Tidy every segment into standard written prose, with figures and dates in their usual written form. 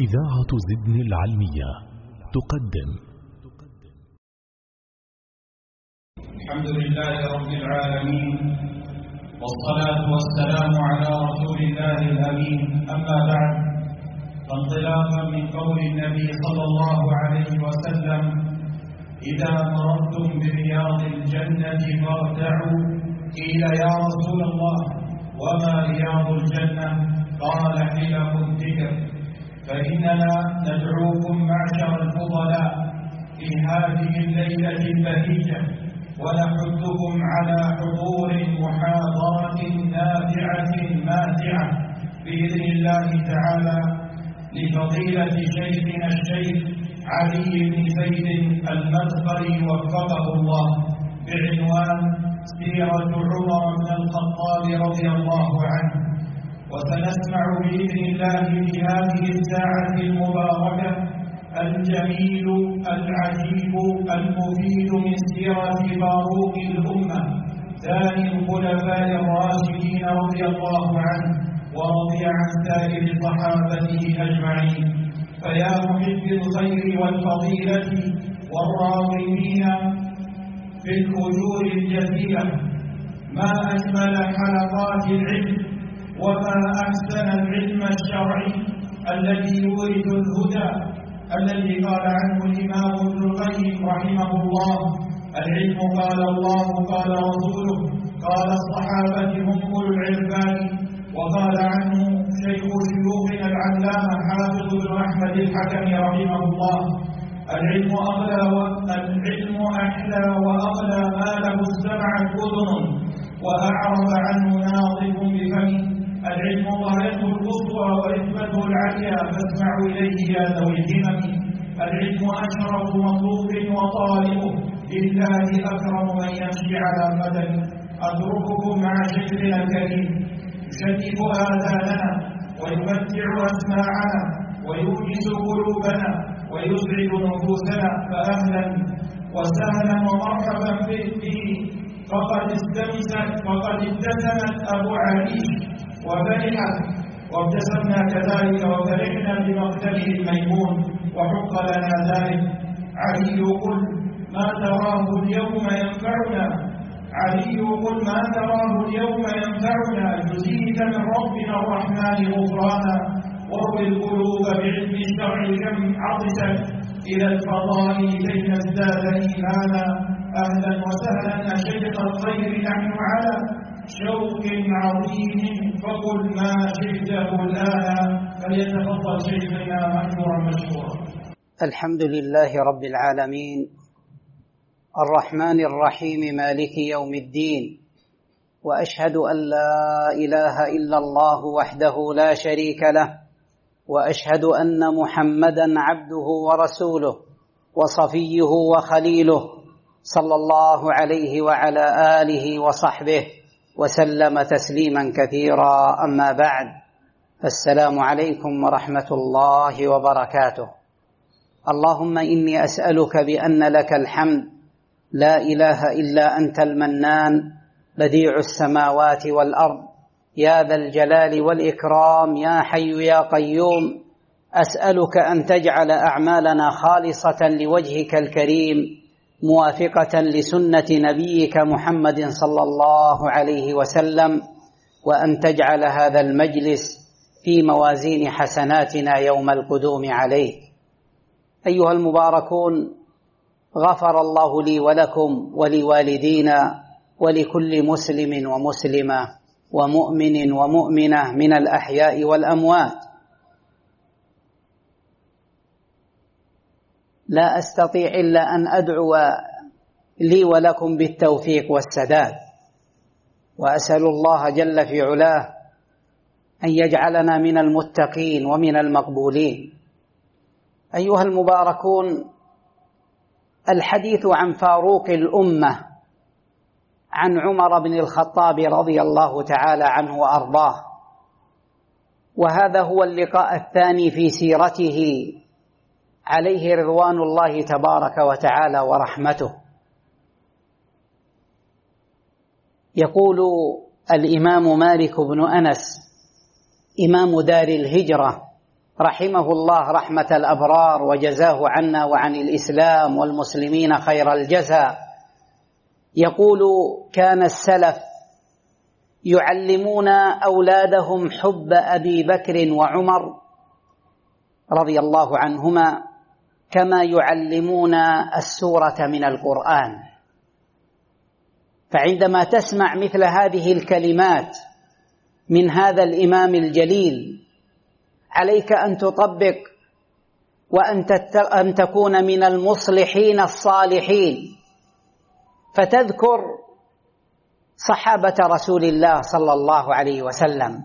إذاعة زدن العلمية تقدم. الحمد لله رب العالمين، والصلاة والسلام على رسول الله الأمين. أما بعد، فانطلاقا من قول النبي صلى الله عليه وسلم: إذا مررتم برياض الجنة فارتعوا. قيل: يا رسول الله، وما رياض الجنة؟ قال: حلق الذكر. فإننا ندعوكم معشر الفضلاء في هذه الليلة البهيجة، ونحثكم على حضور محاضرة نافعة ماتعة بإذن الله تعالى لفضيلة شيخنا الشيخ علي بن زيد المدخلي وفقه الله، بعنوان سيرة عمر بن الخطاب رضي الله عنه. وسنسمع بإذن الله في هذه الساعة المباركة الجميل العجيب المفيد من سيرة فاروق الأمة ثاني الخلفاء الراشدين رضي الله عنه، ورضي عن سائر صحابته أجمعين. فيا محب الخير والفضيلة والراغبين في الأجور الجزيلة، ما أجمل حلقات العلم، وما أحسن العلم الشرعي الذي يورث الهدى، الذي قال عنه الإمام ابن القيم رحمه الله: العلم قال الله قال رسوله قال الصحابة هم أولو العرفان. وقال عنه شيخ شيوخنا العلامة حافظ بن أحمد الحكمي رحمه الله: العلم أحلى وأغلى ما له استمعت أذن وأعرض عنه ناطق بفمه. العلم غايته القصوى ورتبته العليا، فاسمعوا إليه يا ذوي الهمم. العلم أشرف مطلوب وطالبه لله أكرم من يمشي على قدم. أترككم مع شيخنا الكريم يشتت آذاننا ويمتع أسماعنا ويوجز قلوبنا ويسعد نفوسنا. فأهلا وسهلا ومرحبا به. فقد ابتسمت أبو علي وفرحت، وابتسمنا كذلك وفرحنا بمقتله الميمون، وحق لنا ذلك. علي قل ما تراه اليوم ينفعنا، علي قل ما تراه اليوم ينفعنا، جزيت من ربنا الرحمن غفرانا، واروي القلوب بعلم الشرع كم عطشت إلى الفضائل كي نزداد إيمانا. أهلا وسهلا شيخ الخير، نحن على شوق عظيم، فقل ما شئته الآن. فليتفضل شيخنا مأجورا مشكورا. الحمد لله رب العالمين، الرحمن الرحيم، مالك يوم الدين، وأشهد أن لا إله إلا الله وحده لا شريك له، وأشهد أن محمدا عبده ورسوله وصفيه وخليله، صلى الله عليه وعلى آله وصحبه وسلم تسليما كثيرا. أما بعد، السلام عليكم ورحمة الله وبركاته. اللهم إني أسألك بأن لك الحمد، لا إله إلا أنت المنان، بديع السماوات والأرض، يا ذا الجلال والإكرام، يا حي يا قيوم. أسألك أن تجعل أعمالنا خالصة لوجهك الكريم، موافقة لسنة نبيك محمد صلى الله عليه وسلم، وأن تجعل هذا المجلس في موازين حسناتنا يوم القدوم عليه. أيها المباركون، غفر الله لي ولكم ولوالدينا ولكل مسلم ومسلمة ومؤمن ومؤمنة من الأحياء والأموات. لا أستطيع إلا أن أدعو لي ولكم بالتوفيق والسداد، وأسأل الله جل في علاه أن يجعلنا من المتقين ومن المقبولين. أيها المباركون، الحديث عن فاروق الأمة، عن عمر بن الخطاب رضي الله تعالى عنه وأرضاه، وهذا هو اللقاء الثاني في سيرته عليه رضوان الله تبارك وتعالى ورحمته. يقول الإمام مالك بن أنس إمام دار الهجرة رحمه الله رحمة الأبرار وجزاه عنا وعن الإسلام والمسلمين خير الجزاء، يقول: كان السلف يعلمون أولادهم حب أبي بكر وعمر رضي الله عنهما كما يعلمون السورة من القرآن. فعندما تسمع مثل هذه الكلمات من هذا الإمام الجليل عليك أن تطبق وأن تكون من المصلحين الصالحين، فتذكر صحابة رسول الله صلى الله عليه وسلم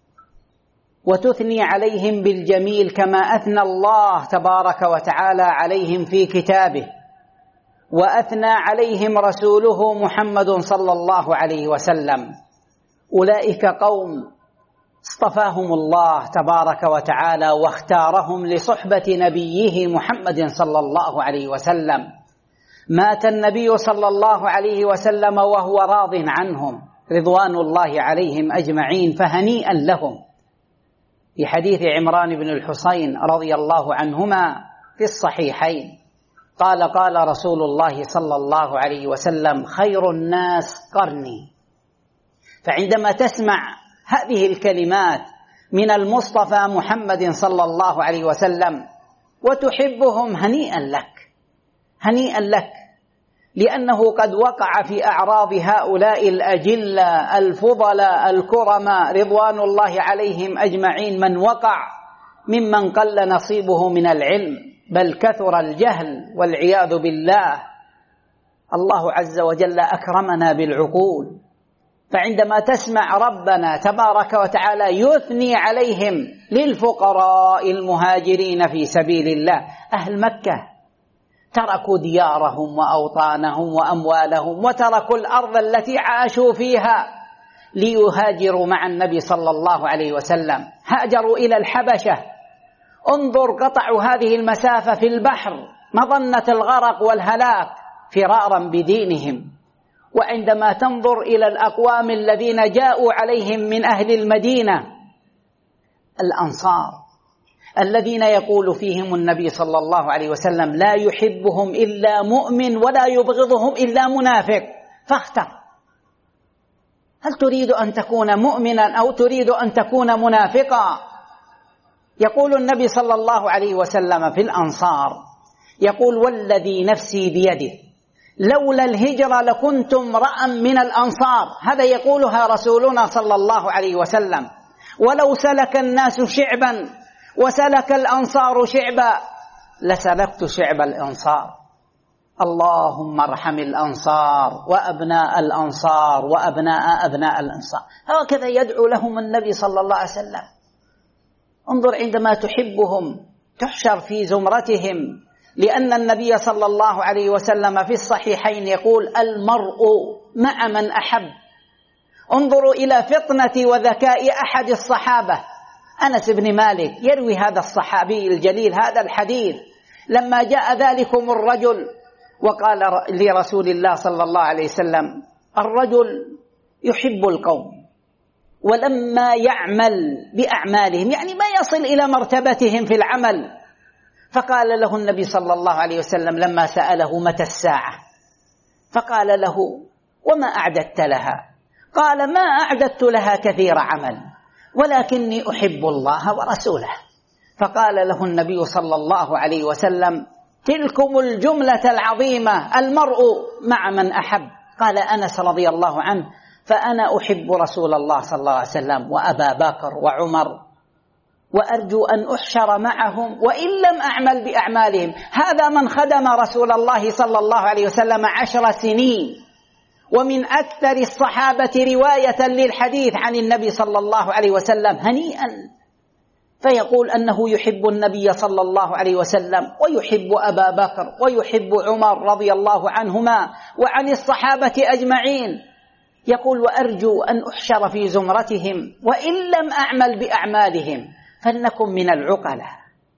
وتثني عليهم بالجميل كما أثنى الله تبارك وتعالى عليهم في كتابه، وأثنى عليهم رسوله محمد صلى الله عليه وسلم. أولئك قوم اصطفاهم الله تبارك وتعالى واختارهم لصحبة نبيه محمد صلى الله عليه وسلم. مات النبي صلى الله عليه وسلم وهو راض عنهم رضوان الله عليهم أجمعين، فهنيئا لهم. في حديث عمران بن الحصين رضي الله عنهما في الصحيحين قال: قال رسول الله صلى الله عليه وسلم: خير الناس قرني. فعندما تسمع هذه الكلمات من المصطفى محمد صلى الله عليه وسلم وتحبهم، هنيئا لك، هنيئا لك، لأنه قد وقع في أعراض هؤلاء الأجلة الفضلاء الكرماء رضوان الله عليهم أجمعين من وقع ممن قل نصيبه من العلم، بل كثر الجهل والعياذ بالله. الله عز وجل أكرمنا بالعقول، فعندما تسمع ربنا تبارك وتعالى يثني عليهم للفقراء المهاجرين في سبيل الله، أهل مكة تركوا ديارهم وأوطانهم وأموالهم وتركوا الأرض التي عاشوا فيها ليهاجروا مع النبي صلى الله عليه وسلم، هاجروا إلى الحبشة. انظر، قطعوا هذه المسافة في البحر مظنة الغرق والهلاك فرارا بدينهم. وعندما تنظر إلى الأقوام الذين جاءوا عليهم من أهل المدينة الأنصار الذين يقول فيهم النبي صلى الله عليه وسلم: لا يحبهم إلا مؤمن ولا يبغضهم إلا منافق، فاختر، هل تريد أن تكون مؤمنا أو تريد أن تكون منافقا؟ يقول النبي صلى الله عليه وسلم في الأنصار، يقول: والذي نفسي بيده لولا الهجرة لكنت امرأ من الأنصار. هذا يقولها رسولنا صلى الله عليه وسلم: ولو سلك الناس شعبا وسلك الأنصار شعبا لسلكت شعب الأنصار. اللهم ارحم الأنصار وأبناء الأنصار وأبناء أبناء الأنصار. هكذا يدعو لهم النبي صلى الله عليه وسلم. انظر، عندما تحبهم تحشر في زمرتهم، لأن النبي صلى الله عليه وسلم في الصحيحين يقول: المرء مع من أحب. انظروا إلى فطنة وذكاء أحد الصحابة أنس بن مالك، يروي هذا الصحابي الجليل هذا الحديث لما جاء ذلكم الرجل وقال لرسول الله صلى الله عليه وسلم: الرجل يحب القوم ولما يعمل بأعمالهم، يعني ما يصل إلى مرتبتهم في العمل. فقال له النبي صلى الله عليه وسلم لما سأله متى الساعة، فقال له: وما أعددت لها؟ قال: ما أعددت لها كثير عمل، ولكني أحب الله ورسوله. فقال له النبي صلى الله عليه وسلم: تلكم الجملة العظيمة، المرء مع من أحب. قال أنس رضي الله عنه: فأنا أحب رسول الله صلى الله عليه وسلم وأبا بكر وعمر، وأرجو أن أحشر معهم وإن لم أعمل بأعمالهم. هذا من خدم رسول الله صلى الله عليه وسلم 10 سنين، ومن أكثر الصحابة رواية للحديث عن النبي صلى الله عليه وسلم، هنيئا. فيقول أنه يحب النبي صلى الله عليه وسلم ويحب أبا بكر ويحب عمر رضي الله عنهما وعن الصحابة أجمعين. يقول: وأرجو أن أحشر في زمرتهم وإن لم أعمل بأعمالهم. فلنكن من العقلاء،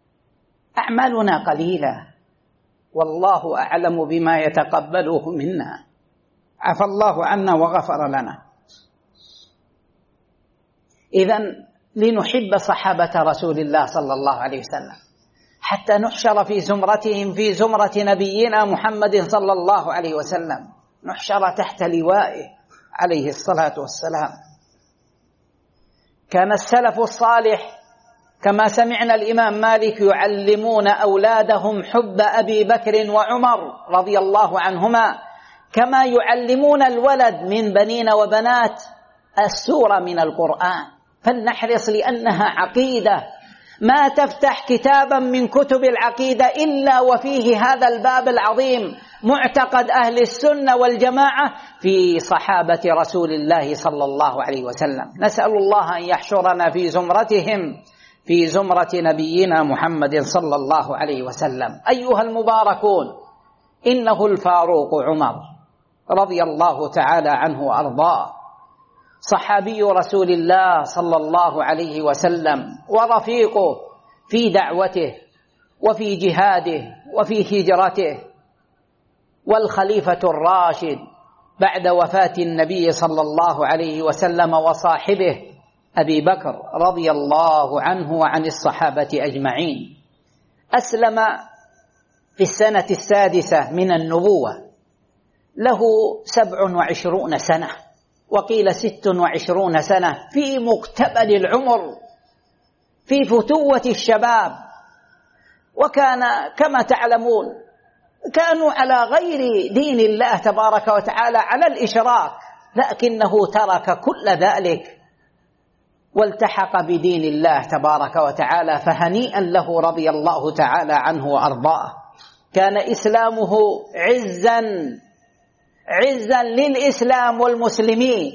أعمالنا قليلة والله أعلم بما يتقبله منا، عفى الله عنا وغفر لنا. إذن لنحب صحابة رسول الله صلى الله عليه وسلم حتى نحشر في زمرتهم في زمرة نبينا محمد صلى الله عليه وسلم، نحشر تحت لوائه عليه الصلاة والسلام. كان السلف الصالح كما سمعنا الإمام مالك يعلمون أولادهم حب أبي بكر وعمر رضي الله عنهما كما يعلمون الولد من بنين وبنات السورة من القرآن. فلنحرص لأنها عقيدة، ما تفتح كتابا من كتب العقيدة إلا وفيه هذا الباب العظيم، معتقد أهل السنة والجماعة في صحابة رسول الله صلى الله عليه وسلم. نسأل الله أن يحشرنا في زمرتهم في زمرة نبينا محمد صلى الله عليه وسلم. أيها المباركون، إنه الفاروق عمر رضي الله تعالى عنه وأرضاه، صحابي رسول الله صلى الله عليه وسلم ورفيقه في دعوته وفي جهاده وفي هجرته، والخليفة الراشد بعد وفاة النبي صلى الله عليه وسلم وصاحبه أبي بكر رضي الله عنه وعن الصحابة أجمعين. أسلم في السنة 6 من النبوة، له 27 سنة وقيل 26 سنة، في مقتبل العمر، في فتوة الشباب. وكان كما تعلمون كانوا على غير دين الله تبارك وتعالى، على الإشراك، لكنه ترك كل ذلك والتحق بدين الله تبارك وتعالى، فهنيئا له رضي الله تعالى عنه وأرضاه. كان إسلامه عزا للإسلام والمسلمين،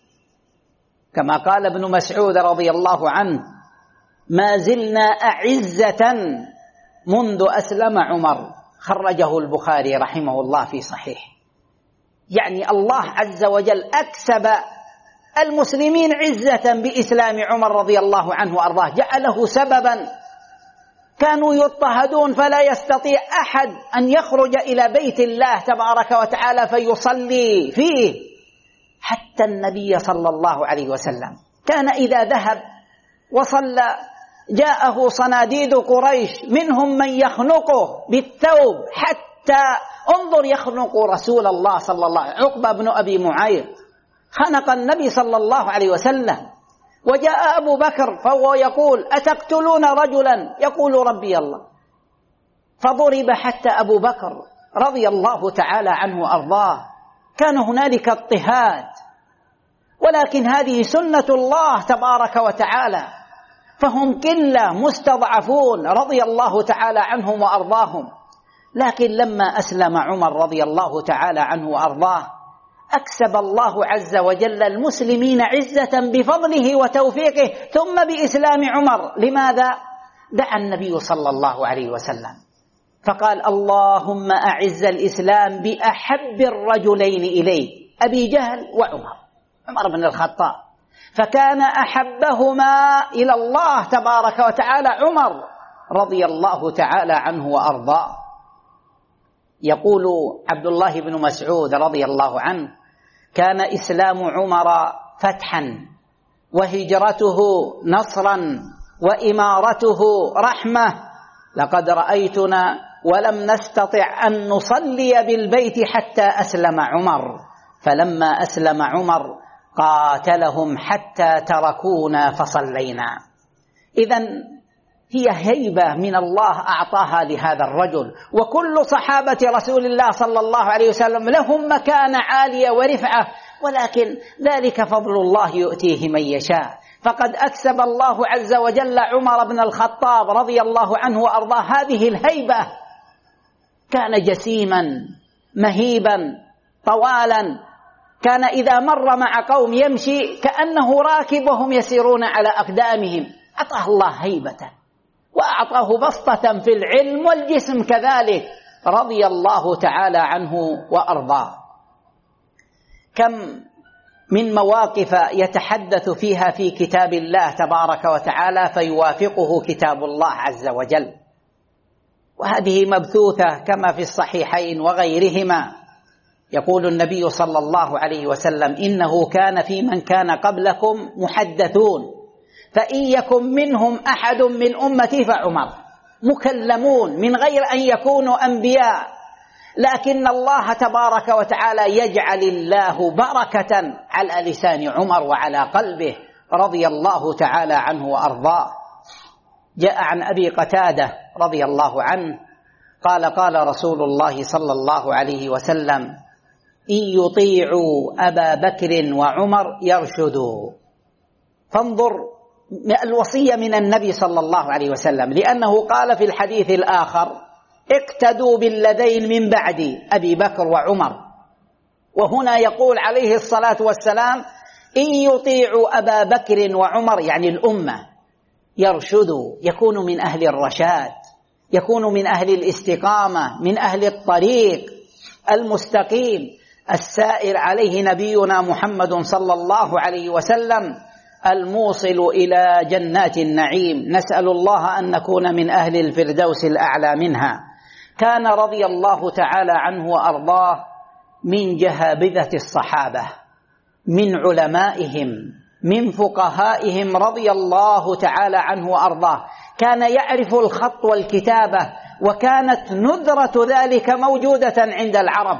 كما قال ابن مسعود رضي الله عنه: ما زلنا أعزة منذ أسلم عمر. خرجه البخاري رحمه الله في صحيح. يعني الله عز وجل أكسب المسلمين عزة بإسلام عمر رضي الله عنه وأرضاه، جعله سببا. كانوا يضطهدون فلا يستطيع أحد أن يخرج إلى بيت الله تبارك وتعالى فيصلي فيه، حتى النبي صلى الله عليه وسلم كان إذا ذهب وصلى جاءه صناديد قريش، منهم من يخنقه بالثوب، حتى انظر يخنق رسول الله صلى الله عليه وسلم. عقبة بن أبي معيط خنق النبي صلى الله عليه وسلم. وجاء أبو بكر فهو يقول: أتقتلون رجلا يقول ربي الله، فضرب حتى أبو بكر رضي الله تعالى عنه وأرضاه. كان هنالك اضطهاد، ولكن هذه سنة الله تبارك وتعالى، فهم قلة مستضعفون رضي الله تعالى عنهم وأرضاهم. لكن لما أسلم عمر رضي الله تعالى عنه وأرضاه أكسب الله عز وجل المسلمين عزة بفضله وتوفيقه، ثم بإسلام عمر. لماذا؟ دعا النبي صلى الله عليه وسلم فقال: اللهم أعز الإسلام بأحب الرجلين إليه، أبي جهل وعمر، عمر بن الخطاب، فكان أحبهما إلى الله تبارك وتعالى عمر رضي الله تعالى عنه وأرضاه. يقول عبد الله بن مسعود رضي الله عنه: كان إسلام عمر فتحا، وهجرته نصرا، وإمارته رحمة. لقد رأيتنا ولم نستطع أن نصلي بالبيت حتى أسلم عمر، فلما أسلم عمر قاتلهم حتى تركونا فصلينا. إذن هي هيبة من الله أعطاها لهذا الرجل. وكل صحابة رسول الله صلى الله عليه وسلم لهم مكانة عالية ورفعة، ولكن ذلك فضل الله يؤتيه من يشاء. فقد أكسب الله عز وجل عمر بن الخطاب رضي الله عنه وأرضاه هذه الهيبة. كان جسيما مهيبا طوالا، كان إذا مر مع قوم يمشي كأنه راكب وهم يسيرون على أقدامهم. أعطاه الله هيبة، وأعطاه بسطة في العلم والجسم كذلك رضي الله تعالى عنه وأرضاه. كم من مواقف يتحدث فيها في كتاب الله تبارك وتعالى فيوافقه كتاب الله عز وجل، وهذه مبثوثة كما في الصحيحين وغيرهما. يقول النبي صلى الله عليه وسلم: إنه كان في من كان قبلكم محدثون، فإن يكن منهم أحد من أمتي فعمر، مكلمون من غير أن يكونوا أنبياء، لكن الله تبارك وتعالى يجعل الله بركة على لسان عمر وعلى قلبه رضي الله تعالى عنه وأرضاه. جاء عن أبي قتادة رضي الله عنه قال قال رسول الله صلى الله عليه وسلم: إن يطيعوا أبا بكر وعمر يرشدوا. فانظر الوصية من النبي صلى الله عليه وسلم، لأنه قال في الحديث الآخر: اقتدوا بالذين من بعدي أبي بكر وعمر. وهنا يقول عليه الصلاة والسلام: إن يطيعوا أبا بكر وعمر، يعني الأمة، يرشدوا، يكون من أهل الرشاد، يكون من أهل الاستقامة، من أهل الطريق المستقيم السائر عليه نبينا محمد صلى الله عليه وسلم، الموصل إلى جنات النعيم. نسأل الله أن نكون من أهل الفردوس الأعلى منها. كان رضي الله تعالى عنه وأرضاه من جهابذة الصحابة، من علمائهم، من فقهائهم رضي الله تعالى عنه وأرضاه. كان يعرف الخط والكتابة، وكانت ندرة ذلك موجودة عند العرب،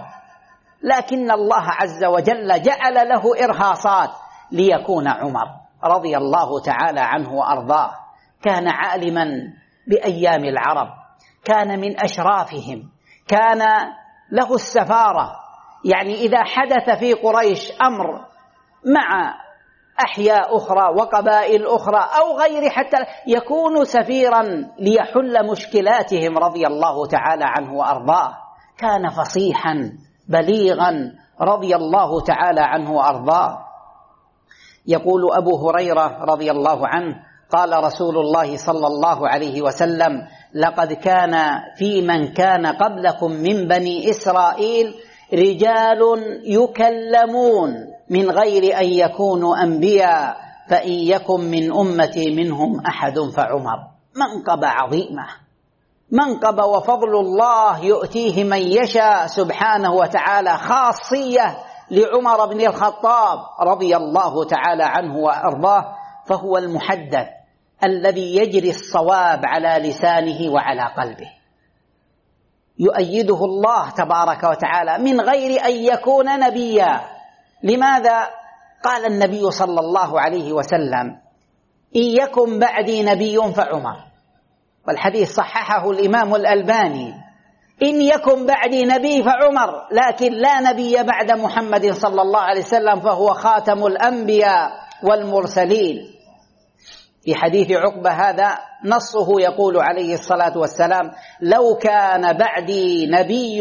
لكن الله عز وجل جعل له إرهاصات ليكون عمر رضي الله تعالى عنه وأرضاه. كان عالما بأيام العرب، كان من أشرافهم، كان له السفارة، يعني إذا حدث في قريش أمر مع أحياء أخرى وقبائل أخرى أو غير، حتى يكون سفيرا ليحل مشكلاتهم رضي الله تعالى عنه وأرضاه. كان فصيحا بليغا رضي الله تعالى عنه وأرضاه. يقول أبو هريرة رضي الله عنه قال رسول الله صلى الله عليه وسلم: لقد كان في من كان قبلكم من بني إسرائيل رجال يكلمون من غير أن يكونوا أنبياء، فإن يكن من أمتي منهم أحد فعمر. منقبة عظيمة، منقبة وفضل الله يؤتيه من يشاء سبحانه وتعالى، خاصية لعمر بن الخطاب رضي الله تعالى عنه وأرضاه، فهو المحدث الذي يجري الصواب على لسانه وعلى قلبه، يؤيده الله تبارك وتعالى من غير أن يكون نبيا. لماذا؟ قال النبي صلى الله عليه وسلم: إن يكن بعدي نبي فعمر، والحديث صححه الإمام الألباني: إن يكن بعدي نبي فعمر، لكن لا نبي بعد محمد صلى الله عليه وسلم، فهو خاتم الأنبياء والمرسلين. في حديث عقبة هذا نصه يقول عليه الصلاة والسلام: لو كان بعدي نبي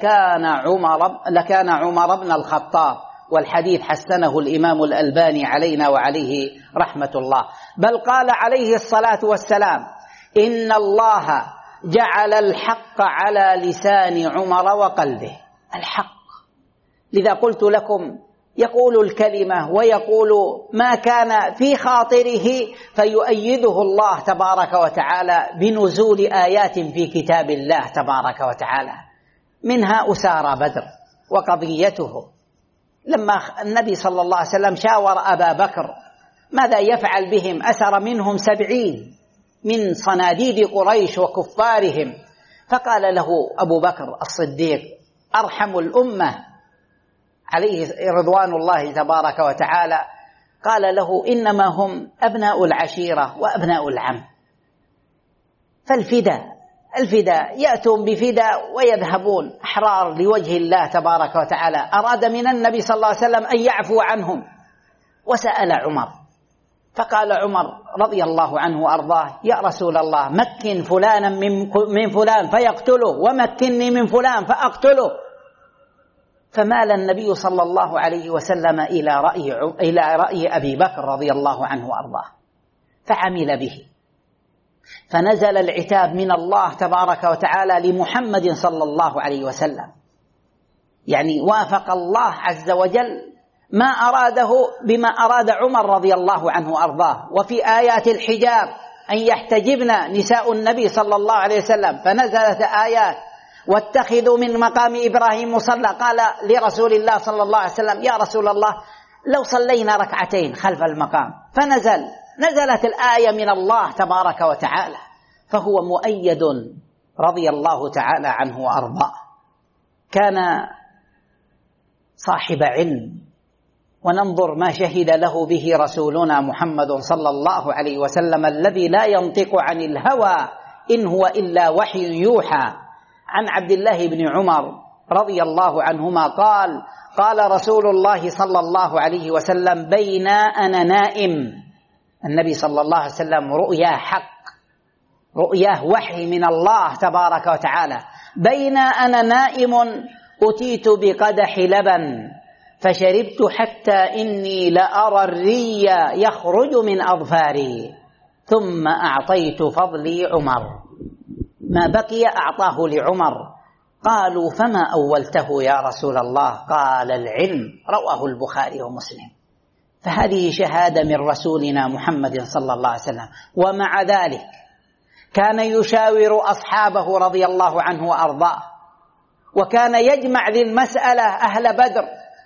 لكان عمر بن الخطاب. والحديث حسنه الإمام الألباني علينا وعليه رحمة الله. بل قال عليه الصلاة والسلام: إن الله جعل الحق على لسان عمر وقلبه. الحق، لذا قلت لكم يقول الكلمة ويقول ما كان في خاطره، فيؤيده الله تبارك وتعالى بنزول آيات في كتاب الله تبارك وتعالى، منها أسارى بدر وقضيته، لما النبي صلى الله عليه وسلم شاور أبا بكر ماذا يفعل بهم، أسر منهم 70 من صناديد قريش وكفارهم، فقال له أبو بكر الصديق أرحم الأمة عليه رضوان الله تبارك وتعالى، قال له: إنما هم أبناء العشيرة وأبناء العم، فالفداء يأتون بفداء ويذهبون أحرار لوجه الله تبارك وتعالى. أراد من النبي صلى الله عليه وسلم أن يعفو عنهم، وسأل عمر، فقال عمر رضي الله عنه وأرضاه: يا رسول الله، مكن فلانا من فلان فيقتله، ومكنني من فلان فأقتله. فمال النبي صلى الله عليه وسلم إلى رأي أبي بكر رضي الله عنه وأرضاه، فعمل به، فنزل العتاب من الله تبارك وتعالى لمحمد صلى الله عليه وسلم، يعني وافق الله عز وجل ما أراده بما أراد عمر رضي الله عنه وأرضاه. وفي آيات الحجاب أن يحتجبن نساء النبي صلى الله عليه وسلم، فنزلت آيات: واتخذوا من مقام إبراهيم مصلى. قال لرسول الله صلى الله عليه وسلم: يا رسول الله، لو صلينا ركعتين خلف المقام، فنزل نزلت الآية من الله تبارك وتعالى، فهو مؤيد رضي الله تعالى عنه وأرضاه. كان صاحب علم، وننظر ما شهد له به رسولنا محمد صلى الله عليه وسلم الذي لا ينطق عن الهوى إن هو إلا وحي يوحى. عن عبد الله بن عمر رضي الله عنهما قال: قال رسول الله صلى الله عليه وسلم: بين أنا نائم، النبي صلى الله عليه وسلم رؤيا حق، رؤياه وحي من الله تبارك وتعالى، بين أنا نائم أتيت بقدح لبن فشربت حتى إني لأرى الري يخرج من أظفاري، ثم أعطيت فضلي عمر. ما بقي أعطاه لعمر. قالوا: فما أولته يا رسول الله؟ قال: العلم. رواه البخاري ومسلم. فهذه شهادة من رسولنا محمد صلى الله عليه وسلم. ومع ذلك كان يشاور أصحابه رضي الله عنه وأرضاه، وكان يجمع للمسألة أهل بدر،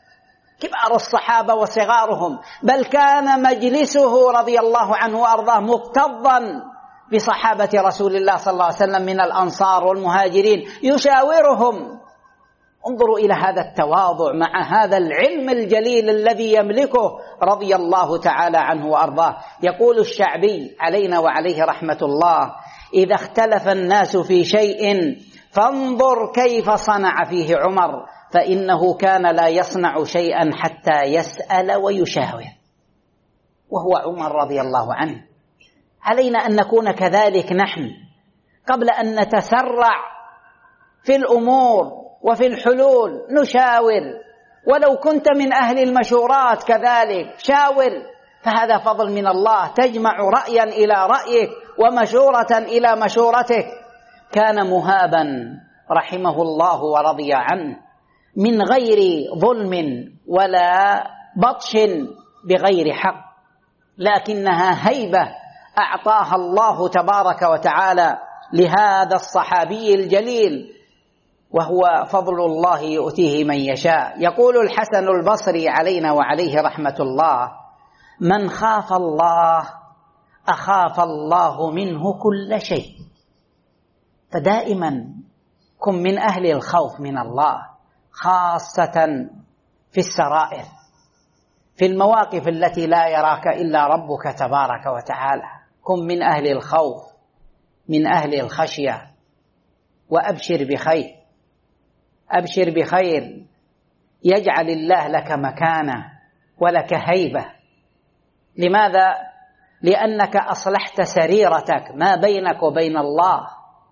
كبار الصحابة وصغارهم، بل كان مجلسه رضي الله عنه وأرضاه مكتظا بصحابة رسول الله صلى الله عليه وسلم من الأنصار والمهاجرين، يشاورهم. انظروا إلى هذا التواضع مع هذا العلم الجليل الذي يملكه رضي الله تعالى عنه وأرضاه. يقول الشعبي علينا وعليه رحمة الله: إذا اختلف الناس في شيء فانظر كيف صنع فيه عمر، فإنه كان لا يصنع شيئا حتى يسأل ويشاور. وهو عمر رضي الله عنه. علينا أن نكون كذلك نحن، قبل أن نتسرع في الأمور وفي الحلول نشاور، ولو كنت من أهل المشورات كذلك شاور، فهذا فضل من الله، تجمع رأيا إلى رأيك ومشورة إلى مشورتك. كان مهابا رحمه الله ورضي عنه من غير ظلم ولا بطش بغير حق، لكنها هيبة أعطاها الله تبارك وتعالى لهذا الصحابي الجليل، وهو فضل الله يؤتيه من يشاء. يقول الحسن البصري علينا وعليه رحمة الله: من خاف الله أخاف الله منه كل شيء. فدائما كن من أهل الخوف من الله، خاصة في السرائر، في المواقف التي لا يراك إلا ربك تبارك وتعالى. كن من أهل الخوف، من أهل الخشية، وأبشر بخير، أبشر بخير يجعل الله لك مكانة ولك هيبة. لماذا؟ لأنك أصلحت سريرتك ما بينك وبين الله.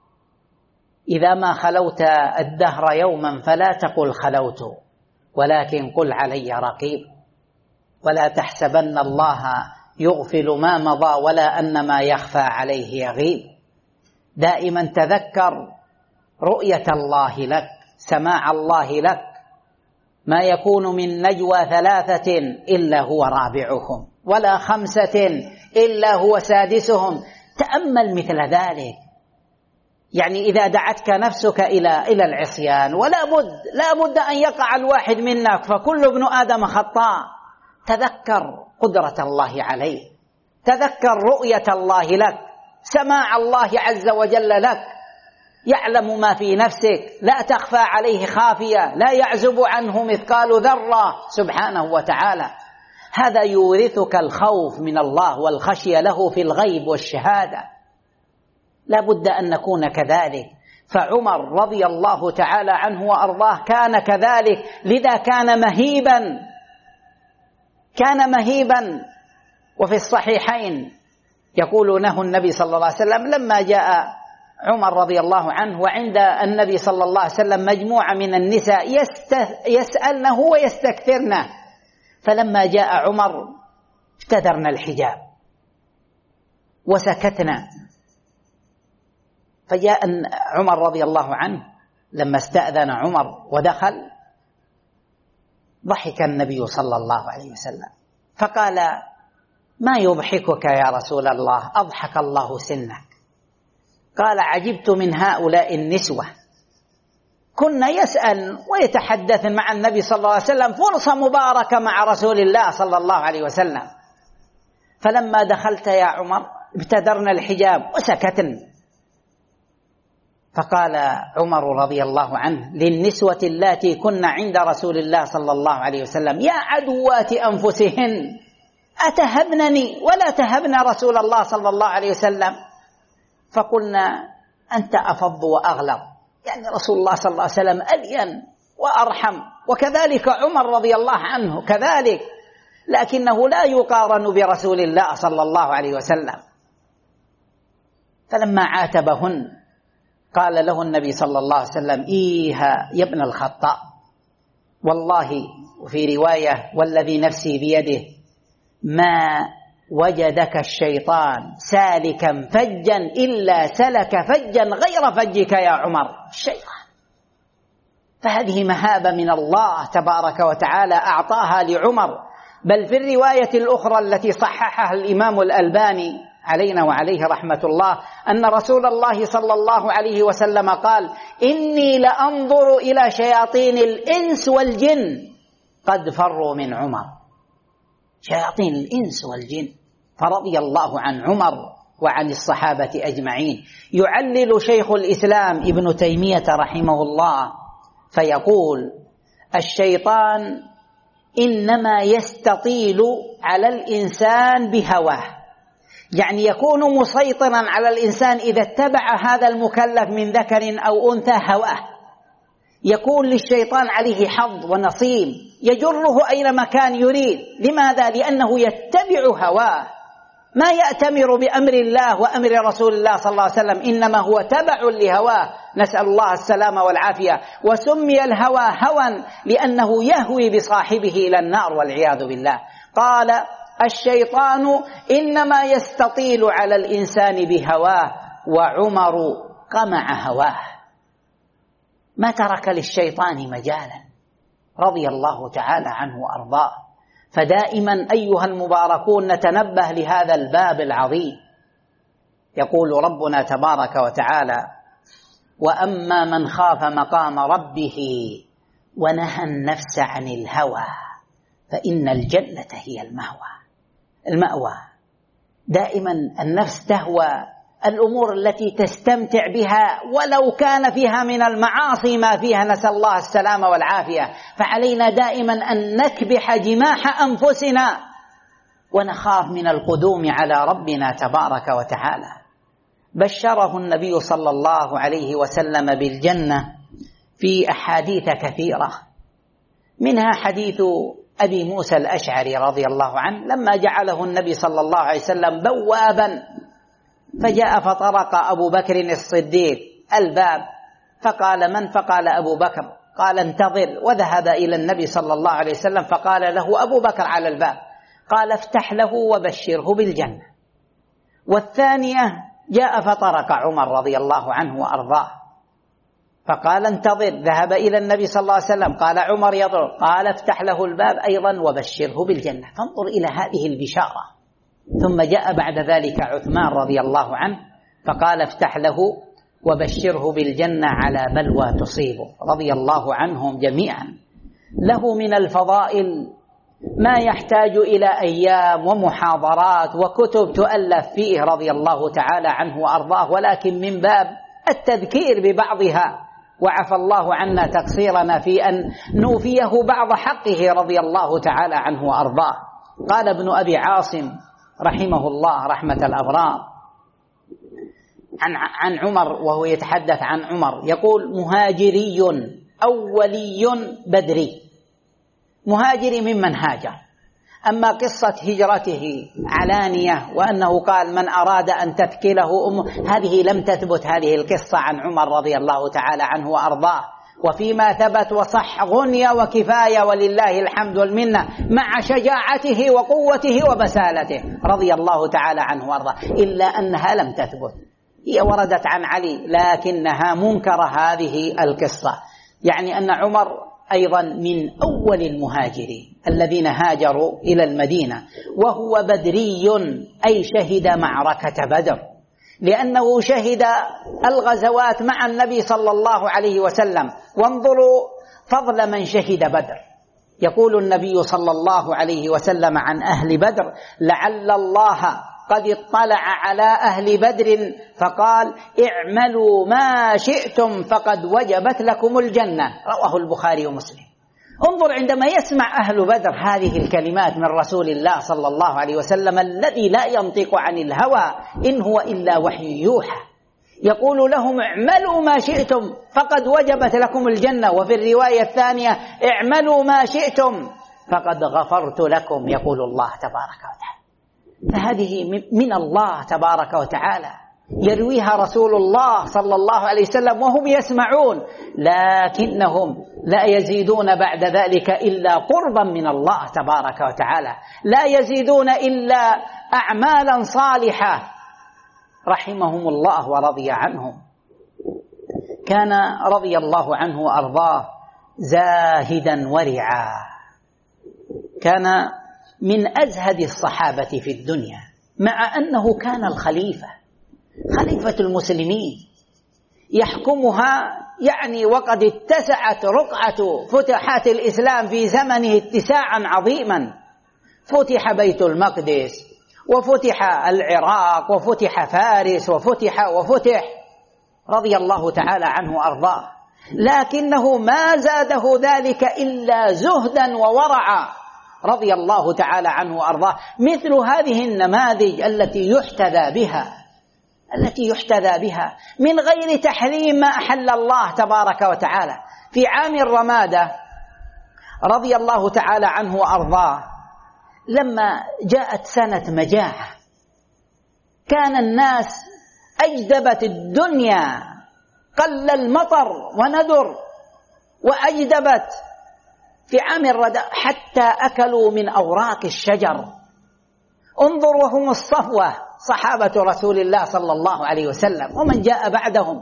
إذا ما خلوت الدهر يوما فلا تقل خلوت، ولكن قل علي رقيب. ولا تحسبن الله يغفل ما مضى ولا أن ما يخفى عليه يغيب. دائما تذكر رؤية الله لك، سماع الله لك. ما يكون من نجوى 3 إلا هو رابعهم، ولا 5 إلا هو سادسهم. تأمل مثل ذلك. يعني إذا دعتك نفسك إلى العصيان، لا بد أن يقع الواحد منك، فكل ابن آدم خطاء. تذكر قدرة الله عليه، تذكر رؤية الله لك، سماع الله عز وجل لك، يعلم ما في نفسك، لا تخفى عليه خافية، لا يعزب عنه مثقال ذرة سبحانه وتعالى. هذا يورثك الخوف من الله والخشية له في الغيب والشهادة. لا بد أن نكون كذلك. فعمر رضي الله تعالى عنه وأرضاه كان كذلك، لذا كان مهيبا. وفي الصحيحين يقولونه النبي صلى الله عليه وسلم لما جاء عمر رضي الله عنه وعند النبي صلى الله عليه وسلم مجموعة من النساء يسألنه ويستكثرنه، فلما جاء عمر ابتدرنا الحجاب وسكتنا. فجاء عمر رضي الله عنه لما استأذن عمر ودخل، ضحك النبي صلى الله عليه وسلم فقال: ما يضحكك يا رسول الله؟ أضحك الله سنك. قال: عجبت من هؤلاء النسوة، كنا يسأل ويتحدث مع النبي صلى الله عليه وسلم، فرصة مباركة مع رسول الله صلى الله عليه وسلم. فلما دخلت يا عمر ابتدرنا الحجاب وسكتن. فقال عمر رضي الله عنه للنسوة اللاتي كن عند رسول الله صلى الله عليه وسلم: يا عدوات أنفسهن أتهبنني ولا تهبن رسول الله صلى الله عليه وسلم؟ فقلنا: أنت أفض وأغلظ، يعني رسول الله صلى الله عليه وسلم ألين وأرحم، وكذلك عمر رضي الله عنه كذلك، لكنه لا يقارن برسول الله صلى الله عليه وسلم. فلما عاتبهن قال له النبي صلى الله عليه وسلم: إيها يا ابن الخطاب، والله، وفي رواية والذي نفسي بيده، ما وجدك الشيطان سالكا فجا إلا سلك فجا غير فجك يا عمر، الشيطان. فهذه مهابة من الله تبارك وتعالى أعطاها لعمر. بل في الرواية الأخرى التي صححها الإمام الألباني علينا وعليه رحمة الله أن رسول الله صلى الله عليه وسلم قال: إني لأنظر إلى شياطين الإنس والجن قد فروا من عمر. شياطين الإنس والجن. فرضي الله عن عمر وعن الصحابة أجمعين. يعلل شيخ الإسلام ابن تيمية رحمه الله فيقول: الشيطان إنما يستطيل على الإنسان بهواه، يعني يكون مسيطرا على الإنسان إذا اتبع هذا المكلف من ذكر أو أنثى هواه. يكون للشيطان عليه حظ ونصيب، يجره أينما كان يريد. لماذا؟ لأنه يتبع هواه، ما يأتمر بأمر الله وأمر رسول الله صلى الله عليه وسلم، إنما هو تبع لهواه، نسأل الله السلامة والعافية. وسمي الهوى هوى لأنه يهوي بصاحبه إلى النار والعياذ بالله. قال: الشيطان إنما يستطيل على الإنسان بهواه، وعمر قمع هواه، ما ترك للشيطان مجالا رضي الله تعالى عنه وأرضاه. فدائما أيها المباركون نتنبه لهذا الباب العظيم. يقول ربنا تبارك وتعالى: وأما من خاف مقام ربه ونهى النفس عن الهوى فإن الجنة هي المأوى. دائما النفس تهوى الأمور التي تستمتع بها ولو كان فيها من المعاصي ما فيها، نسأل الله السلامة والعافية. فعلينا دائما أن نكبح جماح أنفسنا ونخاف من القدوم على ربنا تبارك وتعالى. بشره النبي صلى الله عليه وسلم بالجنة في أحاديث كثيرة، منها حديث أبي موسى الأشعري رضي الله عنه لما جعله النبي صلى الله عليه وسلم بوابا، فجاء فطرق أبو بكر الصديق الباب فقال: من؟ فقال: أبو بكر. قال: انتظر. وذهب إلى النبي صلى الله عليه وسلم فقال له أبو بكر على الباب، قال: افتح له وبشره بالجنة. والثانية جاء فطرق عمر رضي الله عنه وأرضاه فقال: انتظر. ذهب إلى النبي صلى الله عليه وسلم قال عمر يضرب، قال: افتح له الباب أيضا وبشره بالجنة. فانظر إلى هذه البشارة. ثم جاء بعد ذلك عثمان رضي الله عنه فقال: افتح له وبشره بالجنة على بلوى تصيبه، رضي الله عنهم جميعا. له من الفضائل ما يحتاج إلى أيام ومحاضرات وكتب تؤلف فيه رضي الله تعالى عنه وأرضاه، ولكن من باب التذكير ببعضها، وعفى الله عنا تقصيرنا في أن نوفيه بعض حقه رضي الله تعالى عنه وأرضاه. قال ابن أبي عاصم رحمه الله رحمة الأبرار عن عمر وهو يتحدث عن عمر، يقول: مهاجري أولي بدري، مهاجري ممن هاجر. أما قصة هجرته علانية وأنه قال: من أراد أن تثكله هذه لم تثبت هذه القصة عن عمر رضي الله تعالى عنه وأرضاه. وفيما ثبت وصح غنية وكفاية ولله الحمد والمنة، مع شجاعته وقوته وبسالته رضي الله تعالى عنه وأرضاه، إلا أنها لم تثبت. هي وردت عن علي لكنها منكرة هذه القصة، يعني أن عمر أيضا من أول المهاجرين الذين هاجروا إلى المدينة، وهو بدري أي شهد معركة بدر، لأنه شهد الغزوات مع النبي صلى الله عليه وسلم. وانظروا فضل من شهد بدر، يقول النبي صلى الله عليه وسلم عن أهل بدر: لعل الله قد اطلع على أهل بدر فقال: اعملوا ما شئتم فقد وجبت لكم الجنة. رواه البخاري ومسلم. انظر عندما يسمع أهل بدر هذه الكلمات من رسول الله صلى الله عليه وسلم الذي لا ينطق عن الهوى إن هو إلا وحي يوحى، يقول لهم: اعملوا ما شئتم فقد وجبت لكم الجنة، وفي الرواية الثانية: اعملوا ما شئتم فقد غفرت لكم، يقول الله تبارك وتعالى. فهذه من الله تبارك وتعالى يرويها رسول الله صلى الله عليه وسلم وهم يسمعون، لكنهم لا يزيدون بعد ذلك إلا قربا من الله تبارك وتعالى، لا يزيدون إلا أعمالا صالحة رحمهم الله ورضي عنهم. كان رضي الله عنه وأرضاه زاهدا ورعا، كان من أزهد الصحابة في الدنيا، مع أنه كان خليفة المسلمين يحكمها، يعني وقد اتسعت رقعة فتحات الإسلام في زمنه اتساعا عظيما. فتح بيت المقدس، وفتح العراق، وفتح فارس، وفتح رضي الله تعالى عنه وأرضاه، لكنه ما زاده ذلك إلا زهدا وورعا رضي الله تعالى عنه وأرضاه. مثل هذه النماذج التي يحتذى بها من غير تحريم ما أحل الله تبارك وتعالى. في عام الرمادة رضي الله تعالى عنه وأرضاه، لما جاءت سنة مجاعة كان الناس أجدبت الدنيا، قل المطر وندر وأجدبت في عام الرداء حتى أكلوا من أوراق الشجر. انظر وهم الصفوة صحابة رسول الله صلى الله عليه وسلم ومن جاء بعدهم،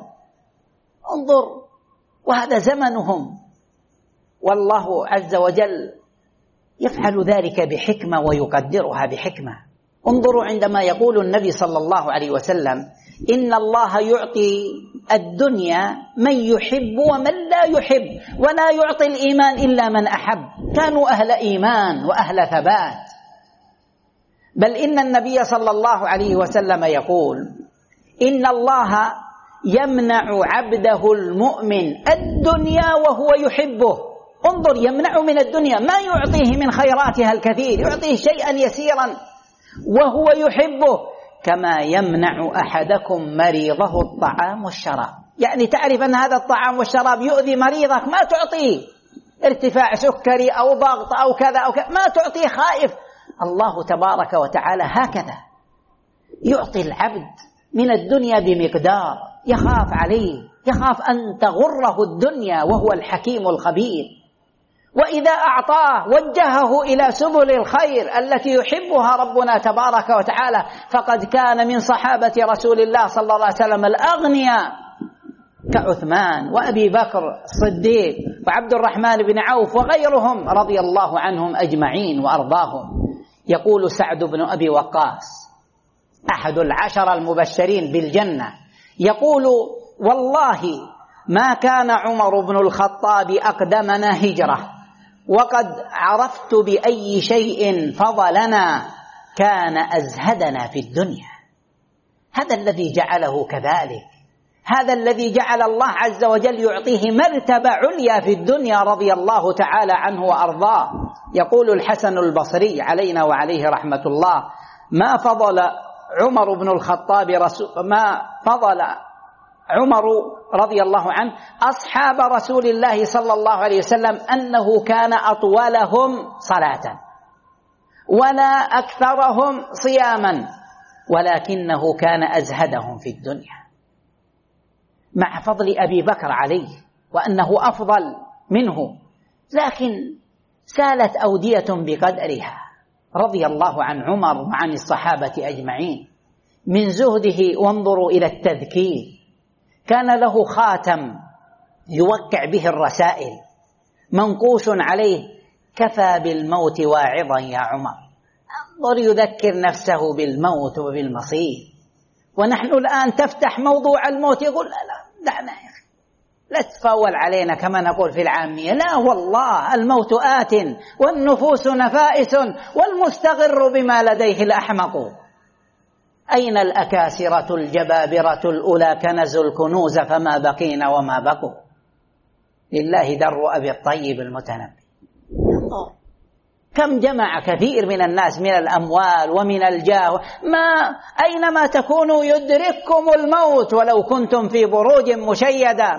انظر، وهذا زمنهم، والله عز وجل يفعل ذلك بحكمة ويقدرها بحكمة. انظروا عندما يقول النبي صلى الله عليه وسلم: إن الله يعطي الدنيا من يحب ومن لا يحب، ولا يعطي الإيمان إلا من أحب. كانوا أهل إيمان وأهل ثبات. بل إن النبي صلى الله عليه وسلم يقول: إن الله يمنع عبده المؤمن الدنيا وهو يحبه. انظر، يمنع من الدنيا، ما يعطيه من خيراتها الكثير، يعطيه شيئا يسيرا وهو يحبه، كما يمنع أحدكم مريضه الطعام والشراب. يعني تعرف أن هذا الطعام والشراب يؤذي مريضك، ما تعطيه ارتفاع سكري أو ضغط أو كذا أو كذا، ما تعطيه خائف. الله تبارك وتعالى هكذا يعطي العبد من الدنيا بمقدار، يخاف عليه، يخاف أن تغره الدنيا، وهو الحكيم الخبير. وإذا أعطاه وجهه إلى سبل الخير التي يحبها ربنا تبارك وتعالى. فقد كان من صحابة رسول الله صلى الله عليه وسلم الأغنياء كعثمان وأبي بكر الصديق وعبد الرحمن بن عوف وغيرهم رضي الله عنهم أجمعين وأرضاهم. يقول سعد بن أبي وقاص أحد 10 المبشرين بالجنة، يقول: والله ما كان عمر بن الخطاب أقدمنا هجرة، وقد عرفت بأي شيء فضلنا، كان أزهدنا في الدنيا. هذا الذي جعله كذلك، هذا الذي جعل الله عز وجل يعطيه مرتبة عليا في الدنيا رضي الله تعالى عنه وأرضاه. يقول الحسن البصري علينا وعليه رحمة الله: ما فضل عمر رضي الله عنه أصحاب رسول الله صلى الله عليه وسلم أنه كان أطولهم صلاة ولا أكثرهم صياما، ولكنه كان أزهدهم في الدنيا، مع فضل أبي بكر عليه وأنه أفضل منه، لكن سالت أودية بقدرها رضي الله عن عمر وعن الصحابة أجمعين من زهده. وانظروا إلى التذكير، كان له خاتم يوقع به الرسائل منقوش عليه: كفى بالموت واعظا يا عمر. انظر، يذكر نفسه بالموت وبالمصير. ونحن الآن تفتح موضوع الموت يقول: لا دعنا يا أخي، لا تفاول علينا كما نقول في العامية، لا والله الموت آت والنفوس نفائس والمستغر بما لديه الأحمق. أين الأكاسرة الجبابرة الأولى كنزوا الكنوز فما بقين وما بقوا، لله در أبي الطيب المتنبي. كم جمع كثير من الناس من الأموال ومن الجاه، أينما تكونوا يدرككم الموت ولو كنتم في بروج مشيدة.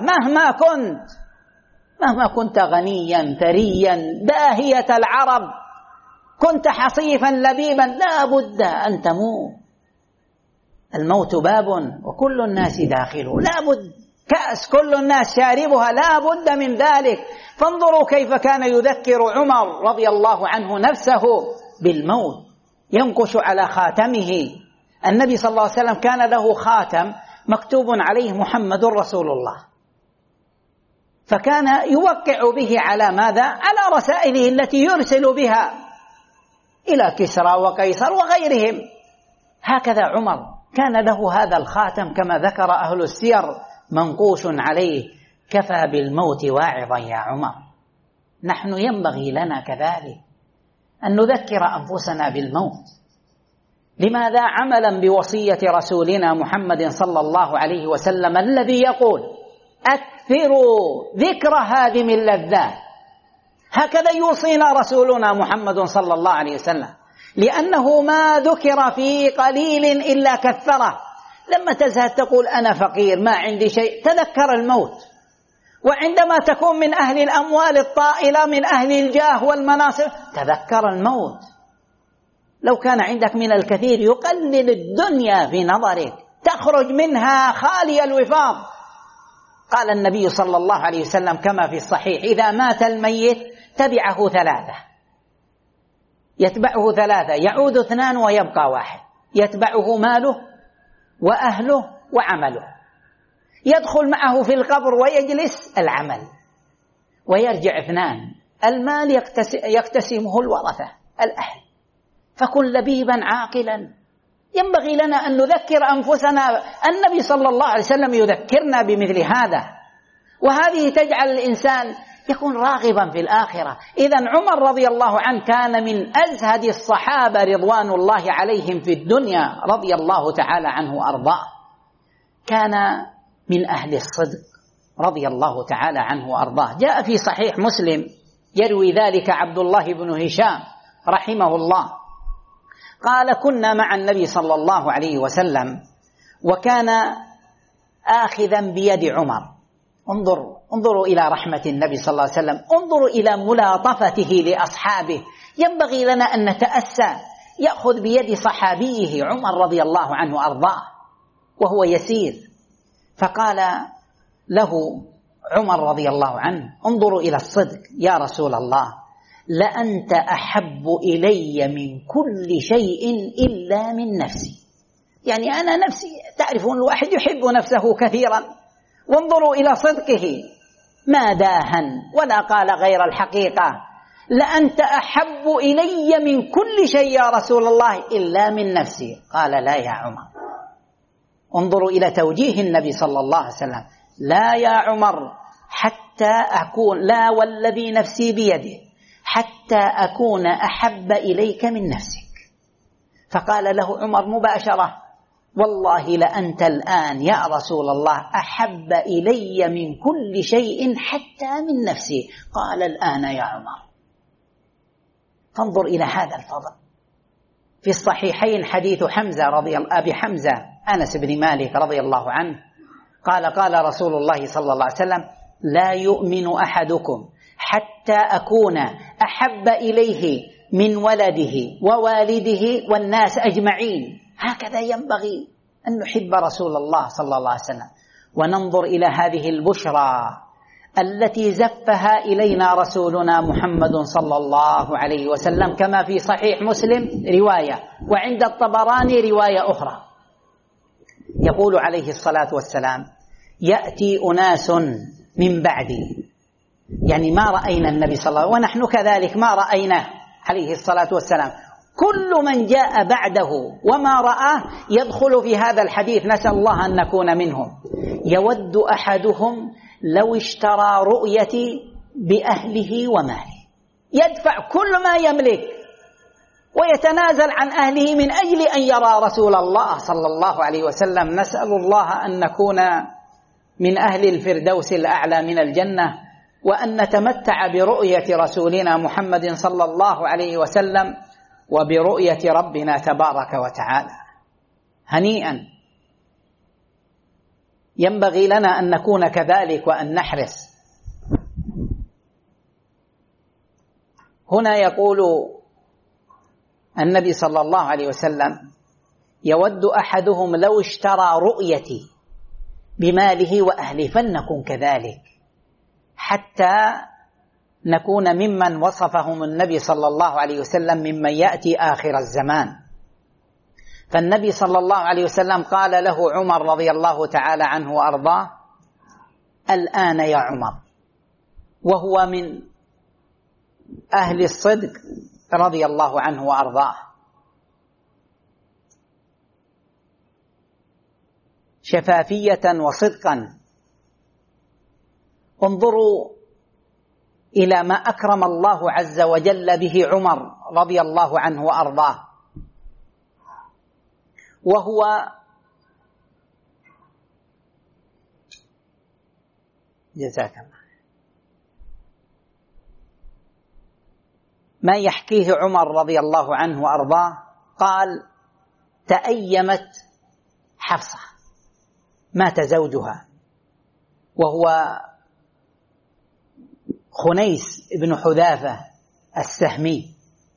مهما كنت غنيا ثريا داهية العرب، كنت حصيفا لبيبا، لا بد أن تموت. الموت باب وكل الناس داخله، لا بد. كأس كل الناس شاربها، لا بد من ذلك. فانظروا كيف كان يذكر عمر رضي الله عنه نفسه بالموت، ينقش على خاتمه. النبي صلى الله عليه وسلم كان له خاتم مكتوب عليه محمد رسول الله، فكان يوقع به على ماذا؟ على رسائله التي يرسل بها إلى كسرى وقيصر وغيرهم. هكذا عمر كان له هذا الخاتم كما ذكر أهل السير منقوش عليه. كفى بالموت واعظا يا عمر. نحن ينبغي لنا كذلك أن نذكر أنفسنا بالموت. لماذا؟ عملا بوصية رسولنا محمد صلى الله عليه وسلم الذي يقول: أكثروا ذكر هادم اللذات. هكذا يوصينا رسولنا محمد صلى الله عليه وسلم، لأنه ما ذكر في قليل إلا كثره. لما تزهد تقول أنا فقير ما عندي شيء، تذكر الموت. وعندما تكون من أهل الأموال الطائلة، من أهل الجاه والمناصب، تذكر الموت. لو كان عندك من الكثير يقلل الدنيا في نظرك، تخرج منها خالي الوفاض. قال النبي صلى الله عليه وسلم كما في الصحيح: إذا مات الميت تبعه ثلاثة، يتبعه ثلاثة، يعود اثنان ويبقى واحد، يتبعه ماله وأهله وعمله. يدخل معه في القبر ويجلس العمل، ويرجع اثنان، المال يقتسمه الورثة الأهل. فكن لبيبا عاقلا. ينبغي لنا أن نذكر أنفسنا. النبي صلى الله عليه وسلم يذكرنا بمثل هذا، وهذه تجعل الإنسان يكون راغبا في الآخرة. إذن عمر رضي الله عنه كان من أزهد الصحابة رضوان الله عليهم في الدنيا، رضي الله تعالى عنه وأرضاه. كان من أهل الصدق رضي الله تعالى عنه وأرضاه. جاء في صحيح مسلم يروي ذلك عبد الله بن هشام رحمه الله، قال: كنا مع النبي صلى الله عليه وسلم وكان آخذا بيد عمر. انظروا إلى رحمة النبي صلى الله عليه وسلم، انظروا إلى ملاطفته لأصحابه. ينبغي لنا أن نتأسى. يأخذ بيد صحابيه عمر رضي الله عنه وأرضاه وهو يسير، فقال له عمر رضي الله عنه: انظروا إلى الصدق يا رسول الله، لأنت أحب إلي من كل شيء إلا من نفسي. يعني أنا نفسي، تعرفون الواحد يحب نفسه كثيرا. وانظروا إلى صدقه، ما داهن ولا قال غير الحقيقة. لأنت أحب إلي من كل شيء يا رسول الله إلا من نفسي. قال: لا يا عمر. انظروا إلى توجيه النبي صلى الله عليه وسلم: لا يا عمر، حتى أكون، لا والذي نفسي بيده، حتى أكون أحب إليك من نفسك. فقال له عمر مباشرة: والله لأنت الآن يا رسول الله أحب إلي من كل شيء حتى من نفسي. قال: الآن يا عمر. فانظر إلى هذا الفضل. في الصحيحين حديث أبي حمزة أنس بن مالك رضي الله عنه قال: قال رسول الله صلى الله عليه وسلم: لا يؤمن أحدكم حتى أكون أحب إليه من ولده ووالده والناس أجمعين. هكذا ينبغي أن نحب رسول الله صلى الله عليه وسلم. وننظر إلى هذه البشرى التي زفها إلينا رسولنا محمد صلى الله عليه وسلم، كما في صحيح مسلم رواية، وعند الطبراني رواية أخرى، يقول عليه الصلاة والسلام: يأتي أناس من بعدي، يعني ما رأينا النبي صلى الله عليه وسلم، ونحن كذلك ما رأيناه عليه الصلاة والسلام. كل من جاء بعده وما رآه يدخل في هذا الحديث، نسأل الله أن نكون منهم. يود أحدهم لو اشترى رؤيتي بأهله وماله، يدفع كل ما يملك ويتنازل عن أهله من أجل أن يرى رسول الله صلى الله عليه وسلم. نسأل الله أن نكون من أهل الفردوس الأعلى من الجنة، وأن نتمتع برؤية رسولنا محمد صلى الله عليه وسلم وبرؤية ربنا تبارك وتعالى. هنيئا، ينبغي لنا أن نكون كذلك وأن نحرص. هنا يقول النبي صلى الله عليه وسلم: يود أحدهم لو اشترى رؤيتي بماله وأهله، فلنكن كذلك حتى نكون ممن وصفهم النبي صلى الله عليه وسلم ممن يأتي آخر الزمان. فالنبي صلى الله عليه وسلم قال له عمر رضي الله تعالى عنه وأرضاه: الآن يا عمر، وهو من أهل الصدق رضي الله عنه وأرضاه. شفافية وصدقا. انظروا إلى ما أكرم الله عز وجل به عمر رضي الله عنه وأرضاه، وهو جزاك الله ما يحكيه عمر رضي الله عنه وأرضاه. قال: تأيمت حفصة، مات زوجها وهو خنيس بن حذافة السهمي،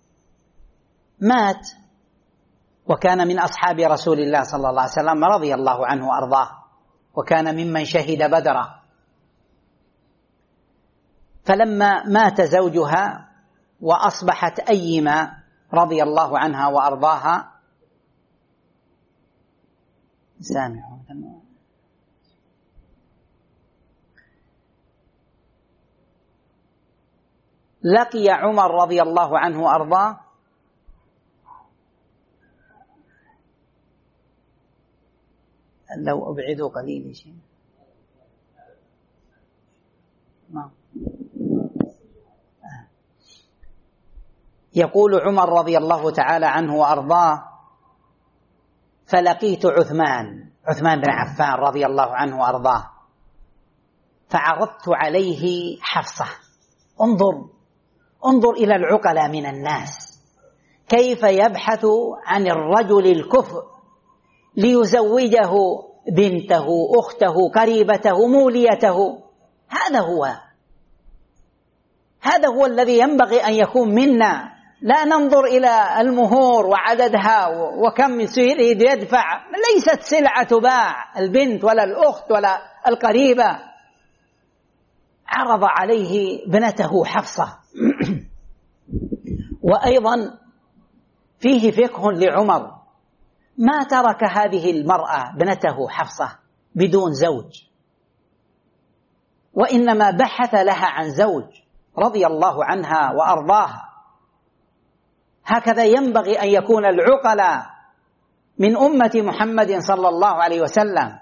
مات وكان من أصحاب رسول الله صلى الله عليه وسلم رضي الله عنه وأرضاه، وكان ممن شهد بدرا. فلما مات زوجها وأصبحت أيمة رضي الله عنها وأرضاها، لقي عمر رضي الله عنه وأرضاه لو أبعدوا قليل شيء يقول عمر رضي الله تعالى عنه وأرضاه: فلقيت عثمان بن عفان رضي الله عنه وأرضاه، فعرضت عليه حفصة. انظر إلى العقلاء من الناس كيف يبحث عن الرجل الكفء ليزوجه بنته، أخته، قريبته، موليته. هذا هو الذي ينبغي أن يكون منا. لا ننظر إلى المهور وعددها وكم يريد يدفع، ليست سلعة تباع البنت ولا الأخت ولا القريبة. عرض عليه ابنته حفصة. وأيضا فيه فقه لعمر، ما ترك هذه المرأة ابنته حفصة بدون زوج، وإنما بحث لها عن زوج رضي الله عنها وأرضاها. هكذا ينبغي أن يكون العقلاء من أمة محمد صلى الله عليه وسلم.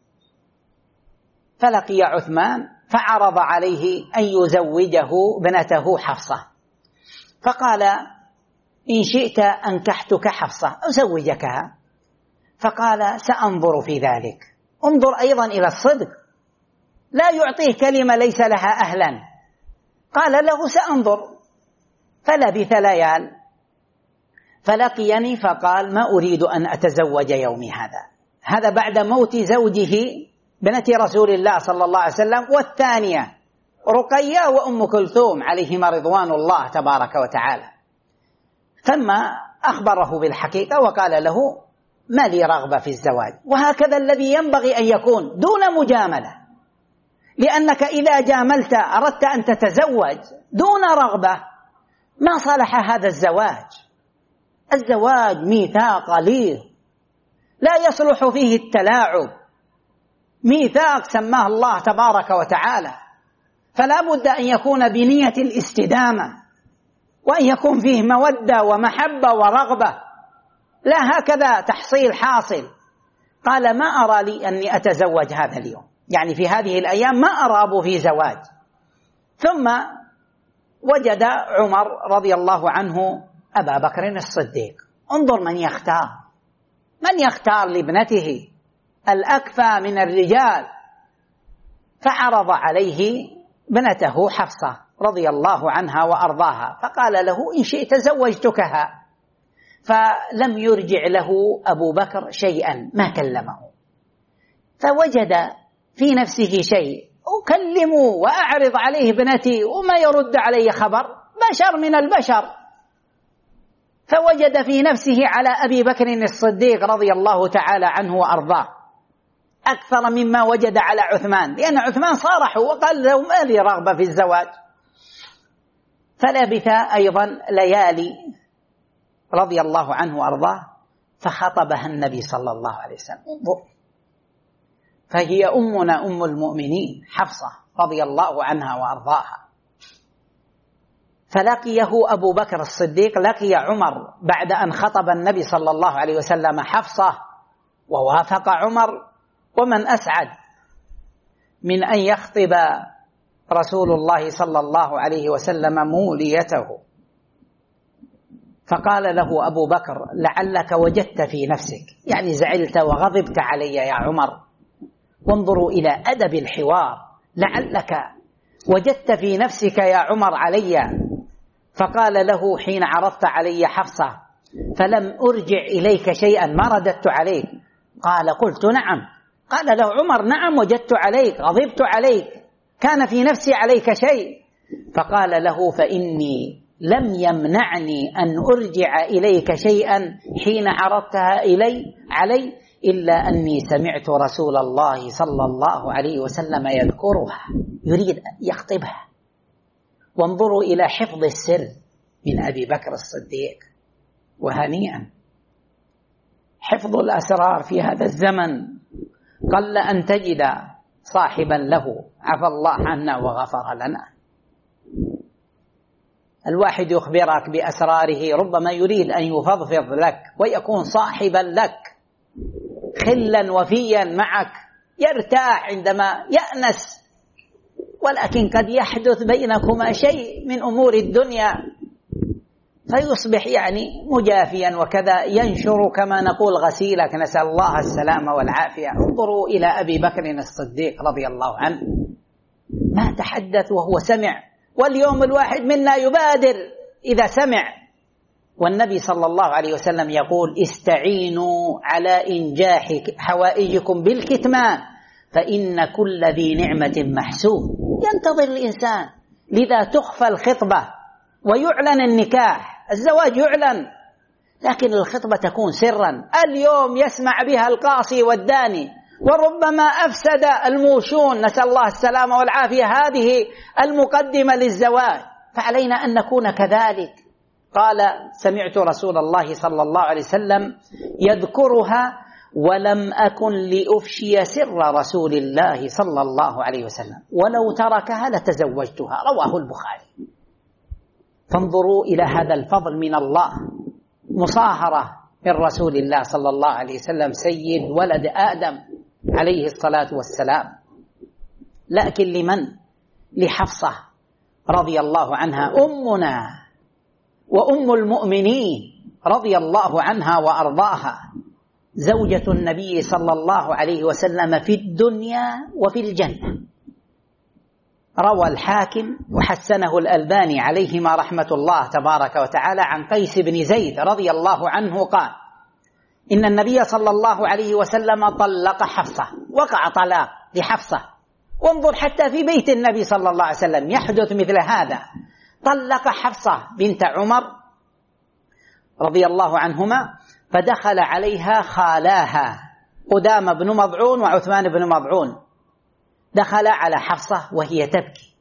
فلقي عثمان فعرض عليه أن يزوجه ابنته حفصة، فقال: إن شئت أنكحتك حفصة، أزوجكها. فقال: سأنظر في ذلك. انظر أيضا إلى الصدق، لا يعطيه كلمة ليس لها أهلا. قال له: سأنظر. فلبث ليال فلقيني فقال: ما أريد أن أتزوج يومي هذا بعد موت زوجه بنت رسول الله صلى الله عليه وسلم، والثانية رقية وأم كلثوم عليهما رضوان الله تبارك وتعالى. ثم أخبره بالحقيقة وقال له: ما لي رغبة في الزواج. وهكذا الذي ينبغي أن يكون دون مجاملة، لأنك إذا جاملت أردت أن تتزوج دون رغبة ما صلح هذا الزواج. الزواج ميثاق غليظ لا يصلح فيه التلاعب، ميثاق سماه الله تبارك وتعالى، فلا بد أن يكون بنية الاستدامة، وأن يكون فيه مودة ومحبة ورغبة، لا هكذا تحصيل حاصل. قال: ما أرى لي أني أتزوج هذا اليوم، يعني في هذه الأيام ما أرابوا في زواج. ثم وجد عمر رضي الله عنه أبا بكر الصديق. انظر من يختار لابنته الأكفى من الرجال، فعرض عليه ابنته حفصة رضي الله عنها وأرضاها، فقال له إن شئت زوجتكها، فلم يرجع له أبو بكر شيئا، ما كلمه. فوجد في نفسه شيء، أكلمه وأعرض عليه ابنتي وما يرد علي خبر، بشر من البشر. فوجد في نفسه على أبي بكر الصديق رضي الله تعالى عنه وأرضاه أكثر مما وجد على عثمان، لأن عثمان صارح وقال له ما لي رغبة في الزواج. فلبث أيضا ليالي رضي الله عنه وأرضاه، فخطبها النبي صلى الله عليه وسلم. انظر، فهي أمنا أم المؤمنين حفصة رضي الله عنها وأرضاها. فلقيه أبو بكر الصديق، لقي عمر بعد أن خطب النبي صلى الله عليه وسلم حفصة ووافق عمر، ومن أسعد من أن يخطب رسول الله صلى الله عليه وسلم موليته. فقال له أبو بكر لعلك وجدت في نفسك، يعني زعلت وغضبت علي يا عمر، وانظروا إلى أدب الحوار، لعلك وجدت في نفسك يا عمر علي. فقال له حين عرضت علي حفصة فلم أرجع إليك شيئا، ما رددت عليك. قال قلت نعم. قال له عمر نعم وجدت عليك، غضبت عليك، كان في نفسي عليك شيء. فقال له فإني لم يمنعني أن أرجع إليك شيئا حين عرضتها علي إلا أني سمعت رسول الله صلى الله عليه وسلم يذكرها، يريد يخطبها. وانظروا إلى حفظ السر من أبي بكر الصديق، وهنيئا. حفظ الأسرار في هذا الزمن قل أن تجد صاحبا له عفى الله عنا وغفر لنا. الواحد يخبرك بأسراره ربما يريد أن يفضفض لك ويكون صاحبا لك، خلا وفيا معك، يرتاح عندما يأنس، ولكن قد يحدث بينكما شيء من أمور الدنيا فيصبح يعني مجافيا وكذا، ينشر كما نقول غسيلك، نسأل الله السلامة والعافية. انظروا إلى أبي بكر الصديق رضي الله عنه، ما تحدث وهو سمع، واليوم الواحد منا يبادر إذا سمع. والنبي صلى الله عليه وسلم يقول استعينوا على إنجاح حوائجكم بالكتمان فإن كل ذي نعمة محسوب. ينتظر الإنسان، لذا تخفى الخطبة ويعلن النكاح، الزواج يعلن لكن الخطبة تكون سرا. اليوم يسمع بها القاصي والداني، وربما أفسد الموشون، نسأل الله السلامة والعافية، هذه المقدمة للزواج. فعلينا أن نكون كذلك. قال سمعت رسول الله صلى الله عليه وسلم يذكرها ولم أكن لأفشي سر رسول الله صلى الله عليه وسلم ولو تركها لتزوجتها، رواه البخاري. فانظروا إلى هذا الفضل من الله، مصاهرة من رسول الله صلى الله عليه وسلم سيد ولد آدم عليه الصلاة والسلام. لكن لمن؟ لحفصة رضي الله عنها، أمنا وأم المؤمنين رضي الله عنها وأرضاها، زوجة النبي صلى الله عليه وسلم في الدنيا وفي الجنة. روى الحاكم وحسنه الألباني عليهما رحمة الله تبارك وتعالى عن قيس بن زيد رضي الله عنه قال إن النبي صلى الله عليه وسلم طلق حفصة، وقع طلاق لحفصة. وانظر حتى في بيت النبي صلى الله عليه وسلم يحدث مثل هذا. طلق حفصة بنت عمر رضي الله عنهما، فدخل عليها خالاها قدام بن مضعون وعثمان بن مضعون، دخل على حفصة وهي تبكي.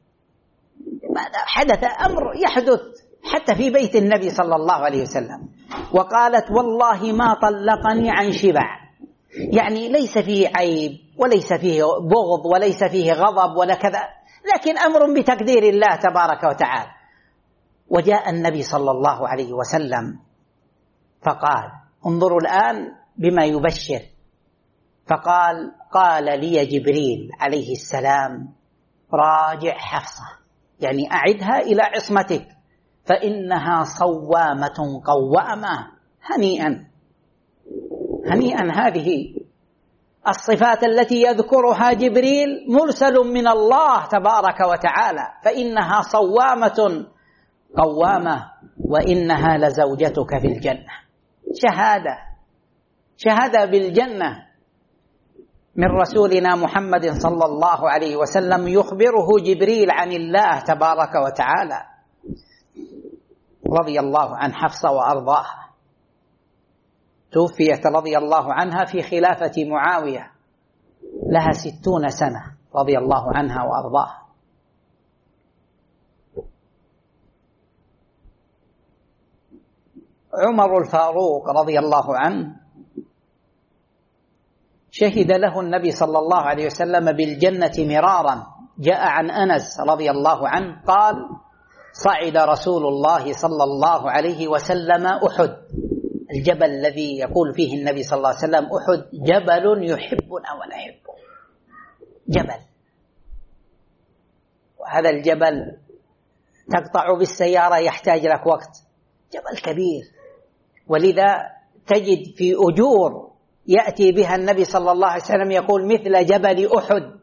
حدث أمر يحدث حتى في بيت النبي صلى الله عليه وسلم، وقالت والله ما طلقني عن شبع، يعني ليس فيه عيب وليس فيه بغض وليس فيه غضب ولا كذا، لكن أمر بتقدير الله تبارك وتعالى. وجاء النبي صلى الله عليه وسلم فقال انظروا الآن بما يبشر، قال لي جبريل عليه السلام: راجع حفصة، يعني أعدها إلى عصمتك، فإنها صوامة قوامة. هنيئا هنيئا. هذه الصفات التي يذكرها جبريل مرسل من الله تبارك وتعالى، فإنها صوامة قوامة وإنها لزوجتك في الجنة. شهادة بالجنة من رسولنا محمد صلى الله عليه وسلم، يخبره جبريل عن الله تبارك وتعالى. رضي الله عن حفصة وأرضاها، توفيت رضي الله عنها في خلافة معاوية، لها 60 سنة رضي الله عنها وأرضاها. عمر الفاروق رضي الله عنه شهد له النبي صلى الله عليه وسلم بالجنة مرارا. جاء عن أنس رضي الله عنه قال: صعد رسول الله صلى الله عليه وسلم أحد، الجبل الذي يقول فيه النبي صلى الله عليه وسلم: أحد جبل يحبنا ونحبه. جبل، وهذا الجبل تقطع بالسيارة يحتاج لك وقت، جبل كبير. ولذا تجد في أجور يأتي بها النبي صلى الله عليه وسلم يقول: مثل جبل أحد.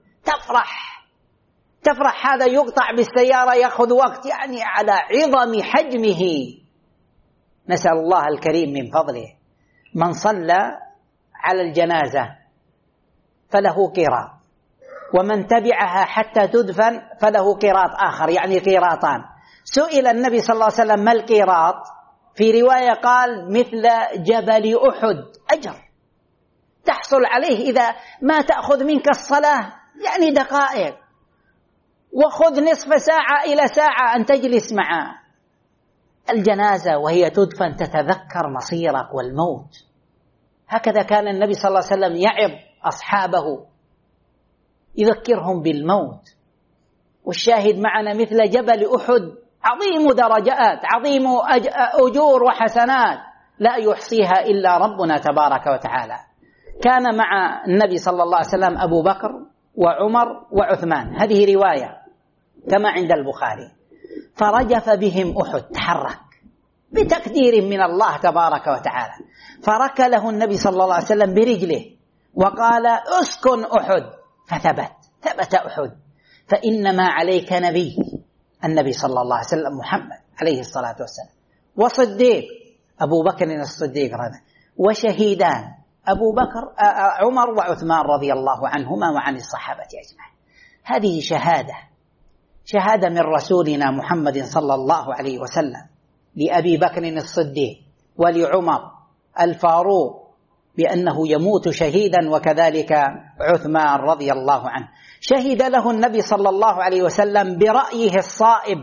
تفرح هذا يقطع بالسيارة يأخذ وقت، يعني على عظم حجمه. نسأل الله الكريم من فضله. من صلى على الجنازة فله قيراط، ومن تبعها حتى تدفن فله قيراط آخر، يعني قيراطان. سئل النبي صلى الله عليه وسلم: ما القيراط؟ في رواية قال: مثل جبل أحد. أجر تحصل عليه إذا ما تأخذ منك الصلاة يعني دقائق، وخذ نصف ساعة إلى ساعة أن تجلس مع الجنازة وهي تدفن، تتذكر مصيرك والموت. هكذا كان النبي صلى الله عليه وسلم يعظ أصحابه، يذكرهم بالموت. والشاهد معنا مثل جبل أحد، عظيم درجات، عظيم أجور وحسنات لا يحصيها إلا ربنا تبارك وتعالى. كان مع النبي صلى الله عليه وسلم أبو بكر وعمر وعثمان، هذه رواية كما عند البخاري. فرجف بهم أحد، تحرك بتقدير من الله تبارك وتعالى، فركله النبي صلى الله عليه وسلم برجله وقال: اسكن أحد، ثبت أحد. فإنما عليك نبي، النبي صلى الله عليه وسلم محمد عليه الصلاة والسلام، وصديق أبو بكر الصديق، وشهيدان أبو بكر عمر وعثمان رضي الله عنهما وعن الصحابة أجمعين. هذه شهادة من رسولنا محمد صلى الله عليه وسلم لأبي بكر الصديق ولعمر الفاروق بأنه يموت شهيدا، وكذلك عثمان رضي الله عنه. شهد له النبي صلى الله عليه وسلم برأيه الصائب،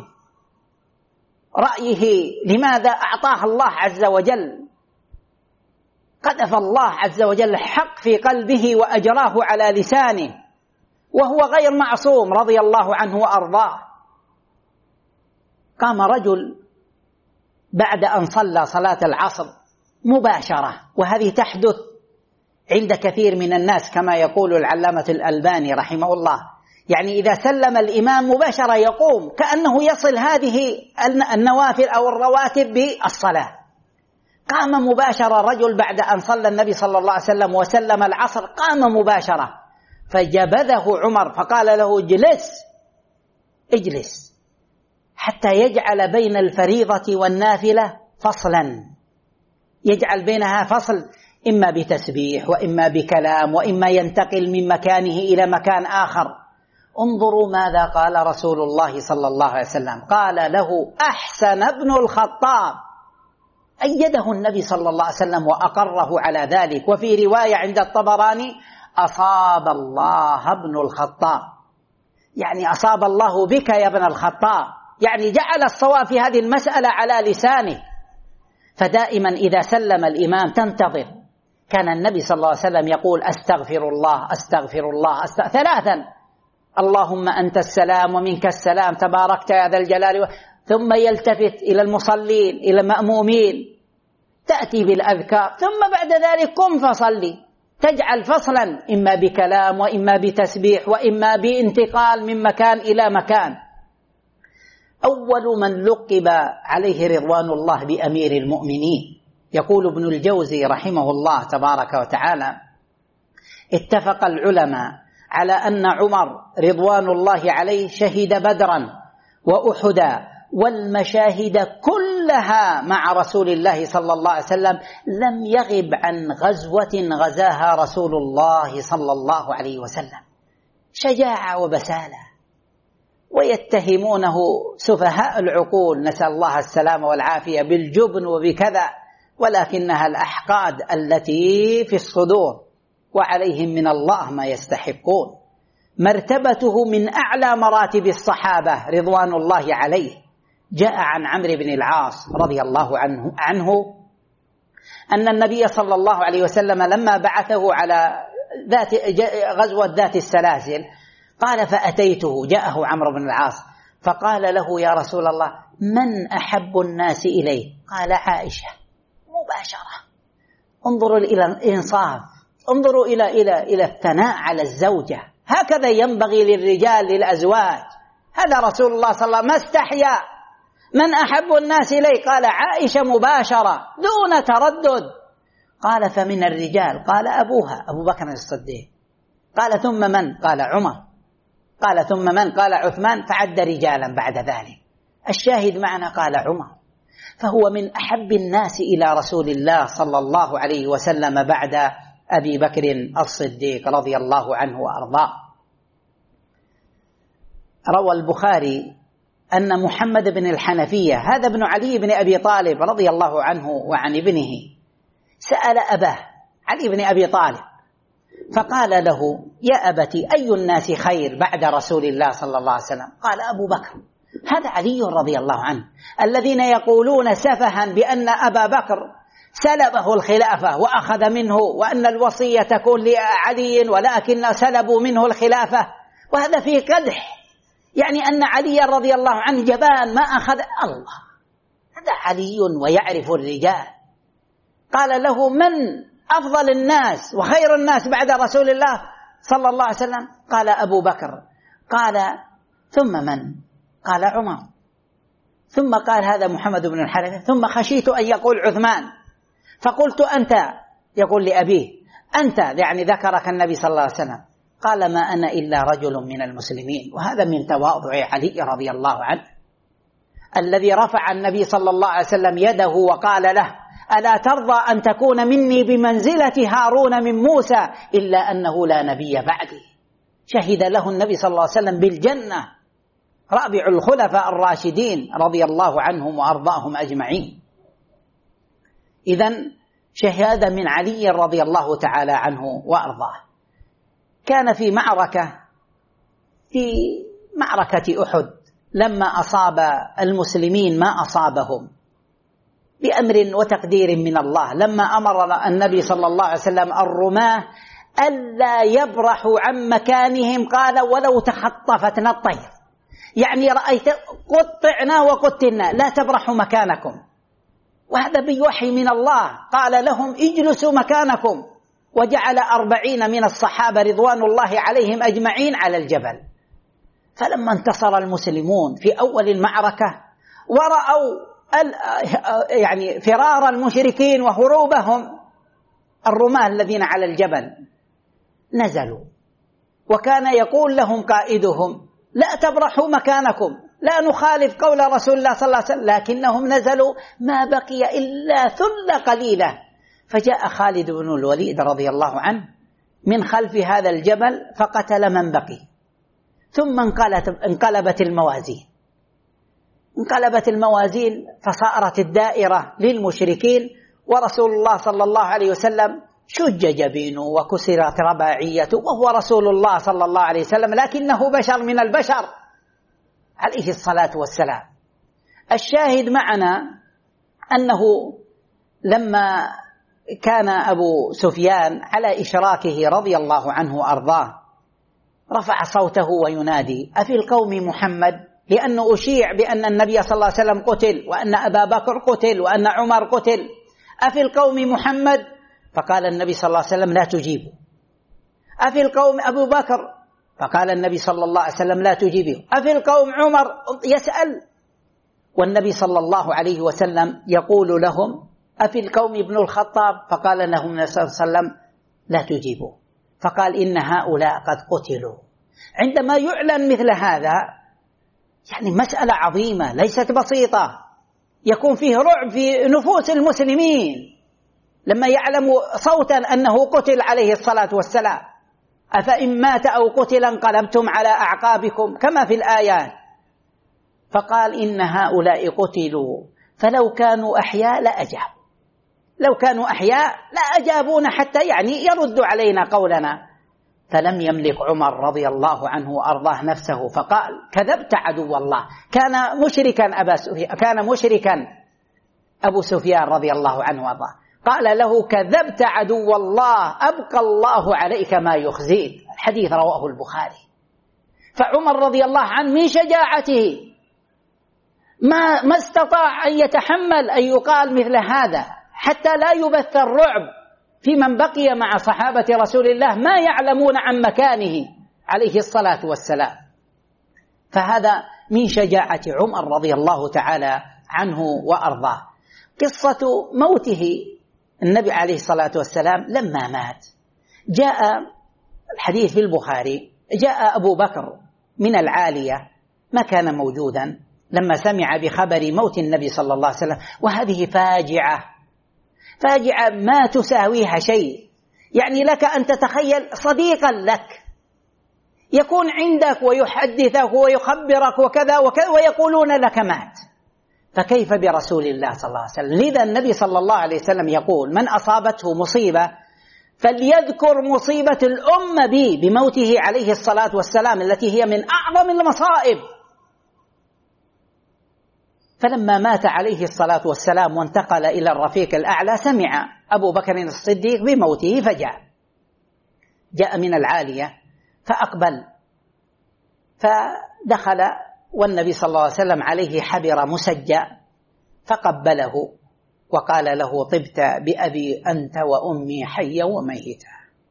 رأيه لماذا أعطاه الله عز وجل، قذف الله عز وجل الحق في قلبه وأجراه على لسانه، وهو غير معصوم رضي الله عنه وأرضاه. قام رجل بعد أن صلى صلاة العصر مباشرة، وهذه تحدث عند كثير من الناس كما يقول العلامة الألباني رحمه الله، يعني إذا سلم الإمام مباشرة يقوم كأنه يصل هذه النوافل أو الرواتب بالصلاة. قام مباشرة رجل بعد أن صلى النبي صلى الله عليه وسلم وسلم العصر، قام مباشرة فجبذه عمر فقال له: اجلس حتى يجعل بين الفريضة والنافلة فصلا، يجعل بينها فصل، إما بتسبيح وإما بكلام وإما ينتقل من مكانه إلى مكان آخر. انظروا ماذا قال رسول الله صلى الله عليه وسلم، قال له: أحسن ابن الخطاب. أيده النبي صلى الله عليه وسلم وأقره على ذلك. وفي رواية عند الطبراني: أصاب الله ابن الخطاب، يعني أصاب الله بك يا ابن الخطاب، يعني جعل الصواب في هذه المسألة على لسانه. فدائما إذا سلم الإمام تنتظر. كان النبي صلى الله عليه وسلم يقول: أستغفر الله أستغفر الله ثلاثا، اللهم أنت السلام ومنك السلام تباركت يا ذا الجلال ثم يلتفت إلى المصلين إلى المأمومين، تأتي بالأذكار، ثم بعد ذلك قم فصلي، تجعل فصلا إما بكلام وإما بتسبيح وإما بانتقال من مكان إلى مكان. أول من لقب عليه رضوان الله بأمير المؤمنين، يقول ابن الجوزي رحمه الله تبارك وتعالى: اتفق العلماء على أن عمر رضوان الله عليه شهد بدرا وأحدا والمشاهد كلها مع رسول الله صلى الله عليه وسلم، لم يغب عن غزوة غزاها رسول الله صلى الله عليه وسلم. شجاعة وبسالة. ويتهمونه سفهاء العقول، نسأل الله السلامة والعافية، بالجبن وبكذا، ولكنها الأحقاد التي في الصدور، وعليهم من الله ما يستحقون. مرتبته من أعلى مراتب الصحابة رضوان الله عليه. جاء عن عمرو بن العاص رضي الله عنه أن النبي صلى الله عليه وسلم لما بعثه على غزوة ذات السلاسل قال: فأتيته، جاءه عمرو بن العاص فقال له: يا رسول الله، من أحب الناس إليه؟ قال: عائشة. مباشرة. انظروا إلى الإنصاف، انظروا إلى الثناء على الزوجة. هكذا ينبغي للرجال للأزواج. هذا رسول الله صلى الله عليه وسلم ما استحيا. من أحب الناس إليه؟ قال: عائشة مباشرة دون تردد. قال: فمن الرجال؟ قال: أبوها أبو بكر الصديق. قال: ثم من؟ قال: عمر. قال: ثم من؟ قال: عثمان. فعد رجالا بعد ذلك. الشاهد معنا قال: عمر. فهو من أحب الناس إلى رسول الله صلى الله عليه وسلم بعد أبي بكر الصديق رضي الله عنه وأرضاه. روى البخاري أن محمد بن الحنفية، هذا ابن علي بن أبي طالب رضي الله عنه وعن ابنه، سأل أباه علي بن أبي طالب فقال له: يا أبتي، أي الناس خير بعد رسول الله صلى الله عليه وسلم؟ قال: أبو بكر. هذا علي رضي الله عنه، الذين يقولون سفها بأن أبا بكر سلبه الخلافة وأخذ منه، وأن الوصية تكون لعلي ولكن سلبوا منه الخلافة، وهذا فيه قدح، يعني أن علي رضي الله عنه جبان ما أخذ. الله، هذا علي ويعرف الرجال. قال له: من أفضل الناس وخير الناس بعد رسول الله صلى الله عليه وسلم؟ قال: أبو بكر. قال: ثم من؟ قال: عمر. ثم قال: هذا محمد بن الحنفية. ثم خشيت أن يقول عثمان، فقلت: أنت، يقول لأبيه: أنت، يعني ذكرك النبي صلى الله عليه وسلم. قال: ما أنا إلا رجل من المسلمين. وهذا من تواضع علي رضي الله عنه، الذي رفع النبي صلى الله عليه وسلم يده وقال له: ألا ترضى أن تكون مني بمنزلة هارون من موسى إلا أنه لا نبي بعدي. شهد له النبي صلى الله عليه وسلم بالجنة، رابع الخلفاء الراشدين رضي الله عنهم وأرضاهم أجمعين. إذن شهادة من علي رضي الله تعالى عنه وأرضاه. كان في معركة أحد لما أصاب المسلمين ما أصابهم بأمر وتقدير من الله، لما أمر النبي صلى الله عليه وسلم الرماة ألا يبرحوا عن مكانهم، قال: ولو تخطفتنا الطير، يعني رأيت قطعنا وقتلنا، لا تبرحوا مكانكم. وهذا بوحي من الله، قال لهم: اجلسوا مكانكم. وجعل 40 من الصحابة رضوان الله عليهم أجمعين على الجبل. فلما انتصر المسلمون في أول المعركة ورأوا يعني فرار المشركين وهروبهم، الرماة الذين على الجبل نزلوا، وكان يقول لهم قائدهم: لا تبرحوا مكانكم، لا نخالف قول رسول الله صلى الله عليه وسلم. لكنهم نزلوا، ما بقي إلا ثلة قليلة، فجاء خالد بن الوليد رضي الله عنه من خلف هذا الجبل فقتل من بقي. ثم انقلبت الموازين فصارت الدائرة للمشركين، ورسول الله صلى الله عليه وسلم شج جبينه وكسرت رباعيته، وهو رسول الله صلى الله عليه وسلم لكنه بشر من البشر عليه الصلاة والسلام. الشاهد معنا أنه لما كان أبو سفيان على إشراكه رضي الله عنه وأرضاه رفع صوته وينادي: أفي القوم محمد؟ لأنه أشيع بأن النبي صلى الله عليه وسلم قتل، وأن أبا بكر قتل، وأن عمر قتل. أفي القوم محمد؟ فقال النبي صلى الله عليه وسلم لا تجيبوا. أفي القوم أبو بكر؟ فقال النبي صلى الله عليه وسلم لا تجيبه. أفي القوم عمر؟ يسأل، والنبي صلى الله عليه وسلم يقول لهم أفي القوم ابن الخطاب؟ فقال لهم النبي صلى الله عليه وسلم لا تجيبوا. فقال إن هؤلاء قد قتلوا. عندما يعلن مثل هذا يعني مسألة عظيمة ليست بسيطة، يكون فيه رعب في نفوس المسلمين لما يعلموا صوتا أنه قتل عليه الصلاة والسلام. أفإن مات أو قتل انقلبتم على أعقابكم كما في الآيات. فقال إن هؤلاء قتلوا فلو كانوا أحياء لأجابوا، لو كانوا أحياء لأجابونا حتى يعني يردوا علينا قولنا. فلم يملك عمر رضي الله عنه وأرضاه نفسه فقال كذبت عدو الله. كان مشركا أبو سفيان رضي الله عنه وأرضاه، قال له كذبت عدو الله أبقى الله عليك ما يخزيك. الحديث رواه البخاري. فعمر رضي الله عنه من شجاعته ما استطاع أن يتحمل أن يقال مثل هذا حتى لا يبث الرعب في من بقي مع صحابة رسول الله ما يعلمون عن مكانه عليه الصلاة والسلام. فهذا من شجاعة عمر رضي الله تعالى عنه وأرضاه. قصة موته النبي عليه الصلاة والسلام لما مات، جاء الحديث في البخاري، جاء أبو بكر من العالية ما كان موجودا لما سمع بخبر موت النبي صلى الله عليه وسلم، وهذه فاجعة ما تساويها شيء. يعني لك أن تتخيل صديقا لك يكون عندك ويحدثك ويخبرك وكذا وكذا ويقولون لك مات، فكيف برسول الله صلى الله عليه وسلم؟ لذا النبي صلى الله عليه وسلم يقول من أصابته مصيبة فليذكر مصيبة الأمة بموته عليه الصلاة والسلام التي هي من أعظم المصائب. فلما مات عليه الصلاة والسلام وانتقل إلى الرفيق الأعلى سمع أبو بكر الصديق بموته جاء من العالية فأقبل فدخل والنبي صلى الله عليه وسلم عليه حبر مسجى فقبله وقال له طبت بأبي أنت وأمي حيا وميتا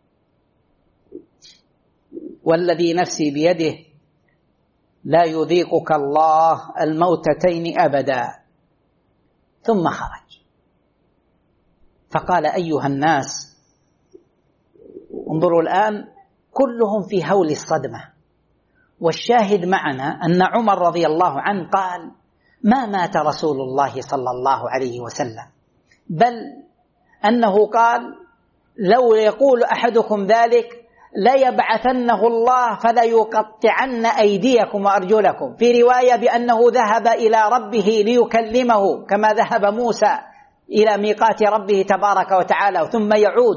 والذي نفسي بيده لا يذيقك الله الموتتين أبدا. ثم خرج فقال أيها الناس، انظروا الآن كلهم في هول الصدمة، والشاهد معنا أن عمر رضي الله عنه قال ما مات رسول الله صلى الله عليه وسلم، بل أنه قال لو يقول أحدكم ذلك ليبعثنه الله فلا يقطعن أيديكم وأرجلكم، في رواية بأنه ذهب إلى ربه ليكلمه كما ذهب موسى إلى ميقات ربه تبارك وتعالى ثم يعود.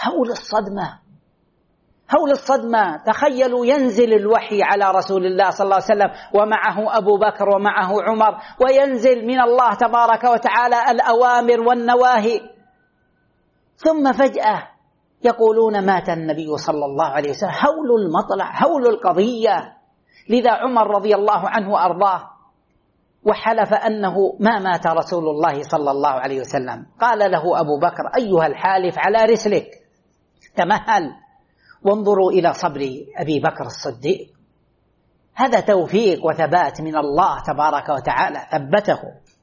هول الصدمة. تخيلوا ينزل الوحي على رسول الله صلى الله عليه وسلم ومعه أبو بكر ومعه عمر، وينزل من الله تبارك وتعالى الأوامر والنواهي، ثم فجأة يقولون مات النبي صلى الله عليه وسلم. هول المطلع، هول القضية. لذا عمر رضي الله عنه وأرضاه وحلف أنه ما مات رسول الله صلى الله عليه وسلم. قال له أبو بكر أيها الحالف على رسلك، تمهل. وانظروا إلى صبر أبي بكر الصديق، هذا توفيق وثبات من الله تبارك وتعالى ثبته.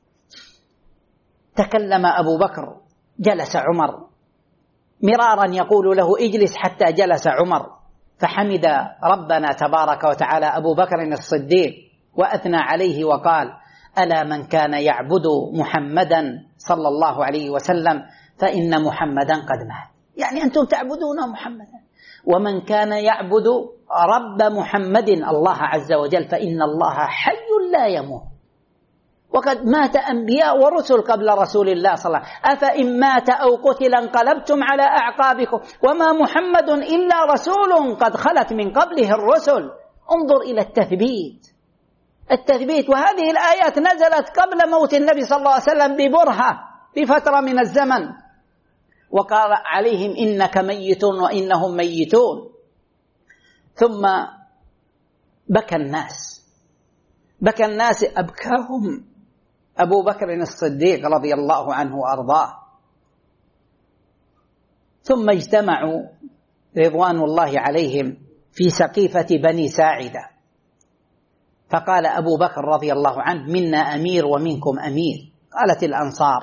تكلم أبو بكر، جلس عمر مرارا يقول له اجلس حتى جلس عمر، فحمد ربنا تبارك وتعالى أبو بكر الصديق وأثنى عليه وقال ألا من كان يعبد محمدا صلى الله عليه وسلم فإن محمدا قد مات. يعني أنتم تعبدون محمدا، ومن كان يعبد رب محمد الله عز وجل فإن الله حي لا يموت، وقد مات أنبياء ورسل قبل رسول الله صلى الله عليه وسلم. أفإن مات أو قتل انقلبتم على أعقابكم وما محمد إلا رسول قد خلت من قبله الرسل. انظر إلى التثبيت. وهذه الآيات نزلت قبل موت النبي صلى الله عليه وسلم ببرهة بفترة من الزمن، وقال عليهم إنك ميت وإنهم ميتون. ثم بكى الناس أبكاهم أبو بكر الصديق رضي الله عنه وأرضاه. ثم اجتمعوا رضوان الله عليهم في سقيفة بني ساعدة، فقال أبو بكر رضي الله عنه: منا أمير ومنكم أمير. قالت الأنصار،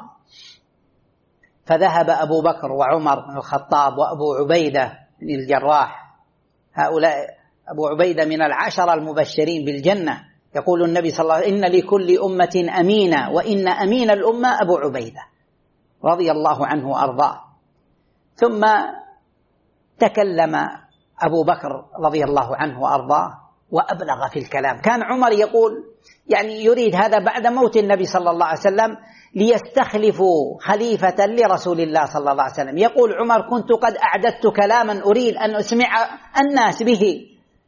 فذهب أبو بكر وعمر بن الخطاب وأبو عبيدة بن الجراح، هؤلاء أبو عبيدة من العشرة المبشرين بالجنة، يقول النبي صلى الله عليه وسلم: إن لكل أمة أمينا وإن أمين الأمة أبو عبيدة رضي الله عنه وأرضاه. ثم تكلم أبو بكر رضي الله عنه وأرضاه وأبلغ في الكلام. كان عمر يقول، يعني يريد هذا بعد موت النبي صلى الله عليه وسلم ليستخلفوا خليفة لرسول الله صلى الله عليه وسلم. يقول عمر: كنت قد أعددت كلاما أريد أن أسمع الناس به،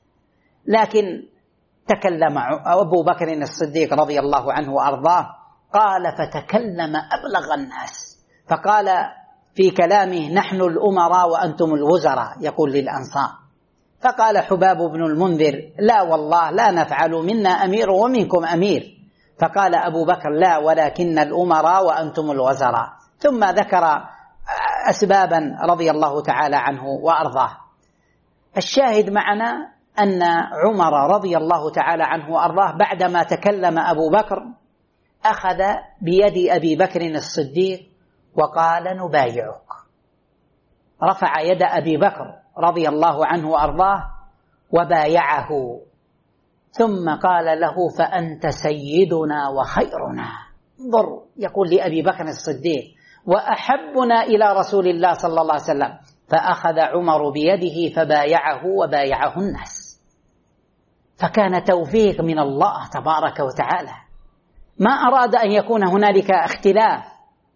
لكن تكلم أبو بكر الصديق رضي الله عنه وأرضاه، قال فتكلم أبلغ الناس، فقال في كلامه: نحن الأمراء وأنتم الوزراء، يقول للأنصار. فقال حباب بن المنذر: لا والله لا نفعل، منا أمير ومنكم أمير. فقال أبو بكر: لا ولكن الأمراء وأنتم الوزراء. ثم ذكر أسبابا رضي الله تعالى عنه وأرضاه. الشاهد معنا أن عمر رضي الله تعالى عنه وأرضاه بعدما تكلم أبو بكر أخذ بيد أبي بكر الصديق وقال: نبايعك. رفع يد أبي بكر رضي الله عنه وأرضاه وبايعه، ثم قال له: فأنت سيدنا وخيرنا. انظر، يقول لأبي بكر الصديق: وأحبنا إلى رسول الله صلى الله عليه وسلم. فأخذ عمر بيده فبايعه وبايعه الناس. فكان توفيق من الله تبارك وتعالى، ما أراد أن يكون هنالك اختلاف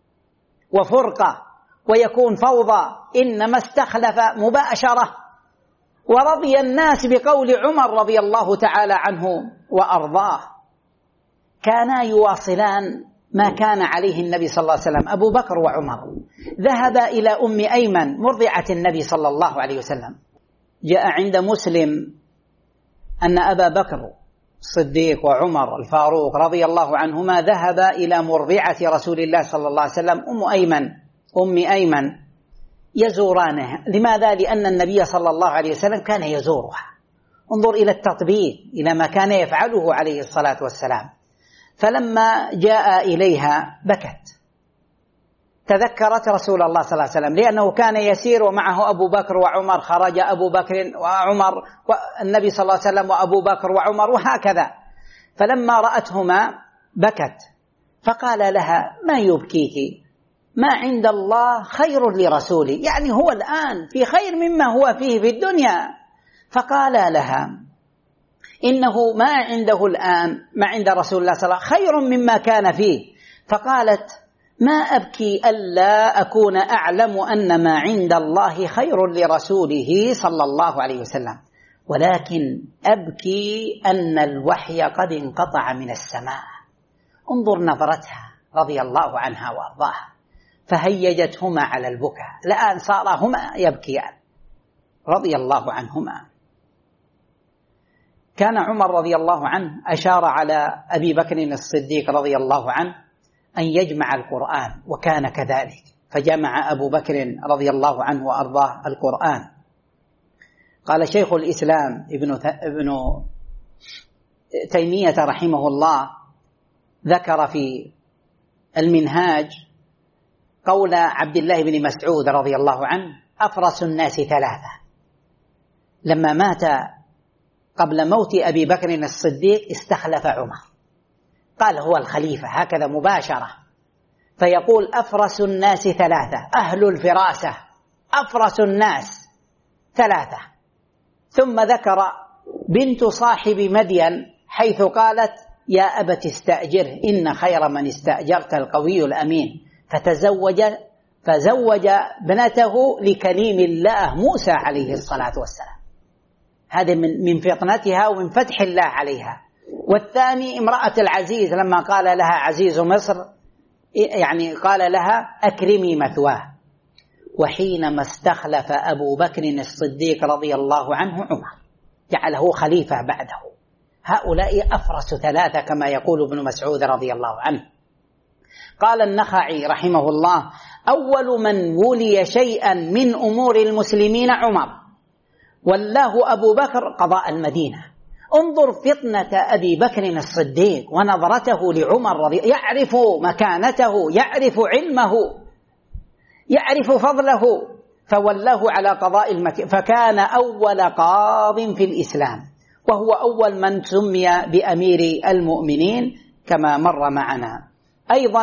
وفرقة ويكون فوضى، إنما استخلف مباشرة، ورضي الناس بقول عمر رضي الله تعالى عنه وأرضاه. كانا يواصلان ما كان عليه النبي صلى الله عليه وسلم. أبو بكر وعمر ذهبا إلى أم أيمن مرضعة النبي صلى الله عليه وسلم. جاء عند مسلم أن أبا بكر الصديق وعمر الفاروق رضي الله عنهما ذهبا إلى مرضعة رسول الله صلى الله عليه وسلم أم أيمن يزورانه. لماذا؟ لأن النبي صلى الله عليه وسلم كان يزورها. انظر إلى التطبيق، إلى ما كان يفعله عليه الصلاة والسلام. فلما جاء إليها بكت، تذكرت رسول الله صلى الله عليه وسلم، لأنه كان يسير ومعه أبو بكر وعمر، خرج أبو بكر وعمر والنبي صلى الله عليه وسلم وأبو بكر وعمر وهكذا. فلما رأتهما بكت، فقال لها: ما يبكيك؟ ما عند الله خير لرسوله، يعني هو الآن في خير مما هو فيه في الدنيا. فقال لها: إنه ما عنده الآن، ما عند رسول الله صلى الله عليه وسلم خير مما كان فيه. فقالت: ما أبكي ألا أكون أعلم أن ما عند الله خير لرسوله صلى الله عليه وسلم، ولكن أبكي أن الوحي قد انقطع من السماء. انظر نظرتها رضي الله عنها وأرضاها، فهيجتهما على البكاء، الآن صارهما يبكيان رضي الله عنهما. كان عمر رضي الله عنه أشار على أبي بكر الصديق رضي الله عنه أن يجمع القرآن، وكان كذلك، فجمع أبو بكر رضي الله عنه وأرضاه القرآن. قال شيخ الإسلام ابن تيمية رحمه الله، ذكر في المنهاج قول عبد الله بن مسعود رضي الله عنه: أفرس الناس ثلاثة. لما مات قبل موت أبي بكر الصديق استخلف عمر، قال هو الخليفة هكذا مباشرة، فيقول: أفرس الناس ثلاثة، أهل الفراسة أفرس الناس ثلاثة. ثم ذكر بنت صاحب مدين حيث قالت: يا أبت استأجره إن خير من استأجرت القوي الأمين. فزوج ابنته لكليم الله موسى عليه الصلاة والسلام. هذا من فطنتها ومن فتح الله عليها. والثاني امرأة العزيز، لما قال لها عزيز مصر يعني قال لها: أكرمي مثواه. وحينما استخلف أبو بكر الصديق رضي الله عنه عمر جعله خليفة بعده. هؤلاء أفرس ثلاثة كما يقول ابن مسعود رضي الله عنه. قال النخعي رحمه الله: أول من ولي شيئا من أمور المسلمين عمر، والله أبو بكر قضاء المدينة. انظر فطنة أبي بكر الصديق ونظرته لعمر يعرف مكانته، يعرف علمه، يعرف فضله، فولاه على قضاء المكان، فكان أول قاض في الإسلام، وهو أول من سمي بأمير المؤمنين كما مر معنا. أيضا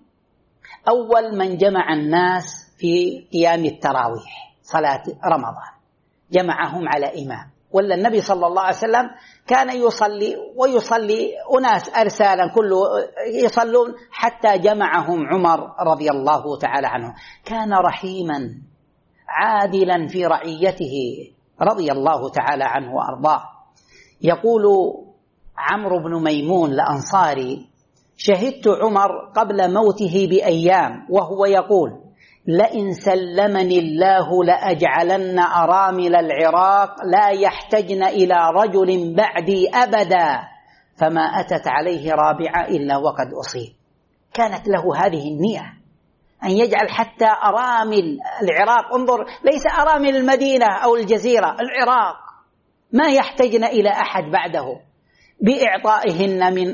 أول من جمع الناس في قيام التراويح صلاة رمضان، جمعهم على إمام، ولا النبي صلى الله عليه وسلم كان يصلي ويصلي أناس أرسالا كله يصلون، حتى جمعهم عمر رضي الله تعالى عنه. كان رحيما عادلا في رعيته رضي الله تعالى عنه وأرضاه. يقول عمرو بن ميمون الأنصاري: شهدت عمر قبل موته بأيام وهو يقول: لئن سلمني الله لأجعلن أرامل العراق لا يحتجن إلى رجل بعدي أبدا، فما أتت عليه رابعة إلا وقد أصيب. كانت له هذه النية أن يجعل حتى أرامل العراق، انظر، ليس أرامل المدينة أو الجزيرة، العراق ما يحتجن إلى أحد بعده، بإعطائهن من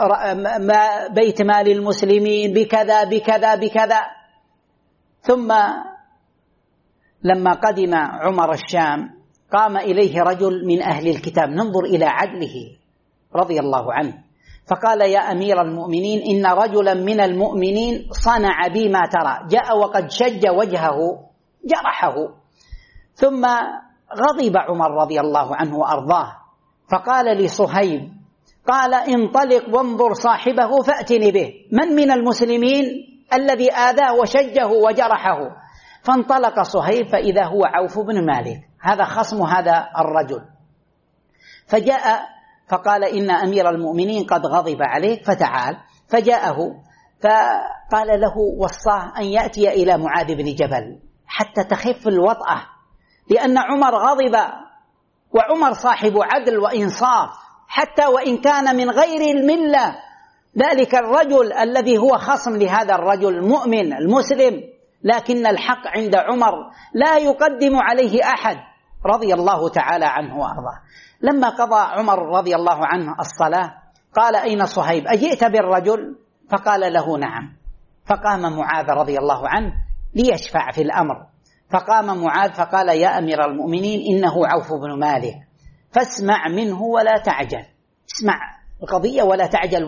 بيت مال المسلمين بكذا بكذا بكذا. ثم لما قدم عمر الشام قام إليه رجل من أهل الكتاب، ننظر إلى عدله رضي الله عنه، فقال: يا أمير المؤمنين، إن رجلا من المؤمنين صنع بي ما ترى، جاء وقد شج وجهه جرحه. ثم غضب عمر رضي الله عنه وأرضاه، فقال لصهيب، قال: انطلق وانظر صاحبه فأتني به، من المسلمين الذي آذاه وشجه وجرحه؟ فانطلق صهيب فإذا هو عوف بن مالك، هذا خصم هذا الرجل. فجاء فقال: إن أمير المؤمنين قد غضب عليك فتعال. فجاءه فقال له وصاه أن يأتي إلى معاذ بن جبل حتى تخف الوطأة، لأن عمر غضب، وعمر صاحب عدل وإنصاف، حتى وإن كان من غير الملة، ذلك الرجل الذي هو خصم لهذا الرجل المؤمن المسلم، لكن الحق عند عمر لا يقدم عليه أحد رضي الله تعالى عنه وأرضاه. لما قضى عمر رضي الله عنه الصلاة قال: أين صهيب؟ أجئت بالرجل؟ فقال له: نعم. فقام معاذ رضي الله عنه ليشفع في الأمر، فقام معاذ فقال: يا أمير المؤمنين، إنه عوف بن مالك، فاسمع منه ولا تعجل، اسمع القضية ولا تعجل،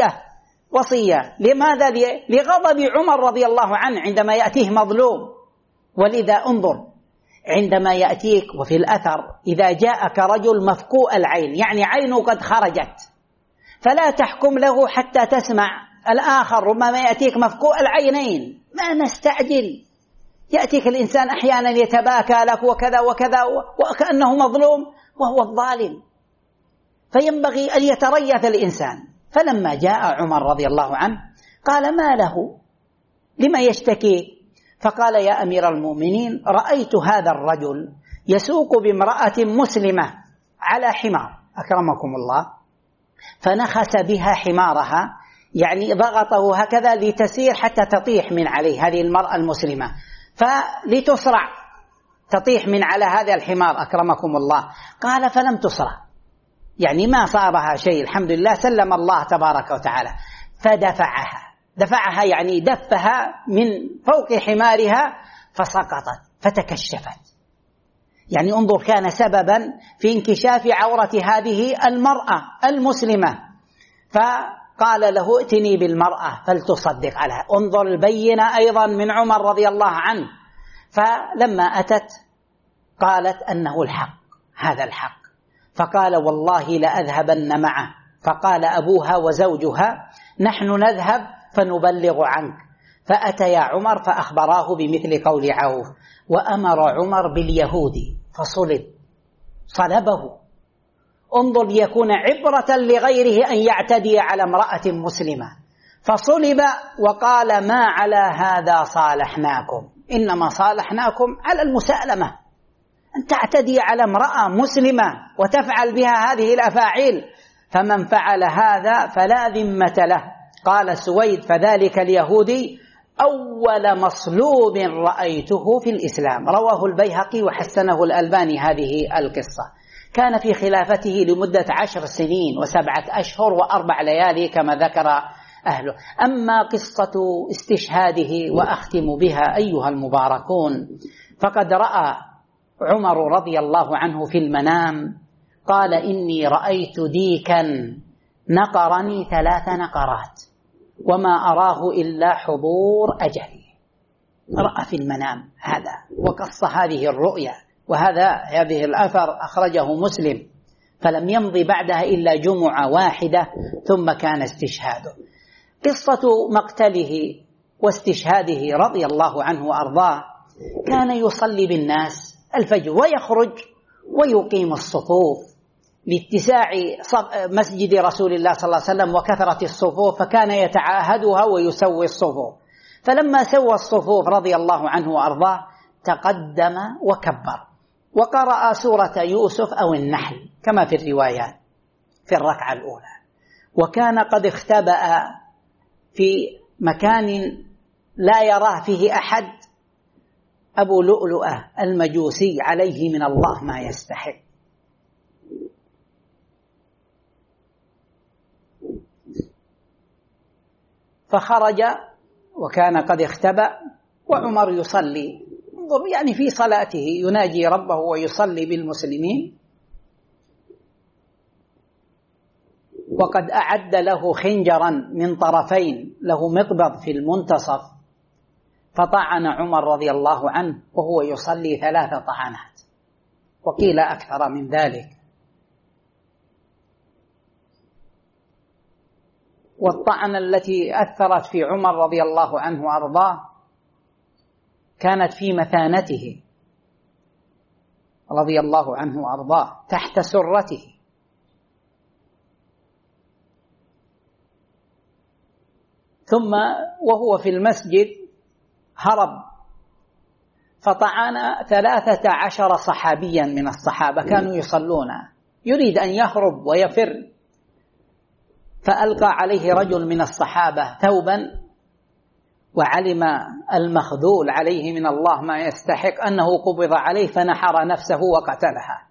وصية. لماذا؟ لغضب عمر رضي الله عنه عندما يأتيه مظلوم. ولذا انظر عندما يأتيك، وفي الأثر إذا جاءك رجل مفقوء العين، يعني عينه قد خرجت، فلا تحكم له حتى تسمع الآخر، ربما يأتيك مفقوء العينين، ما نستعجل. يأتيك الإنسان أحيانا يتباكى لك وكذا وكذا وكأنه مظلوم وهو الظالم، فينبغي أن يتريث الإنسان. فلما جاء عمر رضي الله عنه قال: ما له؟ لما يشتكي؟ فقال: يا أمير المؤمنين، رأيت هذا الرجل يسوق بامرأة مسلمة على حمار، أكرمكم الله، فنخس بها حمارها، يعني ضغطه هكذا لتسير حتى تطيح من عليه هذه المرأة المسلمة، فلتسرع تطيح من على هذا الحمار، أكرمكم الله. قال: فلم تسرع، يعني ما صابها شيء، الحمد لله، سلم الله تبارك وتعالى. دفعها يعني دفها من فوق حمارها فسقطت فتكشفت، يعني انظر، كان سببا في انكشاف عورة هذه المرأة المسلمة. فقال له: ائتني بالمرأة فلتصدق عليها. انظر البينة أيضا من عمر رضي الله عنه. فلما أتت قالت أنه الحق، هذا الحق. فقال: والله لأذهبن معه. فقال أبوها وزوجها: نحن نذهب فنبلغ عنك. فأتيا عمر فأخبراه بمثل قول عوف، وأمر عمر باليهودي صلبه. انظر ليكون عبرة لغيره أن يعتدي على امرأة مسلمة، فصلب وقال: ما على هذا صالحناكم، إنما صالحناكم على المسالمة، أن تعتدي على امرأة مسلمة وتفعل بها هذه الأفاعيل، فمن فعل هذا فلا ذمة له. قال سويد: فذلك اليهودي أول مصلوب رأيته في الإسلام. رواه البيهقي وحسنه الألباني هذه القصة. كان في خلافته لمدة 10 سنين و7 أشهر و4 ليالي كما ذكر أهله. أما قصة استشهاده وأختم بها أيها المباركون، فقد رأى عمر رضي الله عنه في المنام، قال: إني رأيت ديكا نقرني 3 نقرات وما أراه إلا حضور أجلي. رأى في المنام هذا وقص هذه الرؤيا، هذه الأثر أخرجه مسلم. فلم يمضي بعدها إلا جمعة واحدة ثم كان استشهاده. قصة مقتله واستشهاده رضي الله عنه وأرضاه، كان يصلي بالناس الفجر ويخرج ويقيم الصفوف لاتساع مسجد رسول الله صلى الله عليه وسلم وكثرة الصفوف، فكان يتعاهدها ويسوي الصفوف. فلما سوى الصفوف رضي الله عنه وأرضاه تقدم وكبر وقرأ سورة يوسف أو النحل كما في الروايات في الركعة الأولى. وكان قد اختبأ في مكان لا يراه فيه أحد أبو لؤلؤة المجوسي عليه من الله ما يستحق. فخرج وكان قد اختبأ وعمر يصلي، انظر يعني في صلاته يناجي ربه ويصلي بالمسلمين، وقد أعد له خنجرا من طرفين له مقبض في المنتصف، فطعن عمر رضي الله عنه وهو يصلي 3 طعنات وقيل أكثر من ذلك. والطعنة التي أثرت في عمر رضي الله عنه وأرضاه كانت في مثانته رضي الله عنه وأرضاه تحت سرته. ثم وهو في المسجد هرب فطعن 13 صحابيا من الصحابة كانوا يصلون، يريد أن يهرب ويفر، فألقى عليه رجل من الصحابة ثوبا وعلم المخذول عليه من الله ما يستحق أنه قبض عليه فنحر نفسه وقتلها.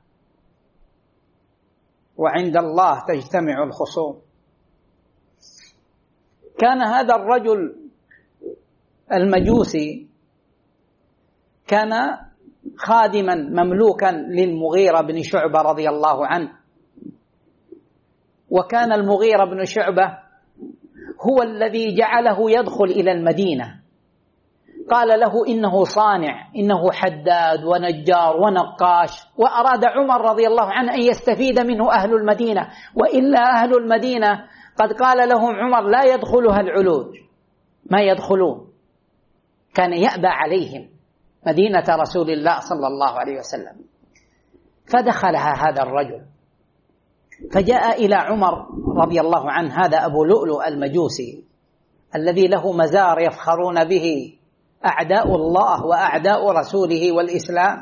وعند الله تجتمع الخصوم. كان هذا الرجل المجوسي كان خادما مملوكا للمغيرة بن شعبة رضي الله عنه، وكان المغيرة بن شعبة هو الذي جعله يدخل إلى المدينة. قال له إنه صانع، إنه حداد ونجار ونقاش، وأراد عمر رضي الله عنه أن يستفيد منه أهل المدينة، وإلا أهل المدينة قد قال لهم عمر لا يدخلها العلوج، ما يدخلون، كان يأبى عليهم مدينة رسول الله صلى الله عليه وسلم. فدخلها هذا الرجل فجاء إلى عمر رضي الله عنه، هذا أبو لؤلؤ المجوسي الذي له مزار يفخرون به أعداء الله وأعداء رسوله والإسلام.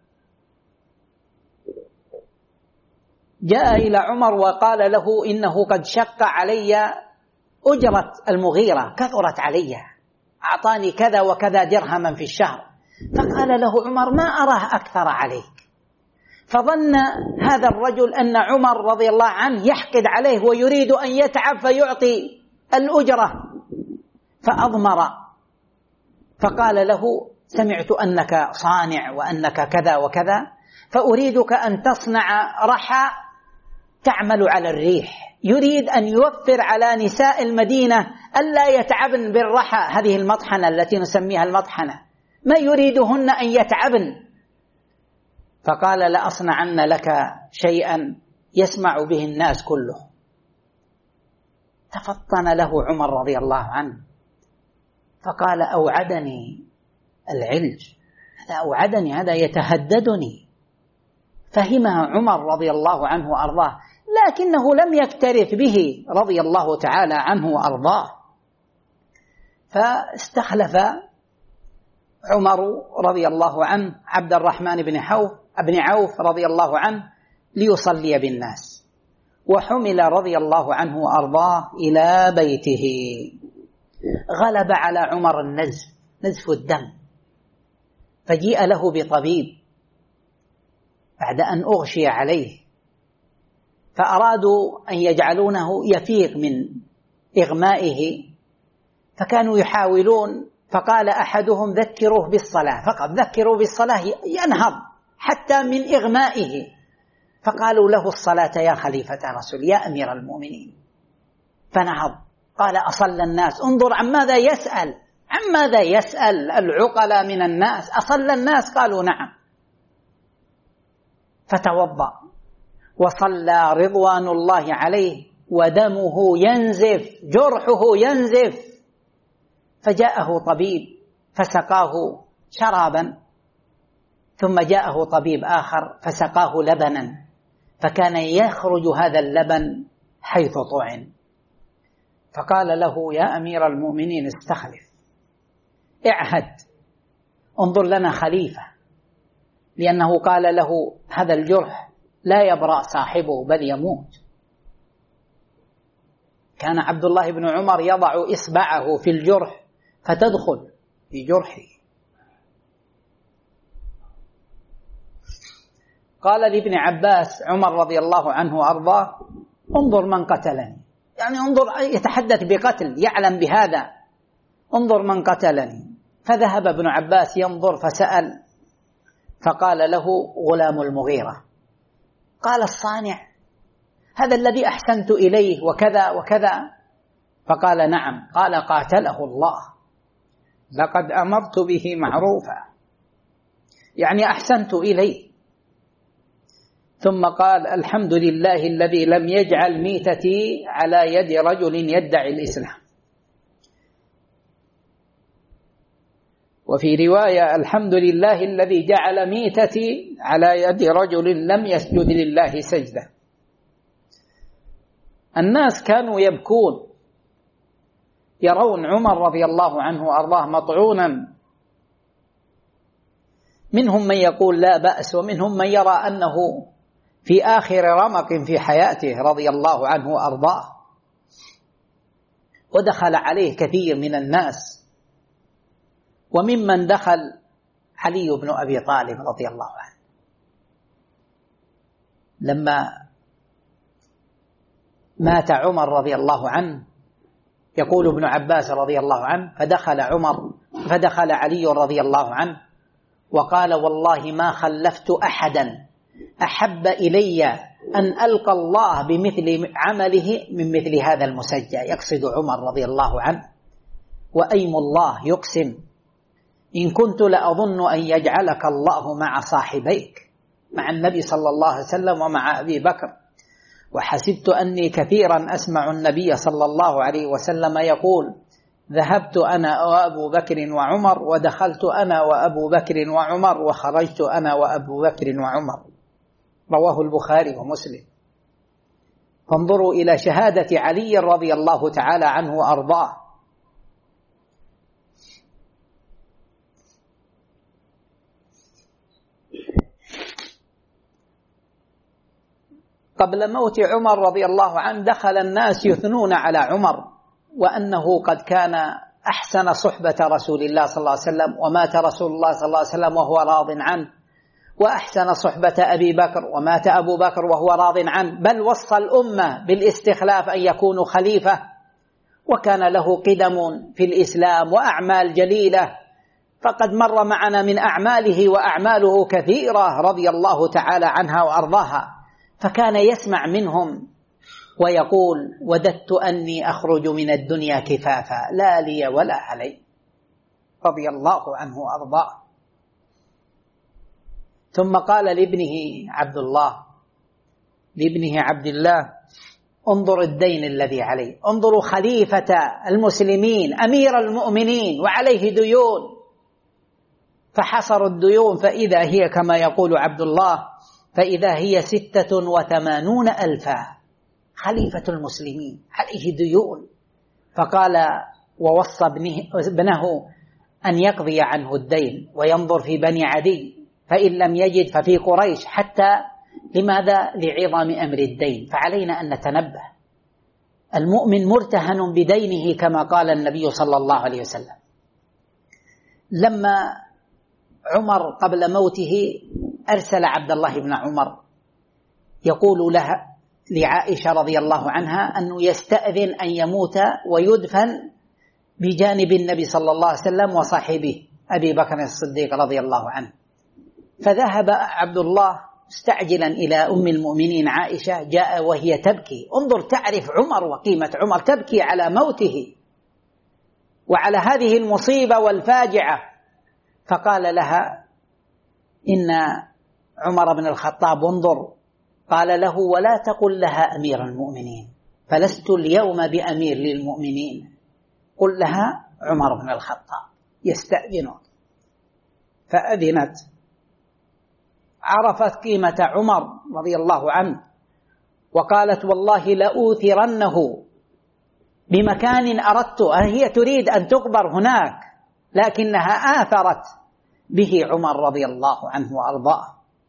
جاء إلى عمر وقال له إنه قد شق علي أجرة المغيرة، كثرت علي، أعطاني كذا وكذا درهما في الشهر. فقال له عمر ما أراه أكثر عليك. فظن هذا الرجل أن عمر رضي الله عنه يحقد عليه ويريد أن يتعب فيعطي الأجرة، فأضمر فقال له سمعت أنك صانع وأنك كذا وكذا، فأريدك أن تصنع رحى تعمل على الريح. يريد أن يوفر على نساء المدينة ألا يتعبن بالرحى، هذه المطحنة التي نسميها المطحنة، ما يريدهن أن يتعبن. فقال لأصنعن لك شيئا يسمع به الناس كله. تفطن له عمر رضي الله عنه فقال أوعدني العلج، هذا أوعدني، هذا يتهددني. فهمها عمر رضي الله عنه وأرضاه، لكنه لم يكترث به رضي الله تعالى عنه وأرضاه. فاستخلف عمر رضي الله عنه عبد الرحمن بن عوف رضي الله عنه ليصلي بالناس، وحمل رضي الله عنه وأرضاه إلى بيته. غلب على عمر نزف الدم، فجيء له بطبيب بعد أن أغشي عليه، فأرادوا أن يجعلونه يفيق من إغمائه، فكانوا يحاولون، فقال أحدهم ذكروه بالصلاة، فقط ذكروا بالصلاة ينهض حتى من إغمائه، فقالوا له الصلاة يا خليفة رسول يا أمير المؤمنين، فنهض قال أصلى الناس. انظر عن ماذا يسأل العقلاء من الناس، أصلى الناس؟ قالوا نعم. فتوضأ وصلى رضوان الله عليه ودمه ينزف، جرحه ينزف، فجاءه طبيب فسقاه شرابا، ثم جاءه طبيب آخر فسقاه لبنا، فكان يخرج هذا اللبن حيث طعن. فقال له يا أمير المؤمنين استخلف، اعهد، انظر لنا خليفة، لأنه قال له هذا الجرح لا يبرأ صاحبه بل يموت. كان عبد الله بن عمر يضع إصبعه في الجرح فتدخل في جرحه. قال لابن عباس عمر رضي الله عنه وأرضاه انظر من قتلني، يعني انظر، يتحدث بقتل، يعلم بهذا، انظر من قتلني. فذهب ابن عباس ينظر فسأل، فقال له غلام المغيرة. قال الصانع هذا الذي أحسنت إليه وكذا وكذا، فقال نعم. قال قاتله الله، لقد أمرت به معروفا، يعني أحسنت إليه. ثم قال الحمد لله الذي لم يجعل ميتتي على يد رجل يدعي الإسلام. وفي رواية الحمد لله الذي جعل ميتتي على يد رجل لم يسجد لله سجدة. الناس كانوا يبكون، يرون عمر رضي الله عنه وأرضاه مطعونا، منهم من يقول لا بأس، ومنهم من يرى أنه في آخر رمق في حياته رضي الله عنه وأرضاه. ودخل عليه كثير من الناس، وممن دخل علي بن أبي طالب رضي الله عنه. لما مات عمر رضي الله عنه، يقول ابن عباس رضي الله عنه فدخل علي رضي الله عنه وقال والله ما خلفت أحدا أحب إلي أن ألقى الله بمثل عمله من مثل هذا المسجى، يقصد عمر رضي الله عنه. وأيم الله يقسم إن كنت لأظن أن يجعلك الله مع صاحبيك، مع النبي صلى الله عليه وسلم ومع أبي بكر، وحسبت أني كثيرا أسمع النبي صلى الله عليه وسلم يقول ذهبت أنا وأبو بكر وعمر، ودخلت أنا وأبو بكر وعمر، وخرجت أنا وأبو بكر وعمر. رواه البخاري ومسلم. فانظروا إلى شهادة علي رضي الله تعالى عنه وأرضاه. قبل موت عمر رضي الله عنه دخل الناس يثنون على عمر، وأنه قد كان أحسن صحبة رسول الله صلى الله عليه وسلم، ومات رسول الله صلى الله عليه وسلم وهو راض عنه، وأحسن صحبة أبي بكر ومات أبو بكر وهو راض عنه، بل وصى الأمة بالاستخلاف أن يكونوا خليفة، وكان له قدم في الإسلام وأعمال جليلة، فقد مر معنا من أعماله وأعماله كثيرة رضي الله تعالى عنها وأرضاها. فكان يسمع منهم ويقول وددت أني أخرج من الدنيا كفافا لا لي ولا علي، رضي الله عنه وأرضاه. ثم قال لابنه عبد الله انظر الدين الذي عليه، انظروا خليفة المسلمين أمير المؤمنين وعليه ديون. فحصروا الديون فإذا هي كما يقول عبد الله فإذا هي 86,000 خليفة المسلمين عليه ديون. فقال ووصى ابنه أن يقضي عنه الدين وينظر في بني عدي، فإن لم يجد ففي قريش، حتى لماذا؟ لعظم أمر الدين. فعلينا أن نتنبه المؤمن مرتهن بدينه كما قال النبي صلى الله عليه وسلم. لما عمر قبل موته أرسل عبد الله بن عمر يقول لها لعائشة رضي الله عنها أنه يستأذن أن يموت ويدفن بجانب النبي صلى الله عليه وسلم وصاحبه أبي بكر الصديق رضي الله عنه. فذهب عبد الله مستعجلا إلى أم المؤمنين عائشة، جاء وهي تبكي. انظر تعرف عمر وقيمة عمر، تبكي على موته وعلى هذه المصيبة والفاجعة. فقال لها إن عمر بن الخطاب انظر، قال له ولا تقل لها أمير المؤمنين، فلست اليوم بأمير للمؤمنين، قل لها عمر بن الخطاب يستأذنك. فأذنت، عرفت قيمة عمر رضي الله عنه وقالت والله لأوثرنه بمكان أردت. هي تريد أن تقبر هناك لكنها آثرت به عمر رضي الله عنه وأرضاه.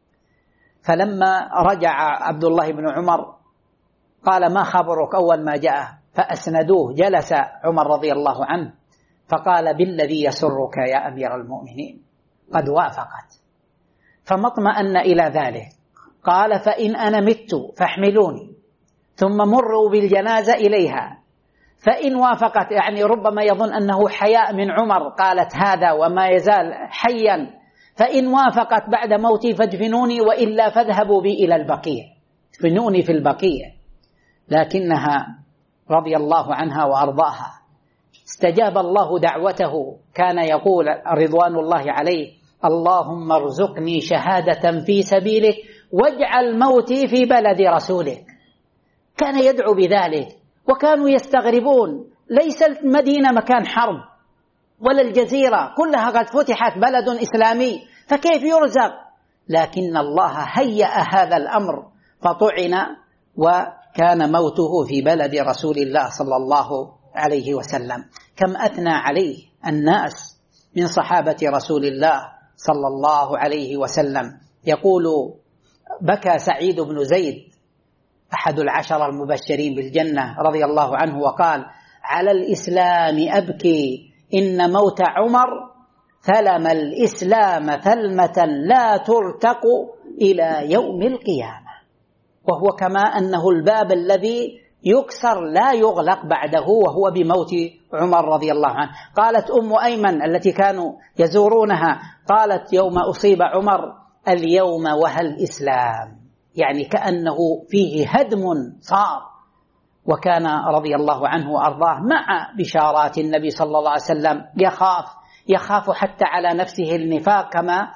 فلما رجع عبد الله بن عمر قال ما خبرك أول ما جاء؟ فأسندوه، جلس عمر رضي الله عنه فقال بالذي يسرك يا أمير المؤمنين قد وافقت. فما اطمأن إلى ذلك، قال فإن أنا مت فاحملوني ثم مروا بالجنازة إليها، فإن وافقت، يعني ربما يظن أنه حياء من عمر، قالت هذا وما يزال حيا، فإن وافقت بعد موتي فادفنوني وإلا فاذهبوا بي إلى البقيع، ادفنوني في البقيع. لكنها رضي الله عنها وأرضاها استجاب الله دعوته، كان يقول رضوان الله عليه اللهم ارزقني شهادة في سبيلك واجعل موتي في بلد رسولك. كان يدعو بذلك، وكانوا يستغربون، ليس المدينة مكان حرب ولا الجزيرة، كلها قد فتحت بلد إسلامي، فكيف يرزق؟ لكن الله هيأ هذا الأمر فطعن وكان موته في بلد رسول الله صلى الله عليه وسلم. كم أثنى عليه الناس من صحابة رسول الله صلى الله عليه وسلم. يقول بكى سعيد بن زيد أحد العشر المبشرين بالجنة رضي الله عنه وقال على الإسلام أبكي إن موت عمر ثلم الإسلام ثلمة لا ترتق إلى يوم القيامة، وهو كما أنه الباب الذي يكسر لا يغلق بعده، وهو بموت عمر رضي الله عنه. قالت أم أيمن التي كانوا يزورونها، قالت يوم أصيب عمر اليوم وهى الإسلام، يعني كأنه فيه هدم صار. وكان رضي الله عنه وأرضاه مع بشارات النبي صلى الله عليه وسلم يخاف حتى على نفسه النفاق، كما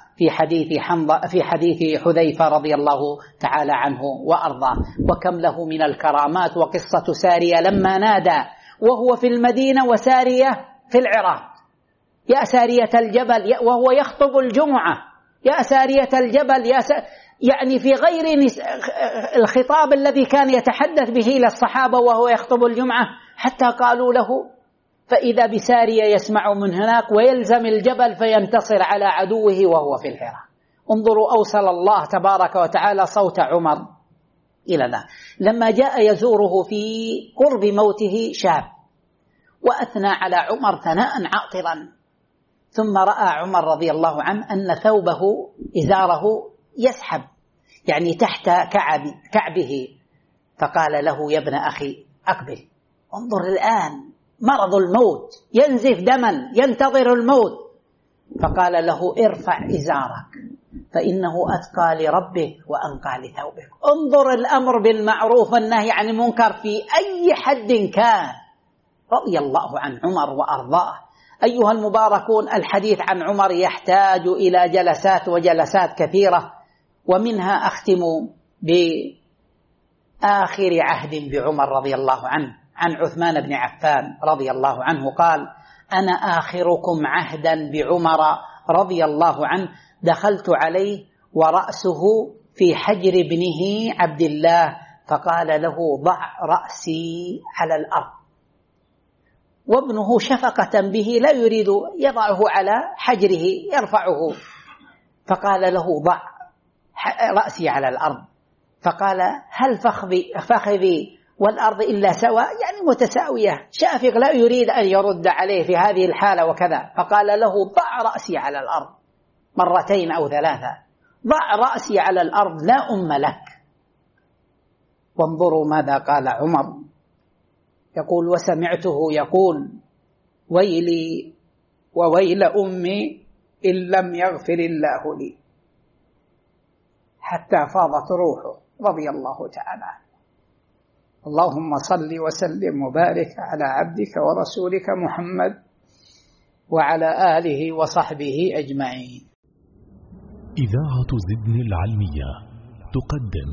في حديث حذيفة رضي الله تعالى عنه وأرضاه. وكم له من الكرامات. وقصة سارية لما نادى وهو في المدينة وسارية في العراق، يا سارية الجبل، وهو يخطب الجمعة، يا سارية الجبل، يعني في غير الخطاب الذي كان يتحدث به للصحابة وهو يخطب الجمعة، حتى قالوا له فإذا بسارية يسمع من هناك ويلزم الجبل فينتصر على عدوه وهو في العراق. انظروا أوصل الله تبارك وتعالى صوت عمر إلى ذا. لما جاء يزوره في قرب موته شاب وأثنى على عمر ثناء عاطرا، ثم رأى عمر رضي الله عنه أن ثوبه إزاره يسحب يعني تحت كعبه، فقال له يا ابن أخي أقبل، انظر الآن مرض الموت، ينزف دما، ينتظر الموت. فقال له ارفع إزارك فإنه أتقى لربك وأنقى لثوبك. انظر الأمر بالمعروف والنهي عن المنكر في أي حد كان. رضي الله عن عمر وأرضاه. أيها المباركون، الحديث عن عمر يحتاج إلى جلسات وجلسات كثيرة، ومنها أختم بآخر عهد بعمر رضي الله عنه، عن عثمان بن عفان رضي الله عنه قال أنا آخركم عهدا بعمر رضي الله عنه، دخلت عليه ورأسه في حجر ابنه عبد الله، فقال له ضع رأسي على الأرض، وابنه شفقة به لا يريد يضعه على حجره يرفعه، فقال له ضع رأسي على الأرض، فقال هل فخذي والأرض إلا سواء يعني متساوية. شافق لا يريد أن يرد عليه في هذه الحالة وكذا، فقال له ضع رأسي على الأرض مرتين أو ثلاثة، ضع رأسي على الأرض لا أم لك. وانظروا ماذا قال عمر، يقول: وسمعته يقول: ويلي وويل أمي إن لم يغفر الله لي، حتى فاضت روحه رضي الله تعالى عنه. اللهم صل وسلم وبارك على عبدك ورسولك محمد وعلى آله وصحبه أجمعين. إذاعة زدن العلمية تقدم.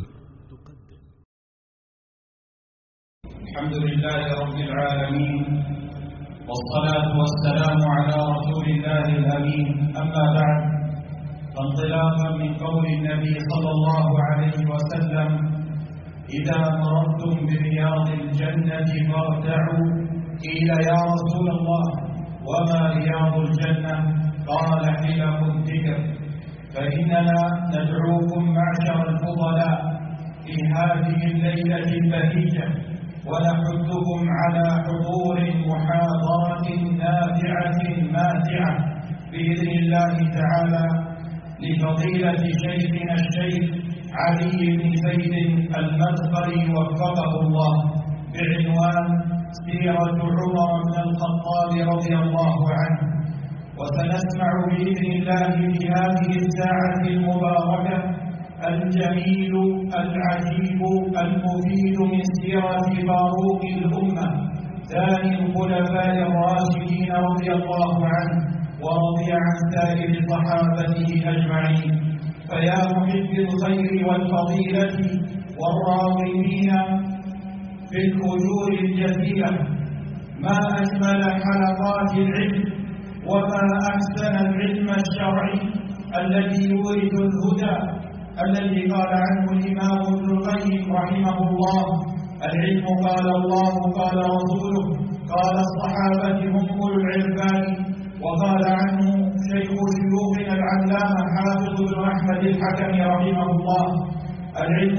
الحمد لله رب العالمين، والصلاة والسلام على رسول الله الأمين. أما بعد، فانطلاقا من قول النبي صلى الله عليه وسلم: إذا مررتم برياض الجنة فارتعوا. قيل: يا رسول الله، وما رياض الجنة؟ قال: حلق الذكر. فإننا ندعوكم معشر الفضلاء في هذه الليلة البهيجة، ونحثكم على حضور محاضرة نافعة ماتعة بإذن الله تعالى لفضيلة شيخنا الشيخ علي بن زيد المدخلي وفقه الله، بعنوان سيرة عمر بن الخطاب رضي الله عنه. وسنسمع بإذن الله في هذه الساعة المباركة الجميل العجيب المفيد من سيرة فاروق الأمة ثاني الخلفاء الراشدين رضي الله عنه، ورضي عن سائر صحابته أجمعين. فيا محب الخير والفضيلة والراغبين في الأجور الجزيلة، ما أجمل حلقات العلم، وما أحسن العلم الشرعي الذي يورث الهدى، الذي قال عنه الإمام ابن القيم رحمه الله: العلم قال الله قال رسوله قال الصحابة هم أولو العرفان. وقال عنه شيخ شيوخنا العلامة حافظ بن أحمد الحكمي رحمه الله: العلم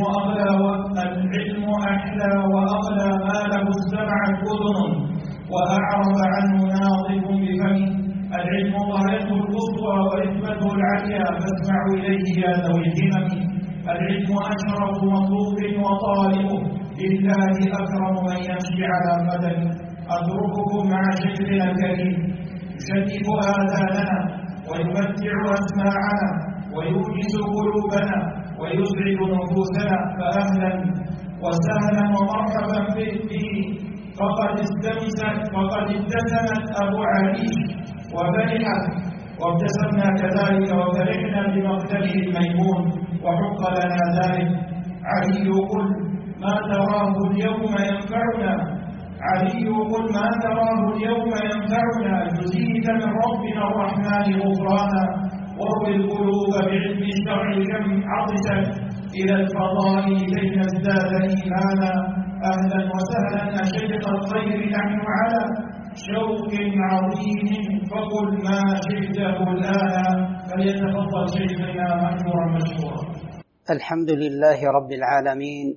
أحلى وأغلى ما له استمعت أذن وأعرض عنه ناطق بفمه. العلم غايته القصوى ورتبته العليا، فاسمعوا إليه يا ذوي الهمم. العلم أشرف مطلوب وطالبه، لله أكرم من يمشي على قدمه. أترككم مع شيخنا الكريم يشتت آذاننا ويمتع أسماعنا ويوجز قلوبنا ويسعد نفوسنا، فأهلا وسهلا ومرحبا به. فقد ابتسمت أبو علي وفرحت، وابتسمنا كذلك وفرحنا بمقتله الميمون، وحق لنا ذلك. علي قل ما تراه اليوم ينفعنا، علي قل ما تراه اليوم ينفعنا، جزيت من ربنا الرحمن غفرانا، واروي القلوب بعلم الشرع كم عطشت إلى الفضائل كي نزداد إيمانا. أهلا وسهلا شيخ الخير، نحن على شوق عظيم، فقل ما شئته الآن. فليتفضل شيخنا مأجورا مشكورا. الحمد لله رب العالمين،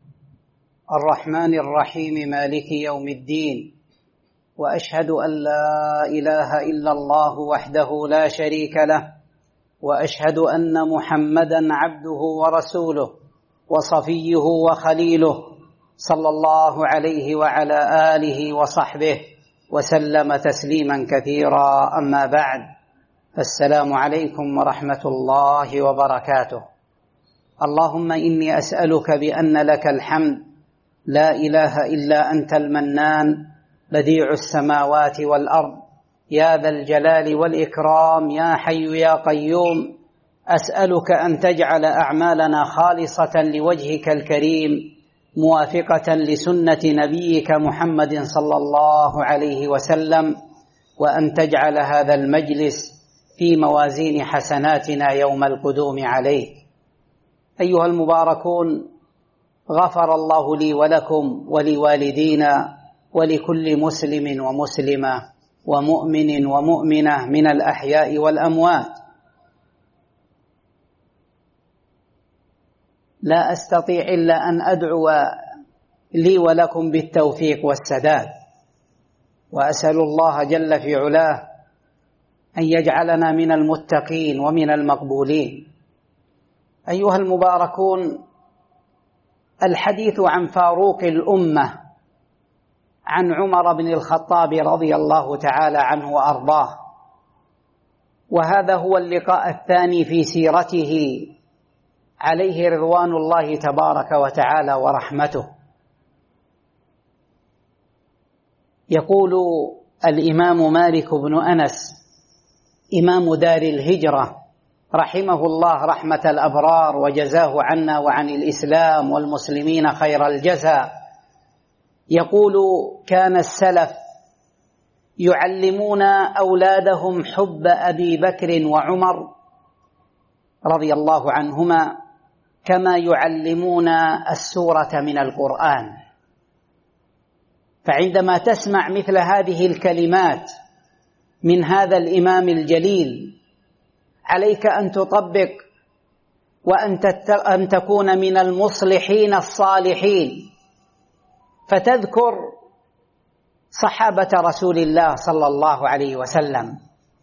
الرحمن الرحيم، مالك يوم الدين، وأشهد أن لا إله إلا الله وحده لا شريك له، وأشهد أن محمدا عبده ورسوله وصفيه وخليله، صلى الله عليه وعلى آله وصحبه وسلم تسليما كثيرا. أما بعد، فالسلام عليكم ورحمة الله وبركاته. اللهم إني أسألك بأن لك الحمد، لا إله إلا أنت المنان، بديع السماوات والأرض، يا ذا الجلال والإكرام، يا حي يا قيوم. أسألك أن تجعل أعمالنا خالصة لوجهك الكريم، موافقة لسنة نبيك محمد صلى الله عليه وسلم، وأن تجعل هذا المجلس في موازين حسناتنا يوم القدوم عليه. أيها المباركون، غفر الله لي ولكم ولوالدينا ولكل مسلم ومسلمة ومؤمن ومؤمنة من الأحياء والأموات. لا أستطيع إلا أن أدعو لي ولكم بالتوفيق والسداد، وأسأل الله جل في علاه أن يجعلنا من المتقين ومن المقبولين. أيها المباركون، الحديث عن فاروق الأمة، عن عمر بن الخطاب رضي الله تعالى عنه وأرضاه، وهذا هو اللقاء الثاني في سيرته عليه رضوان الله تبارك وتعالى ورحمته. يقول الإمام مالك بن أنس إمام دار الهجرة رحمه الله رحمة الأبرار وجزاه عنا وعن الإسلام والمسلمين خير الجزاء، يقول: كان السلف يعلمون أولادهم حب أبي بكر وعمر رضي الله عنهما كما يعلمون السورة من القرآن. فعندما تسمع مثل هذه الكلمات من هذا الإمام الجليل، عليك أن تطبق وأن تكون من المصلحين الصالحين، فتذكر صحابة رسول الله صلى الله عليه وسلم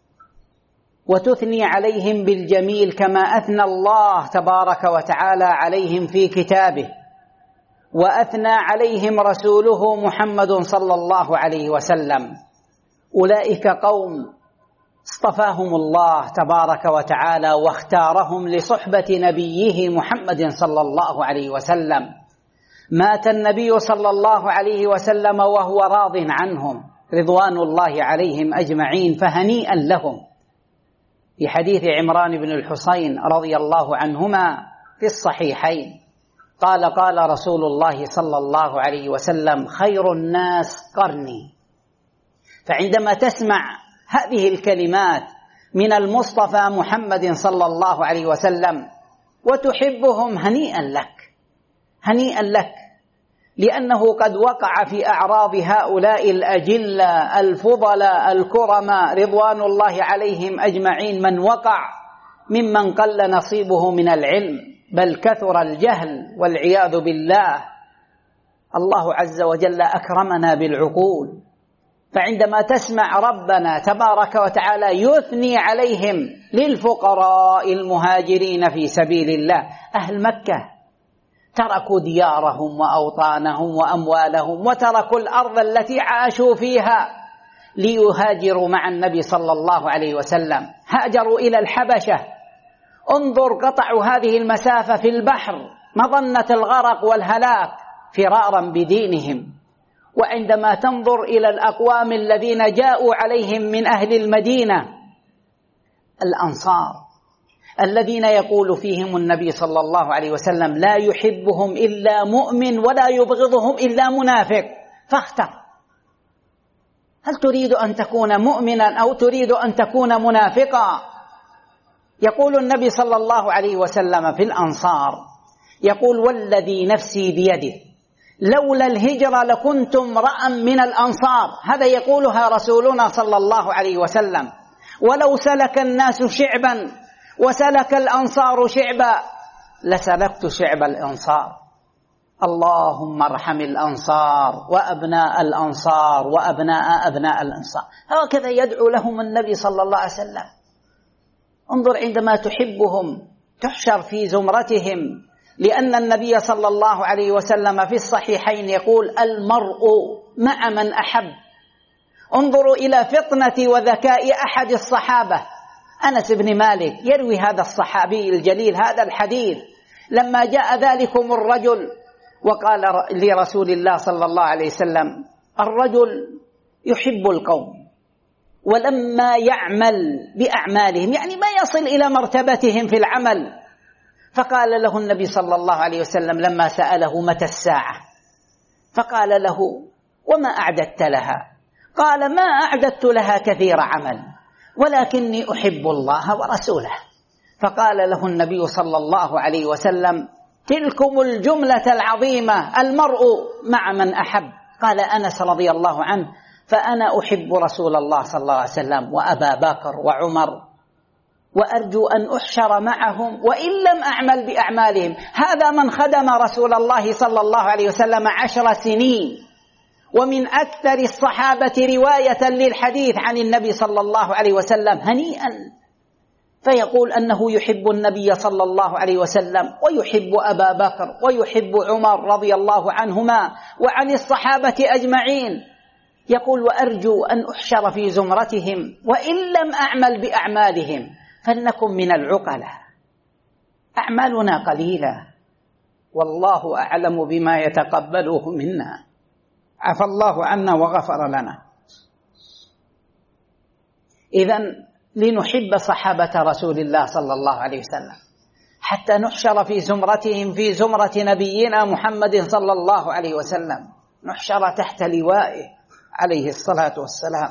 وتثني عليهم بالجميل كما أثنى الله تبارك وتعالى عليهم في كتابه، وأثنى عليهم رسوله محمد صلى الله عليه وسلم. أولئك قوم اصطفاهم الله تبارك وتعالى واختارهم لصحبة نبيه محمد صلى الله عليه وسلم. مات النبي صلى الله عليه وسلم وهو راض عنهم رضوان الله عليهم أجمعين، فهنيئا لهم. في حديث عمران بن الحصين رضي الله عنهما في الصحيحين قال: قال رسول الله صلى الله عليه وسلم: خير الناس قرني. فعندما تسمع هذه الكلمات من المصطفى محمد صلى الله عليه وسلم وتحبهم، هنيئا لك، هنيئا لك، لأنه قد وقع في أعراض هؤلاء الأجلة الفضلاء الكرماء رضوان الله عليهم أجمعين من وقع ممن قل نصيبه من العلم، بل كثر الجهل والعياذ بالله. الله عز وجل أكرمنا بالعقول، فعندما تسمع ربنا تبارك وتعالى يثني عليهم للفقراء المهاجرين في سبيل الله، أهل مكة تركوا ديارهم وأوطانهم وأموالهم وتركوا الأرض التي عاشوا فيها ليهاجروا مع النبي صلى الله عليه وسلم، هاجروا إلى الحبشة. انظر، قطعوا هذه المسافة في البحر مظنة الغرق والهلاك فرارا بدينهم. وعندما تنظر إلى الأقوام الذين جاءوا عليهم من أهل المدينة، الأنصار الذين يقول فيهم النبي صلى الله عليه وسلم: لا يحبهم إلا مؤمن ولا يبغضهم إلا منافق، فاختر، هل تريد أن تكون مؤمنا أو تريد أن تكون منافقا؟ يقول النبي صلى الله عليه وسلم في الأنصار، يقول: والذي نفسي بيده لولا الهجرة لكنت امرأ من الأنصار. هذا يقولها رسولنا صلى الله عليه وسلم. ولو سلك الناس شعبا وسلك الأنصار شعبا لسلكت شعب الأنصار. اللهم ارحم الأنصار وأبناء الأنصار وأبناء أبناء الأنصار. هكذا يدعو لهم النبي صلى الله عليه وسلم. انظر، عندما تحبهم تحشر في زمرتهم، لأن النبي صلى الله عليه وسلم في الصحيحين يقول: المرء مع من أحب. انظروا إلى فطنة وذكاء أحد الصحابة، أنس بن مالك، يروي هذا الصحابي الجليل هذا الحديث لما جاء ذلكم الرجل وقال لرسول الله صلى الله عليه وسلم: الرجل يحب القوم ولما يعمل بأعمالهم، يعني ما يصل إلى مرتبتهم في العمل. فقال له النبي صلى الله عليه وسلم لما سأله: متى الساعة؟ فقال له: وما أعددت لها؟ قال: ما أعددت لها كثير عمل، ولكني أحب الله ورسوله. فقال له النبي صلى الله عليه وسلم: تلكم الجملة العظيمة، المرء مع من أحب. قال أنس رضي الله عنه: فأنا أحب رسول الله صلى الله عليه وسلم وأبا بكر وعمر وأرجو أن أحشر معهم وإن لم أعمل بأعمالهم. هذا من خدم رسول الله صلى الله عليه وسلم 10 سنين، ومن أكثر الصحابة رواية للحديث عن النبي صلى الله عليه وسلم، هنيئا. فيقول أنه يحب النبي صلى الله عليه وسلم ويحب أبا بكر ويحب عمر رضي الله عنهما وعن الصحابة أجمعين. يقول وأرجو أن أحشر في زمرتهم وإن لم أعمل بأعمالهم. فلنكن من العقلاء، أعمالنا قليلة والله أعلم بما يتقبله منا. عفى الله عنا وغفر لنا. إذن لنحب صحابة رسول الله صلى الله عليه وسلم حتى نحشر في زمرتهم، في زمرة نبينا محمد صلى الله عليه وسلم، نحشر تحت لوائه عليه الصلاة والسلام.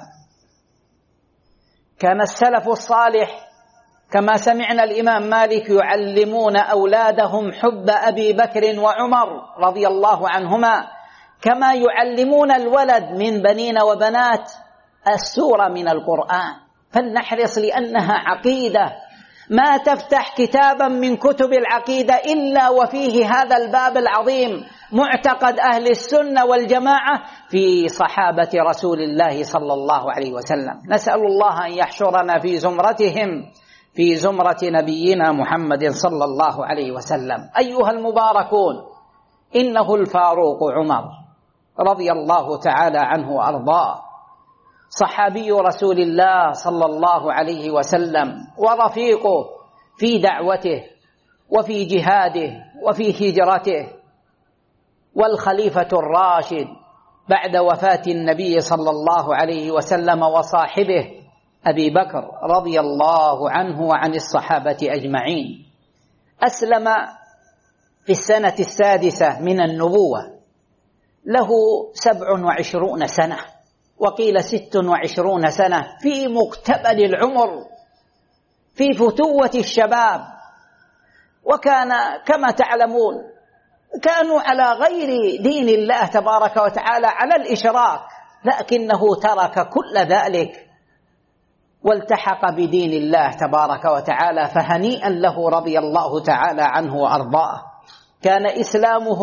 كان السلف الصالح كما سمعنا الإمام مالك يعلمون أولادهم حب أبي بكر وعمر رضي الله عنهما كما يعلمون الولد من بنين وبنات السورة من القرآن. فلنحرص لأنها عقيدة، ما تفتح كتابا من كتب العقيدة إلا وفيه هذا الباب العظيم، معتقد أهل السنة والجماعة في صحابة رسول الله صلى الله عليه وسلم. نسأل الله أن يحشرنا في زمرتهم، في زمرة نبينا محمد صلى الله عليه وسلم. أيها المباركون، إنه الفاروق عمر رضي الله تعالى عنه وأرضاه، صحابي رسول الله صلى الله عليه وسلم ورفيقه في دعوته وفي جهاده وفي هجرته، والخليفة الراشد بعد وفاة النبي صلى الله عليه وسلم وصاحبه أبي بكر رضي الله عنه وعن الصحابة أجمعين. أسلم في السنة 6 من النبوة، له 27 سنة وقيل 26 سنة، في مقتبل العمر، في فتوة الشباب. وكان كما تعلمون كانوا على غير دين الله تبارك وتعالى، على الإشراك، لكنه ترك كل ذلك والتحق بدين الله تبارك وتعالى، فهنيئا له رضي الله تعالى عنه وأرضاه. كان إسلامه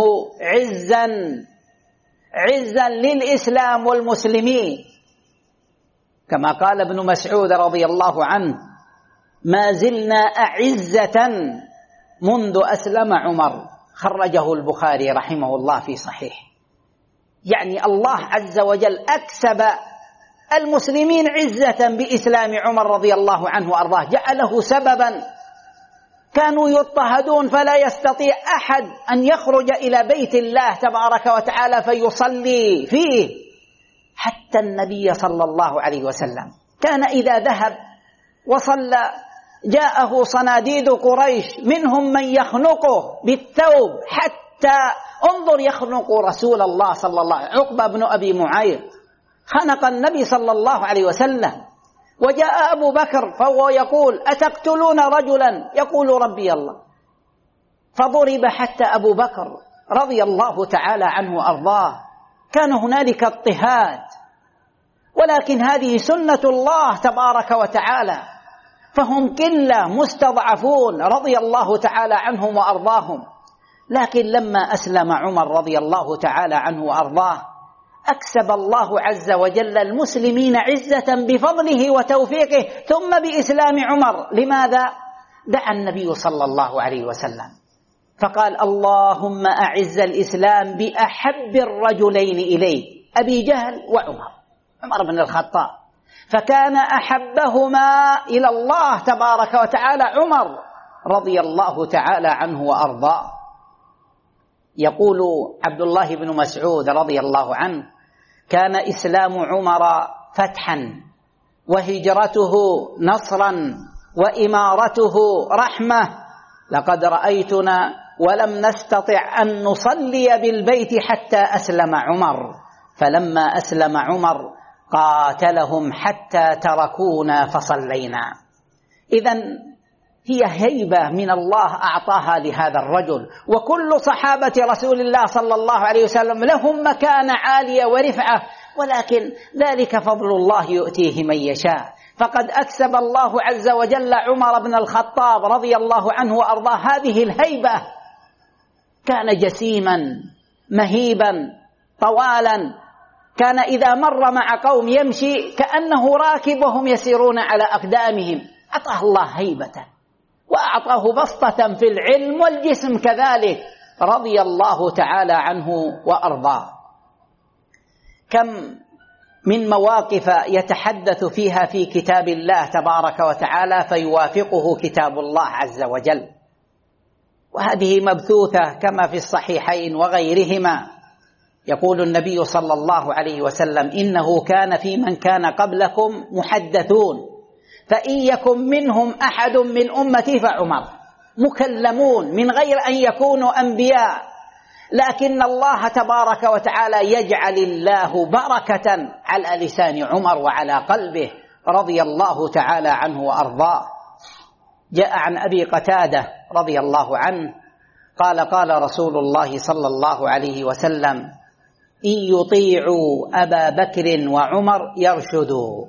عزا للإسلام والمسلمين، كما قال ابن مسعود رضي الله عنه: ما زلنا أعزة منذ أسلم عمر. خرجه البخاري رحمه الله في صحيح. يعني الله عز وجل أكسب المسلمين عزة بإسلام عمر رضي الله عنه وأرضاه، جعله سببا. كانوا يضطهدون فلا يستطيع أحد أن يخرج إلى بيت الله تبارك وتعالى فيصلي فيه، حتى النبي صلى الله عليه وسلم كان إذا ذهب وصلى جاءه صناديد قريش، منهم من يخنقه بالثوب، حتى انظر يخنق رسول الله صلى الله عليه وسلم. عقبة بن أبي معيط خنق النبي صلى الله عليه وسلم. وجاء أبو بكر فهو يقول: أتقتلون رجلا يقول ربي الله، فضرب حتى أبو بكر رضي الله تعالى عنه وأرضاه. كان هنالك اضطهاد، ولكن هذه سنة الله تبارك وتعالى، فهم قلة مستضعفون رضي الله تعالى عنهم وأرضاهم. لكن لما أسلم عمر رضي الله تعالى عنه وأرضاه أكسب الله عز وجل المسلمين عزة بفضله وتوفيقه، ثم بإسلام عمر. لماذا؟ دعا النبي صلى الله عليه وسلم فقال: اللهم أعز الإسلام بأحب الرجلين إليك، أبي جهل وعمر، عمر بن الخطاب. فكان أحبهما إلى الله تبارك وتعالى عمر رضي الله تعالى عنه وأرضاه. يقول عبد الله بن مسعود رضي الله عنه: كان إسلام عمر فتحا، وهجرته نصرا، وإمارته رحمة. لقد رأيتنا ولم نستطع أن نصلي بالبيت حتى أسلم عمر، فلما أسلم عمر قاتلهم حتى تركونا فصلينا. إذن هي هيبة من الله أعطاها لهذا الرجل. وكل صحابة رسول الله صلى الله عليه وسلم لهم مكانة عالية ورفعة، ولكن ذلك فضل الله يؤتيه من يشاء. فقد أكسب الله عز وجل عمر بن الخطاب رضي الله عنه وأرضاه هذه الهيبة. كان جسيما مهيبا طوالا، كان إذا مر مع قوم يمشي كأنه راكب وهم يسيرون على أقدامهم. أعطاه الله هيبة وأعطاه بسطة في العلم والجسم كذلك رضي الله تعالى عنه وأرضاه. كم من مواقف يتحدث فيها في كتاب الله تبارك وتعالى فيوافقه كتاب الله عز وجل، وهذه مبثوثة كما في الصحيحين وغيرهما. يقول النبي صلى الله عليه وسلم: إنه كان في من كان قبلكم محدثون، فإن يكن منهم أحد من أمتي فعمر، مكلمون من غير أن يكونوا أنبياء، لكن الله تبارك وتعالى يجعل الله بركة على لسان عمر وعلى قلبه رضي الله تعالى عنه وأرضاه. جاء عن أبي قتادة رضي الله عنه قال: قال رسول الله صلى الله عليه وسلم: إن يطيعوا أبا بكر وعمر يرشدوا.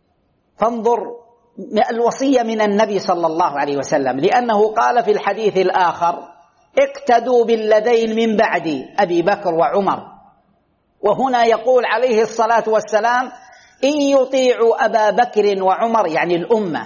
فانظر الوصية من النبي صلى الله عليه وسلم، لأنه قال في الحديث الآخر: اقتدوا بالذين من بعدي أبي بكر وعمر. وهنا يقول عليه الصلاة والسلام: إن يطيعوا أبا بكر وعمر، يعني الأمة،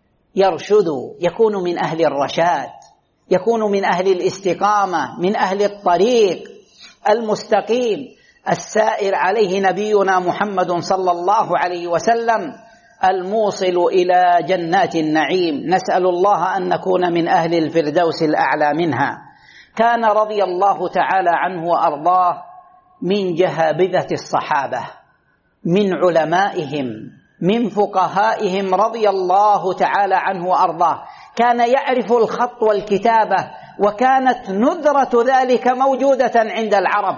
يرشدوا، يكون من أهل الرشاد، يكون من أهل الاستقامة، من أهل الطريق المستقيم السائر عليه نبينا محمد صلى الله عليه وسلم، الموصل إلى جنات النعيم. نسأل الله أن نكون من أهل الفردوس الأعلى منها. كان رضي الله تعالى عنه وأرضاه من جهابذة الصحابة، من علمائهم، من فقهائهم رضي الله تعالى عنه وأرضاه. كان يعرف الخط والكتابة، وكانت ندرة ذلك موجودة عند العرب،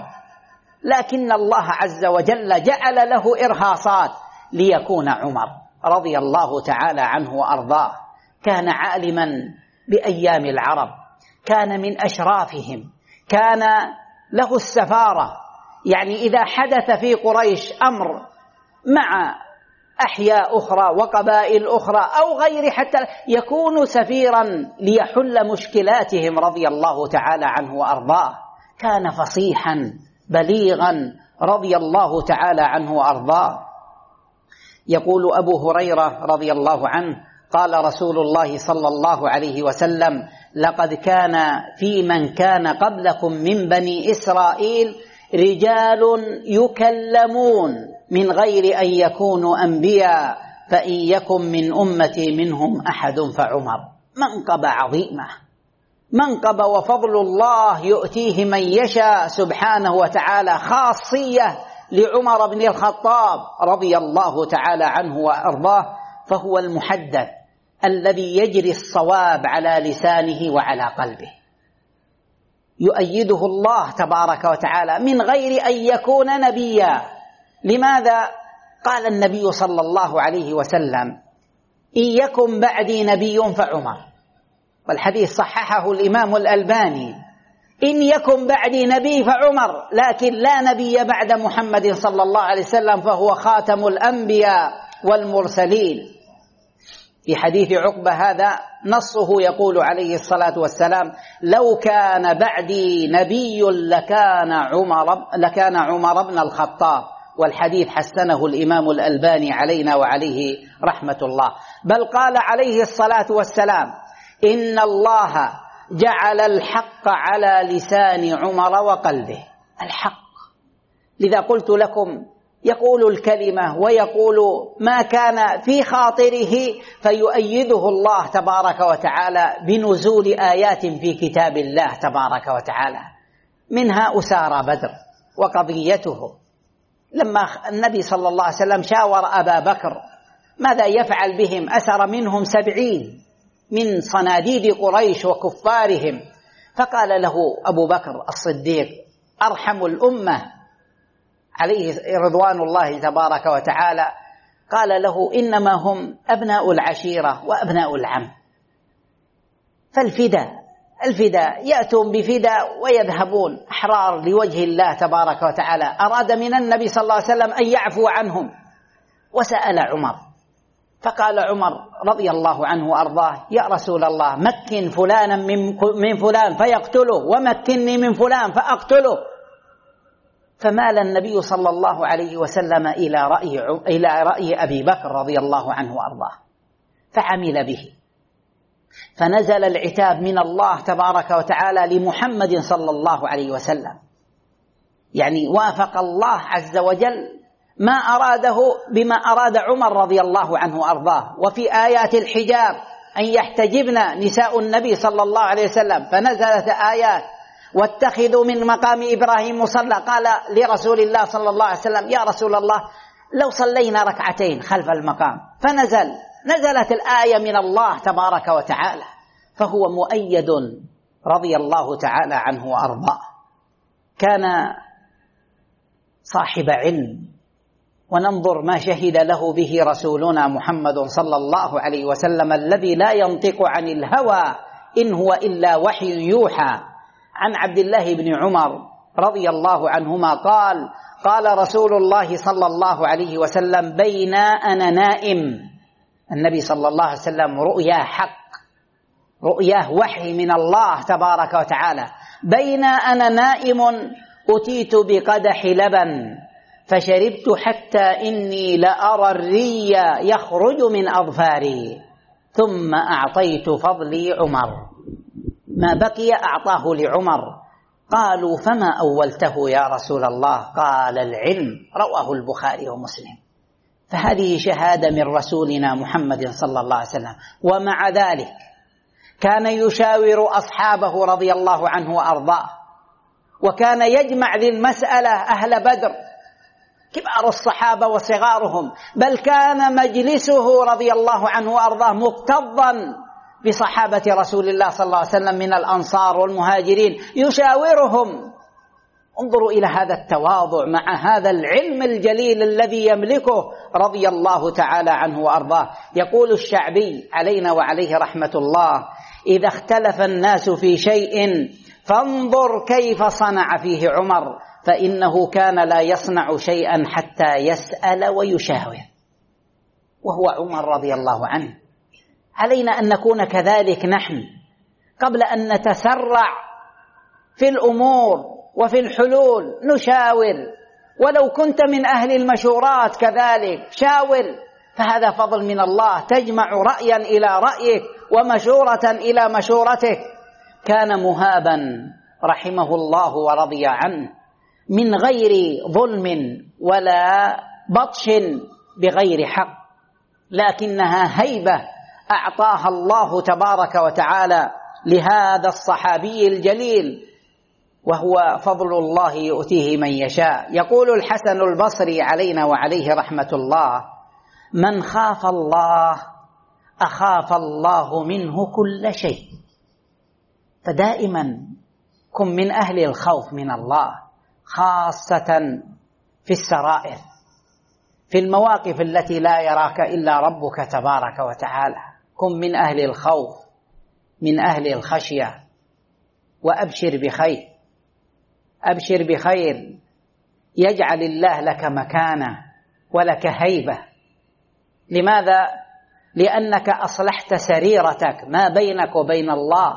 لكن الله عز وجل جعل له إرهاصات ليكون عمر رضي الله تعالى عنه وأرضاه. كان عالما بأيام العرب، كان من أشرافهم، كان له السفارة، يعني إذا حدث في قريش أمر مع أحياء أخرى وقبائل أخرى أو غير، حتى يكون سفيرا ليحل مشكلاتهم رضي الله تعالى عنه وأرضاه. كان فصيحا بليغا رضي الله تعالى عنه وأرضاه. يقول أبو هريرة رضي الله عنه: قال رسول الله صلى الله عليه وسلم: لقد كان في من كان قبلكم من بني إسرائيل رجال يكلمون من غير أن يكونوا أنبياء، فإن يكن من أمتي منهم أحد فعمر. منقبة عظيمة، منقبة وفضل الله يؤتيه من يشاء سبحانه وتعالى، خاصية لعمر بن الخطاب رضي الله تعالى عنه وأرضاه، فهو المحدث الذي يجري الصواب على لسانه وعلى قلبه، يؤيده الله تبارك وتعالى من غير أن يكون نبيا. لماذا؟ قال النبي صلى الله عليه وسلم: إن يكن بعدي نبي فعمر، والحديث صححه الإمام الألباني: إن يكن بعدي نبي فعمر، لكن لا نبي بعد محمد صلى الله عليه وسلم، فهو خاتم الأنبياء والمرسلين. في حديث عقبة هذا نصه يقول عليه الصلاة والسلام: لو كان بعدي نبي لكان عمر بن الخطاب. والحديث حسنه الإمام الألباني علينا وعليه رحمة الله. بل قال عليه الصلاة والسلام: إن الله جعل الحق على لسان عمر وقلبه. الحق، لذا قلت لكم يقول الكلمة ويقول ما كان في خاطره، فيؤيده الله تبارك وتعالى بنزول آيات في كتاب الله تبارك وتعالى، منها أسارى بدر وقضيته. لما النبي صلى الله عليه وسلم شاور أبا بكر ماذا يفعل بهم، أسر منهم 70 من صناديد قريش وكفارهم، فقال له أبو بكر الصديق أرحم الأمة عليه رضوان الله تبارك وتعالى، قال له: إنما هم أبناء العشيرة وأبناء العم، فالفداء يأتون بفداء ويذهبون أحرار لوجه الله تبارك وتعالى. أراد من النبي صلى الله عليه وسلم أن يعفو عنهم، وسأل عمر فقال عمر رضي الله عنه وأرضاه: يا رسول الله، مكن فلانا من فلان فيقتله، ومكنني من فلان فأقتله. فمال النبي صلى الله عليه وسلم إلى رأي أبي بكر رضي الله عنه وأرضاه، فعمل به، فنزل العتاب من الله تبارك وتعالى لمحمد صلى الله عليه وسلم. يعني وافق الله عز وجل ما أراده بما أراد عمر رضي الله عنه وأرضاه. وفي آيات الحجاب أن يحتجبن نساء النبي صلى الله عليه وسلم، فنزلت آيات: واتخذوا من مقام إبراهيم مصلى. قال لرسول الله صلى الله عليه وسلم: يا رسول الله، لو صلينا ركعتين خلف المقام. نزلت الآية من الله تبارك وتعالى، فهو مؤيد رضي الله تعالى عنه وأرضاه. كان صاحب علم، وننظر ما شهد له به رسولنا محمد صلى الله عليه وسلم الذي لا ينطق عن الهوى إن هو إلا وحي يوحى. عن عبد الله بن عمر رضي الله عنهما قال رسول الله صلى الله عليه وسلم: بين أنا نائم، النبي صلى الله عليه وسلم رؤيا حق، رؤياه وحي من الله تبارك وتعالى: بين أنا نائم أتيت بقدح لبن فشربت حتى إني لأرى الري يخرج من أظفاري، ثم أعطيت فضلي عمر. ما بقي أعطاه لعمر. قالوا: فما أولته يا رسول الله؟ قال: العلم. رواه البخاري ومسلم. فهذه شهادة من رسولنا محمد صلى الله عليه وسلم. ومع ذلك كان يشاور أصحابه رضي الله عنه وأرضاه، وكان يجمع للمسألة أهل بدر، كبار الصحابة وصغارهم، بل كان مجلسه رضي الله عنه وأرضاه مكتظا بصحابة رسول الله صلى الله عليه وسلم من الأنصار والمهاجرين، يشاورهم. انظروا إلى هذا التواضع مع هذا العلم الجليل الذي يملكه رضي الله تعالى عنه وأرضاه. يقول الشعبي علينا وعليه رحمة الله: إذا اختلف الناس في شيء فانظر كيف صنع فيه عمر، فإنه كان لا يصنع شيئا حتى يسأل ويشاور. وهو عمر رضي الله عنه. علينا أن نكون كذلك نحن، قبل أن نتسرع في الأمور وفي الحلول نشاور، ولو كنت من أهل المشورات كذلك شاور، فهذا فضل من الله، تجمع رأيا إلى رأيك ومشورة إلى مشورتك. كان مهابا رحمه الله ورضي عنه من غير ظلم ولا بطش بغير حق، لكنها هيبة أعطاها الله تبارك وتعالى لهذا الصحابي الجليل، وهو فضل الله يؤتيه من يشاء. يقول الحسن البصري علينا وعليه رحمة الله: من خاف الله أخاف الله منه كل شيء. فدائما كن من أهل الخوف من الله، خاصة في السرائر، في المواقف التي لا يراك إلا ربك تبارك وتعالى. كن من أهل الخوف، من أهل الخشية، وأبشر بخير. أبشر بخير يجعل الله لك مكانة ولك هيبة. لماذا؟ لأنك أصلحت سريرتك ما بينك وبين الله.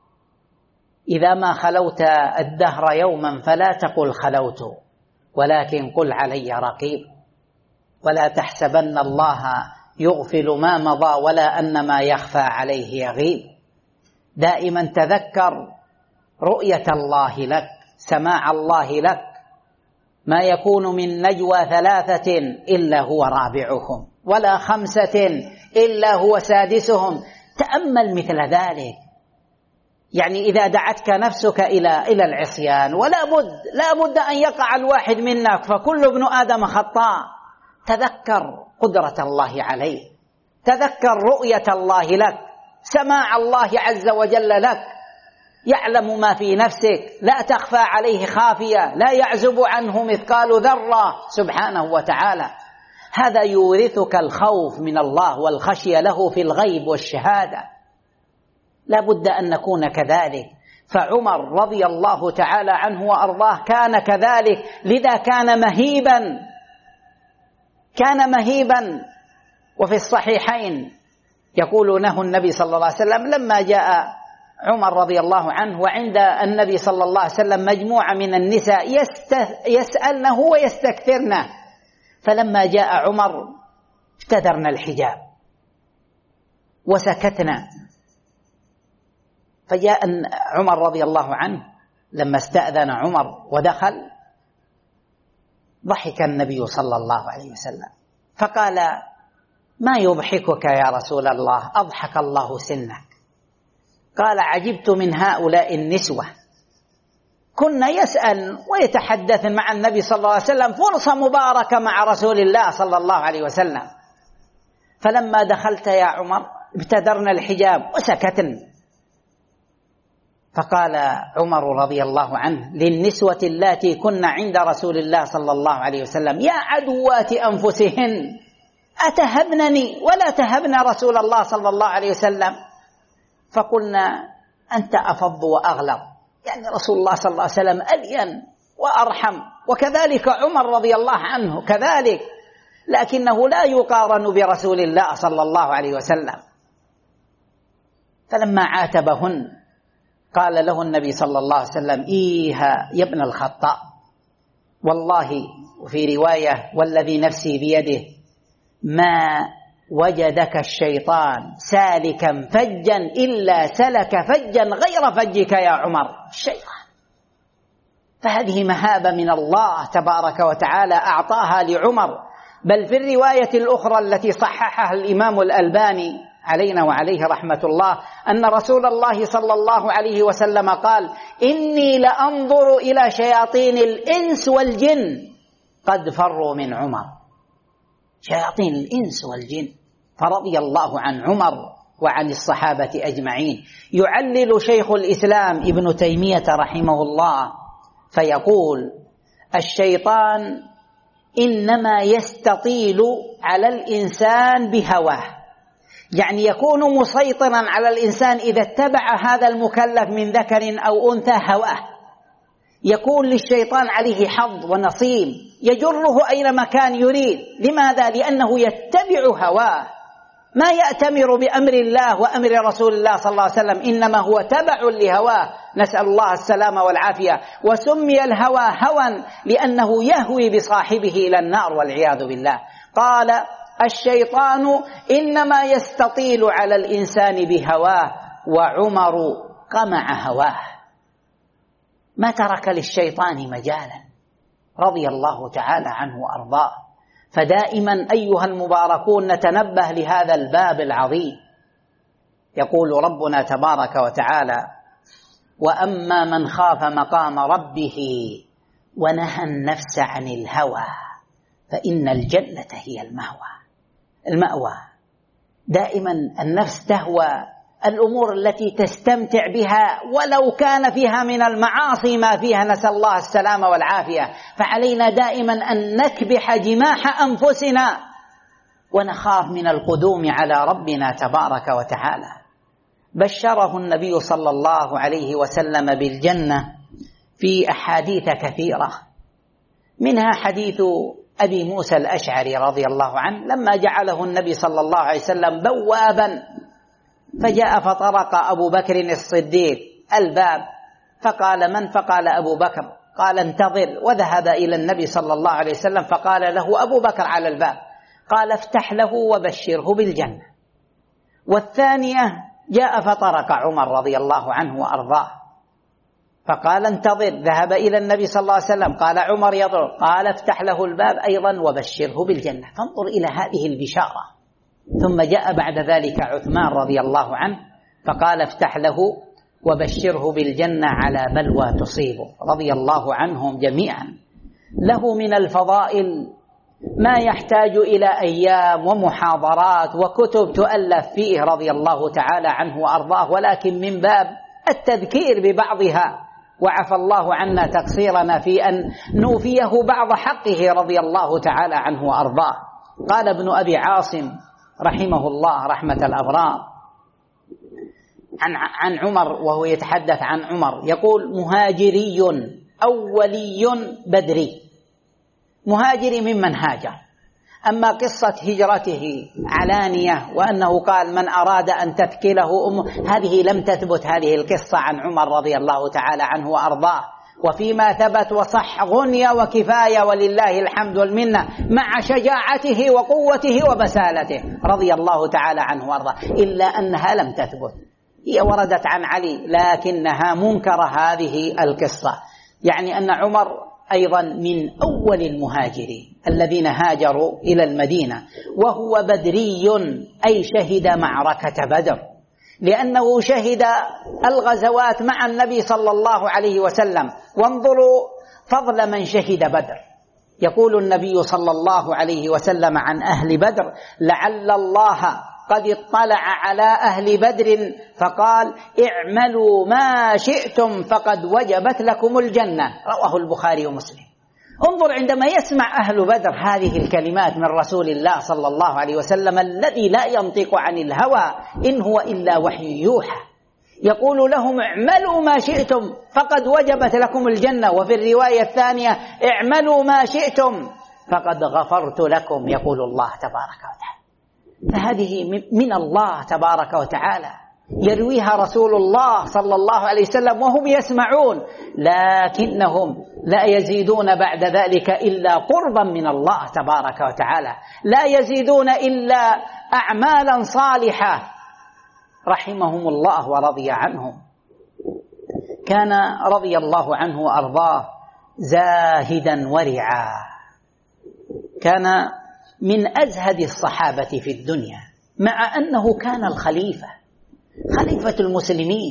إذا ما خلوت الدهر يوما فلا تقل خلوت، ولكن قل علي رقيب. ولا تحسبن الله يغفل ما مضى ولا أن ما يخفى عليه يغيب. دائما تذكر رؤية الله لك، سماع الله لك. ما يكون من نجوى 3 إلا هو رابعهم، ولا 5 إلا هو سادسهم. تأمل مثل ذلك. يعني إذا دعتك نفسك إلى العصيان، لا بد أن يقع الواحد منك، فكل ابن آدم خطاء. تذكر قدرة الله عليه، تذكر رؤية الله لك، سماع الله عز وجل لك. يعلم ما في نفسك، لا تخفى عليه خافية، لا يعزب عنه مثقال ذرة سبحانه وتعالى. هذا يورثك الخوف من الله والخشية له في الغيب والشهادة. لا بد أن نكون كذلك. فعمر رضي الله تعالى عنه وأرضاه كان كذلك، لذا كان مهيبا وفي الصحيحين يقولونه النبي صلى الله عليه وسلم لما جاء عمر رضي الله عنه وعند النبي صلى الله عليه وسلم مجموعة من النساء يسألنه ويستكثرنه، فلما جاء عمر ابتدرنا الحجاب وسكتنا. فجاء عمر رضي الله عنه لما استأذن عمر ودخل، ضحك النبي صلى الله عليه وسلم فقال: ما يضحكك يا رسول الله؟ أضحك الله سنك. قال: عجبت من هؤلاء النسوة، كنا يسأل ويتحدث مع النبي صلى الله عليه وسلم، فرصة مباركة مع رسول الله صلى الله عليه وسلم، فلما دخلت يا عمر ابتدرنا الحجاب وسكتن. فقال عمر رضي الله عنه للنسوة اللاتي كن عند رسول الله صلى الله عليه وسلم: يا عدوات أنفسهن، أتهبنني ولا تهبن رسول الله صلى الله عليه وسلم؟ فقلنا: أنت أفض وأغلظ، يعني رسول الله صلى الله عليه وسلم ألين وأرحم، وكذلك عمر رضي الله عنه كذلك، لكنه لا يقارن برسول الله صلى الله عليه وسلم. فلما عاتبهن قال له النبي صلى الله عليه وسلم: إيها يا ابن الخطاب، والله، وفي رواية والذي نفسي بيده، ما وجدك الشيطان سالكا فجا إلا سلك فجا غير فجك يا عمر الشيطان. فهذه مهابة من الله تبارك وتعالى أعطاها لعمر. بل في الرواية الأخرى التي صححها الإمام الألباني علينا وعليه رحمة الله أن رسول الله صلى الله عليه وسلم قال: إني لأنظر إلى شياطين الإنس والجن قد فروا من عمر. شياطين الإنس والجن. فرضي الله عن عمر وعن الصحابة أجمعين. يعلل شيخ الإسلام ابن تيمية رحمه الله فيقول: الشيطان إنما يستطيل على الإنسان بهواه، يعني يكون مسيطرا على الإنسان إذا اتبع هذا المكلف من ذكر أو أنثى هواه. يكون للشيطان عليه حظ ونصيب، يجره أينما كان يريد. لماذا؟ لأنه يتبع هواه، ما يأتمر بأمر الله وأمر رسول الله صلى الله عليه وسلم، إنما هو تبع لهواه، نسأل الله السلامة والعافية. وسمي الهوى هوى لأنه يهوي بصاحبه إلى النار والعياذ بالله. قال: الشيطان إنما يستطيل على الإنسان بهواه، وعمر قمع هواه، ما ترك للشيطان مجالا رضي الله تعالى عنه وأرضاه. فدائما أيها المباركون نتنبه لهذا الباب العظيم. يقول ربنا تبارك وتعالى: وأما من خاف مقام ربه ونهى النفس عن الهوى فإن الجنة هي المأوى. دائما النفس تهوى الأمور التي تستمتع بها ولو كان فيها من المعاصي ما فيها، نسأل الله السلامة والعافية. فعلينا دائما أن نكبح جماح أنفسنا ونخاف من القدوم على ربنا تبارك وتعالى. بشره النبي صلى الله عليه وسلم بالجنة في أحاديث كثيرة، منها حديث أبي موسى الأشعري رضي الله عنه لما جعله النبي صلى الله عليه وسلم بوابا، فجاء فطرق أبو بكر الصديق الباب فقال: من؟ فقال: أبو بكر. قال: انتظر. وذهب إلى النبي صلى الله عليه وسلم فقال له أبو بكر على الباب، قال: افتح له وبشره بالجنة. والثانية جاء فطرق عمر رضي الله عنه وأرضاه فقال: انتظر. ذهب إلى النبي صلى الله عليه وسلم قال عمر يضرب، قال: افتح له الباب أيضا وبشره بالجنة. فانظر إلى هذه البشارة. ثم جاء بعد ذلك عثمان رضي الله عنه فقال: افتح له وبشره بالجنة على بلوى تصيبه، رضي الله عنهم جميعا. له من الفضائل ما يحتاج إلى أيام ومحاضرات وكتب تؤلف فيه رضي الله تعالى عنه وأرضاه، ولكن من باب التذكير ببعضها، وعفى الله عنا تقصيرنا في أن نوفيه بعض حقه رضي الله تعالى عنه وأرضاه. قال ابن أبي عاصم رحمه الله رحمة الأبرار عن عمر وهو يتحدث عن عمر يقول: مهاجري أولي بدري. مهاجري ممن هاجر، أما قصة هجرته علانية وأنه قال من أراد أن تثكله أمه، هذه لم تثبت هذه القصة عن عمر رضي الله تعالى عنه وأرضاه. وفيما ثبت وصح غنية وكفاية ولله الحمد والمنة، مع شجاعته وقوته وبسالته رضي الله تعالى عنه وأرضاه، إلا أنها لم تثبت. هي وردت عن علي لكنها منكرة هذه القصة. يعني أن عمر أيضا من أول المهاجرين الذين هاجروا إلى المدينة، وهو بدري أي شهد معركة بدر، لأنه شهد الغزوات مع النبي صلى الله عليه وسلم. وانظروا فضل من شهد بدر. يقول النبي صلى الله عليه وسلم عن أهل بدر: لعل الله قد اطلع على أهل بدر فقال: اعملوا ما شئتم فقد وجبت لكم الجنة. رواه البخاري ومسلم. انظر عندما يسمع أهل بدر هذه الكلمات من رسول الله صلى الله عليه وسلم الذي لا ينطق عن الهوى إن هو إلا وحي يوحى، يقول لهم: اعملوا ما شئتم فقد وجبت لكم الجنة. وفي الرواية الثانية: اعملوا ما شئتم فقد غفرت لكم، يقول الله تبارك وتعالى. فهذه من الله تبارك وتعالى، يرويها رسول الله صلى الله عليه وسلم وهم يسمعون، لكنهم لا يزيدون بعد ذلك إلا قربا من الله تبارك وتعالى، لا يزيدون إلا أعمالا صالحة. رحمهم الله ورضي عنهم. كان رضي الله عنه وأرضاه زاهدا ورعا، كان من أزهد الصحابة في الدنيا، مع أنه كان خليفة المسلمين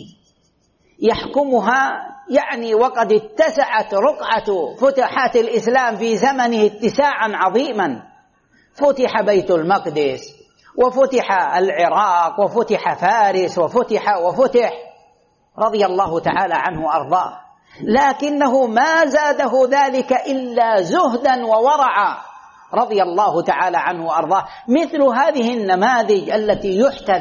يحكمها، يعني وقد اتسعت رقعة فتحات الإسلام في زمنه اتساعا عظيما. فتح بيت المقدس، وفتح العراق، وفتح فارس، وفتح رضي الله تعالى عنه وأرضاه، لكنه ما زاده ذلك إلا زهدا وورعا رضي الله تعالى عنه وأرضاه. مثل هذه النماذج التي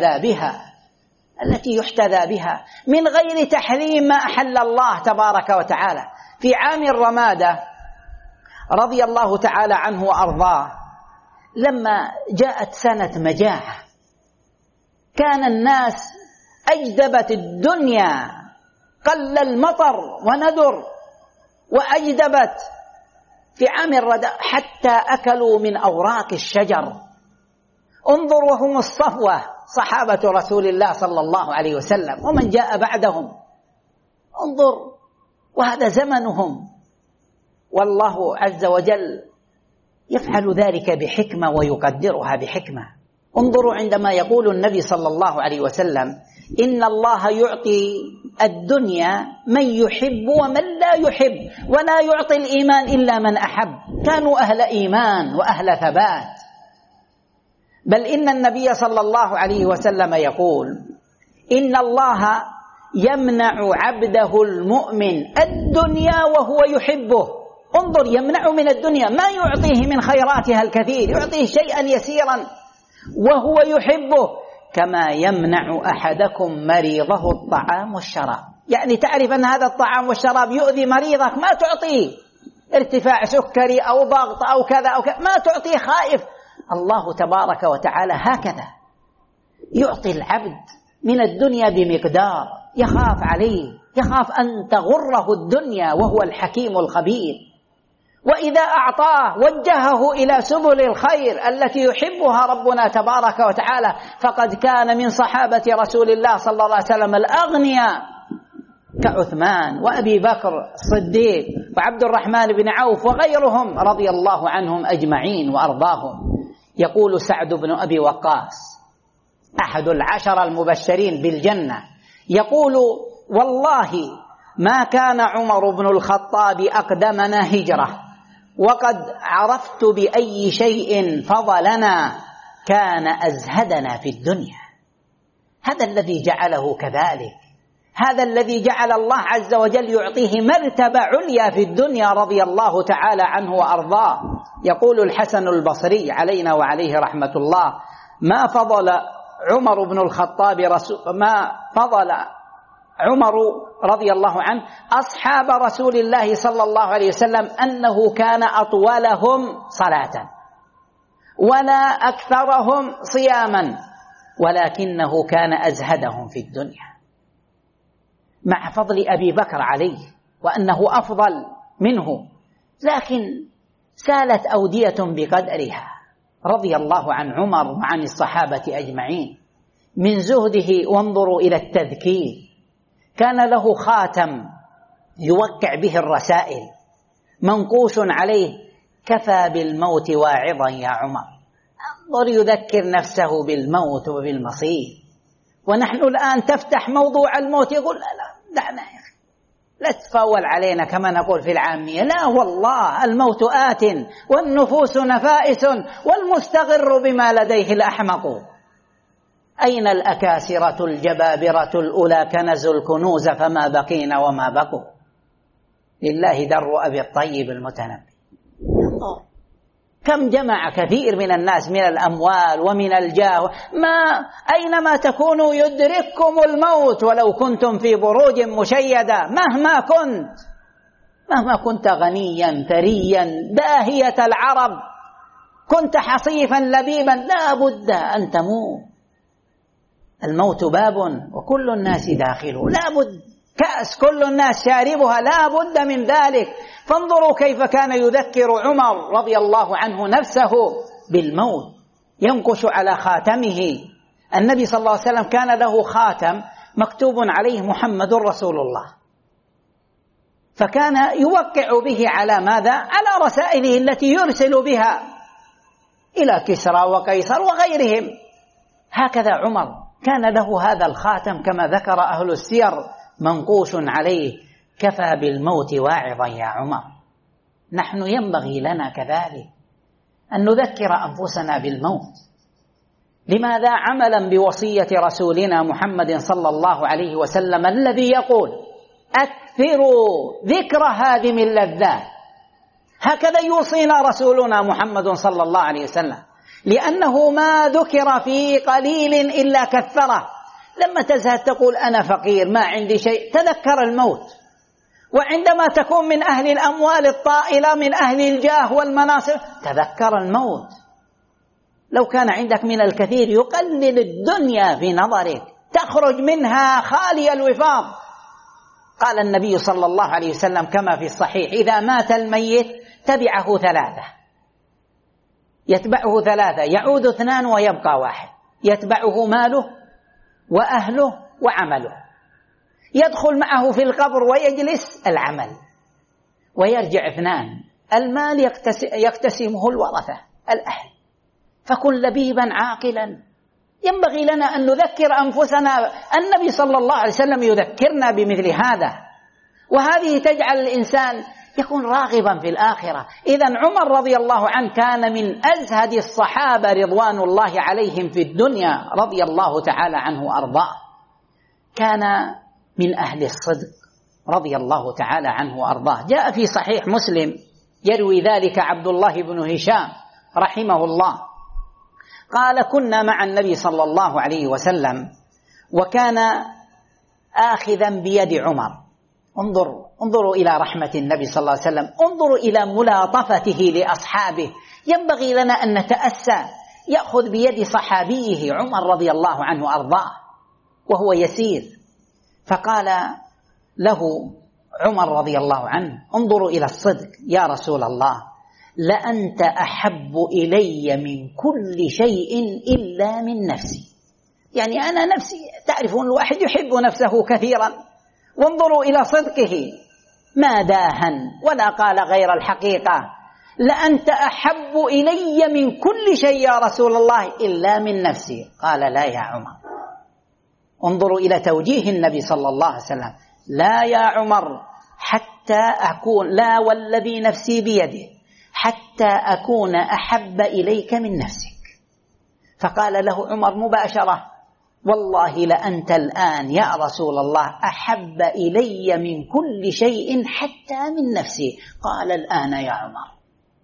يحتذى بها من غير تحريم ما أحل الله تبارك وتعالى. في عام الرمادة رضي الله تعالى عنه وأرضاه، لما جاءت سنة مجاعة، كان الناس أجدبت الدنيا، قل المطر وندر وأجدبت في عام الرداء حتى أكلوا من أوراق الشجر. انظر وهم الصفوة صحابة رسول الله صلى الله عليه وسلم ومن جاء بعدهم، انظر، وهذا زمنهم، والله عز وجل يفعل ذلك بحكمة ويقدرها بحكمة. انظروا عندما يقول النبي صلى الله عليه وسلم: إن الله يعطي الدنيا من يحب ومن لا يحب، ولا يعطي الإيمان إلا من أحب. كانوا أهل إيمان وأهل ثبات. بل إن النبي صلى الله عليه وسلم يقول: إن الله يمنع عبده المؤمن الدنيا وهو يحبه. انظر، يمنع من الدنيا، ما يعطيه من خيراتها الكثير، يعطيه شيئا يسيرا وهو يحبه، كما يمنع أحدكم مريضه الطعام والشراب. يعني تعرف أن هذا الطعام والشراب يؤذي مريضك، ما تعطيه ارتفاع سكري أو ضغط أو كذا أو كذا، ما تعطيه خائف. الله تبارك وتعالى هكذا يعطي العبد من الدنيا بمقدار، يخاف عليه، يخاف أن تغره الدنيا، وهو الحكيم الخبير. وإذا أعطاه وجهه إلى سبل الخير التي يحبها ربنا تبارك وتعالى. فقد كان من صحابة رسول الله صلى الله عليه وسلم الأغنياء كعثمان وأبي بكر الصديق وعبد الرحمن بن عوف وغيرهم رضي الله عنهم أجمعين وأرضاهم. يقول سعد بن أبي وقاص أحد 10 المبشرين بالجنة، يقول: والله ما كان عمر بن الخطاب أقدمنا هجرة، وقد عرفت بأي شيء فضلنا، كان أزهدنا في الدنيا. هذا الذي جعله كذلك، هذا الذي جعل الله عز وجل يعطيه مرتبة عليا في الدنيا رضي الله تعالى عنه وأرضاه. يقول الحسن البصري علينا وعليه رحمة الله: ما فضل عمر بن الخطاب ما فضل عمر رضي الله عنه أصحاب رسول الله صلى الله عليه وسلم أنه كان أطولهم صلاة. ولا أكثرهم صياما، ولكنه كان أزهدهم في الدنيا، مع فضل أبي بكر عليه وأنه أفضل منه، لكن سالت أودية بقدرها. رضي الله عن عمر وعن الصحابة أجمعين من زهده. وانظروا إلى التذكير، كان له خاتم يوقع به الرسائل منقوش عليه: كفى بالموت واعظا يا عمر. انظر، يذكر نفسه بالموت وبالمصير. ونحن الآن تفتح موضوع الموت يقول لا دعنا يا أخي، لا تفاول علينا كما نقول في العامية. لا والله، الموت آت والنفوس نفائس والمستغر بما لديه الأحمق. أين الأكاسرة الجبابرة الأولى كنزوا الكنوز فما بقين وما بقوا، لله در أبي الطيب المتنبي. كم جمع كثير من الناس من الأموال ومن الجاه، ما أينما تكونوا يدرككم الموت ولو كنتم في بروج مشيدة. مهما كنت غنيا ثريا داهية العرب، كنت حصيفا لبيبا، لا بد أن تموت. الموت باب وكل الناس داخله، لا بد. كأس كل الناس شاربها، لا بد من ذلك. فانظروا كيف كان يذكر عمر رضي الله عنه نفسه بالموت، ينقش على خاتمه. النبي صلى الله عليه وسلم كان له خاتم مكتوب عليه محمد رسول الله، فكان يوقع به على ماذا؟ على رسائله التي يرسل بها إلى كسرى وقيصر وغيرهم. هكذا عمر كان له هذا الخاتم كما ذكر أهل السير منقوش عليه: كفى بالموت واعظا يا عمر. نحن ينبغي لنا كذلك أن نذكر أنفسنا بالموت. لماذا؟ عملا بوصية رسولنا محمد صلى الله عليه وسلم الذي يقول: أكثروا ذكر هادم اللذات. هكذا يوصينا رسولنا محمد صلى الله عليه وسلم، لأنه ما ذكر في قليل إلا كثره. لما تزهد تقول أنا فقير ما عندي شيء، تذكر الموت. وعندما تكون من أهل الأموال الطائلة، من أهل الجاه والمناصب، تذكر الموت. لو كان عندك من الكثير يقلل الدنيا في نظرك، تخرج منها خالي الوفاض. قال النبي صلى الله عليه وسلم كما في الصحيح: إذا مات الميت تبعه ثلاثة، يتبعه ثلاثة، يعود اثنان ويبقى واحد. يتبعه ماله وأهله وعمله. يدخل معه في القبر ويجلس العمل، ويرجع اثنان: المال يقتسمه الورثة الأهل. فكن لبيبا عاقلا. ينبغي لنا أن نذكر أنفسنا. النبي صلى الله عليه وسلم يذكرنا بمثل هذا، وهذه تجعل الإنسان يكون راغبا في الآخرة. إذن عمر رضي الله عنه كان من أزهد الصحابة رضوان الله عليهم في الدنيا، رضي الله تعالى عنه وأرضاه. كان من أهل الصدق رضي الله تعالى عنه وأرضاه. جاء في صحيح مسلم يروي ذلك عبد الله بن هشام رحمه الله، قال: كنا مع النبي صلى الله عليه وسلم وكان آخذا بيد عمر. انظروا إلى رحمة النبي صلى الله عليه وسلم، انظروا إلى ملاطفته لأصحابه. ينبغي لنا أن نتأسى. يأخذ بيد صحابيه عمر رضي الله عنه أرضاه وهو يسير، فقال له عمر رضي الله عنه: انظروا إلى الصدق يا رسول الله، لأنت أحب إلي من كل شيء إلا من نفسي. يعني أنا نفسي، تعرفون الواحد يحب نفسه كثيرا. وانظروا إلى صدقه، ما داهن ولا قال غير الحقيقة. لأنت أحب إلي من كل شيء يا رسول الله إلا من نفسي. قال: لا يا عمر. انظروا إلى توجيه النبي صلى الله عليه وسلم: لا يا عمر، حتى أكون، لا والذي نفسي بيده، حتى أكون أحب إليك من نفسك. فقال له عمر مباشرة: والله لأنت الآن يا رسول الله أحب إلي من كل شيء حتى من نفسي. قال: الآن يا عمر.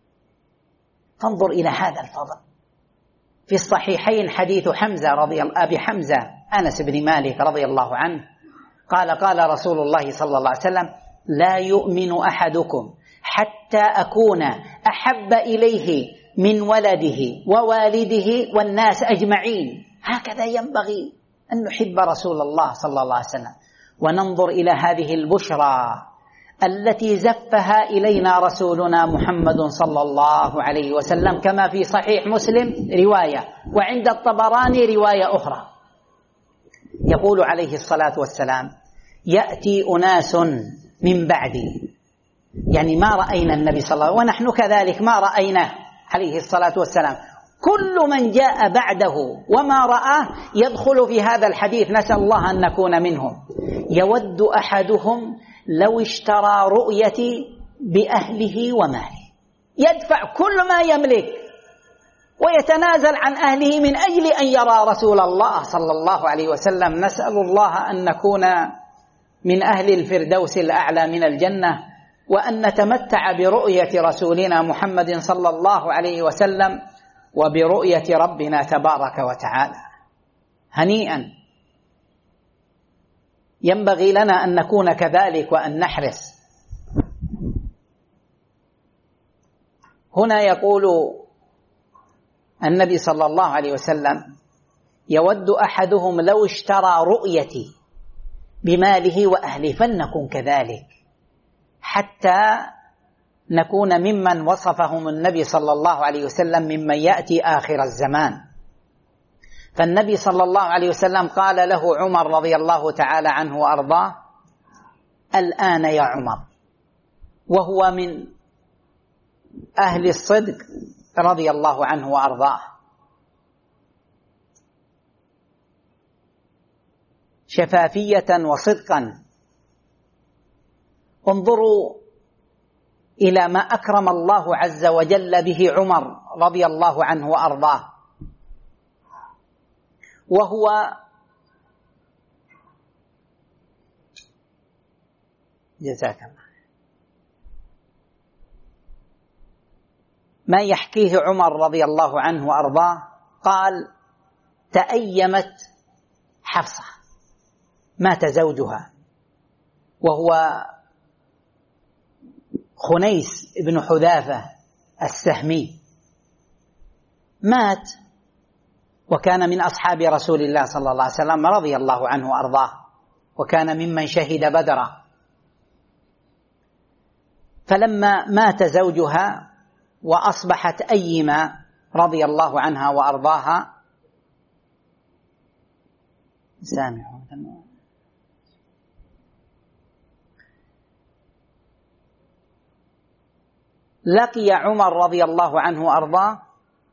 فانظر إلى هذا الفضل. في الصحيحين حديث أبي حمزة أنس بن مالك رضي الله عنه قال: قال رسول الله صلى الله عليه وسلم: لا يؤمن أحدكم حتى أكون أحب إليه من ولده ووالده والناس أجمعين. هكذا ينبغي أن نحب رسول الله صلى الله عليه وسلم، وننظر إلى هذه البشرى التي زفها إلينا رسولنا محمد صلى الله عليه وسلم، كما في صحيح مسلم رواية، وعند الطبراني رواية أخرى، يقول عليه الصلاة والسلام: يأتي أناس من بعدي، يعني ما رأينا النبي صلى الله عليه وسلم، ونحن كذلك ما رأيناه عليه الصلاة والسلام. كل من جاء بعده وما رآه يدخل في هذا الحديث، نسأل الله أن نكون منهم. يود أحدهم لو اشترى رؤيتي بأهله وماله، يدفع كل ما يملك ويتنازل عن أهله من أجل أن يرى رسول الله صلى الله عليه وسلم. نسأل الله أن نكون من أهل الفردوس الأعلى من الجنة، وأن نتمتع برؤية رسولنا محمد صلى الله عليه وسلم وبرؤية ربنا تبارك وتعالى. هنيئا، ينبغي لنا أن نكون كذلك وأن نحرص. هنا يقول النبي صلى الله عليه وسلم: يود أحدهم لو اشترى رؤيتي بماله وأهله، فلنكن كذلك حتى نكون ممن وصفهم النبي صلى الله عليه وسلم ممن يأتي آخر الزمان. فالنبي صلى الله عليه وسلم قال له عمر رضي الله تعالى عنه وأرضاه: الآن يا عمر، وهو من أهل الصدق رضي الله عنه وأرضاه. شفافية وصدقا. انظروا إلى ما أكرم الله عز وجل به عمر رضي الله عنه وأرضاه، وهو جزاك الله ما يحكيه عمر رضي الله عنه وأرضاه. قال: تأيمت حفصة، مات زوجها وهو خنيس بن حذافة السهمي، مات وكان من أصحاب رسول الله صلى الله عليه وسلم رضي الله عنه وأرضاه، وكان ممن شهد بدرا. فلما مات زوجها وأصبحت أيمة رضي الله عنها وأرضاها، لقي عمر رضي الله عنه وأرضاه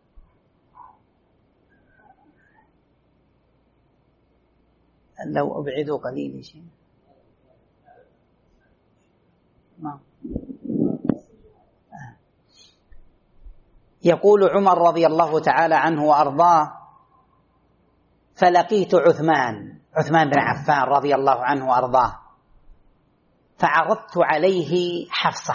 لو أبعده قليل شيء يقول عمر رضي الله تعالى عنه وأرضاه: فلقيت عثمان بن عفان رضي الله عنه وأرضاه، فعرضت عليه حفصة.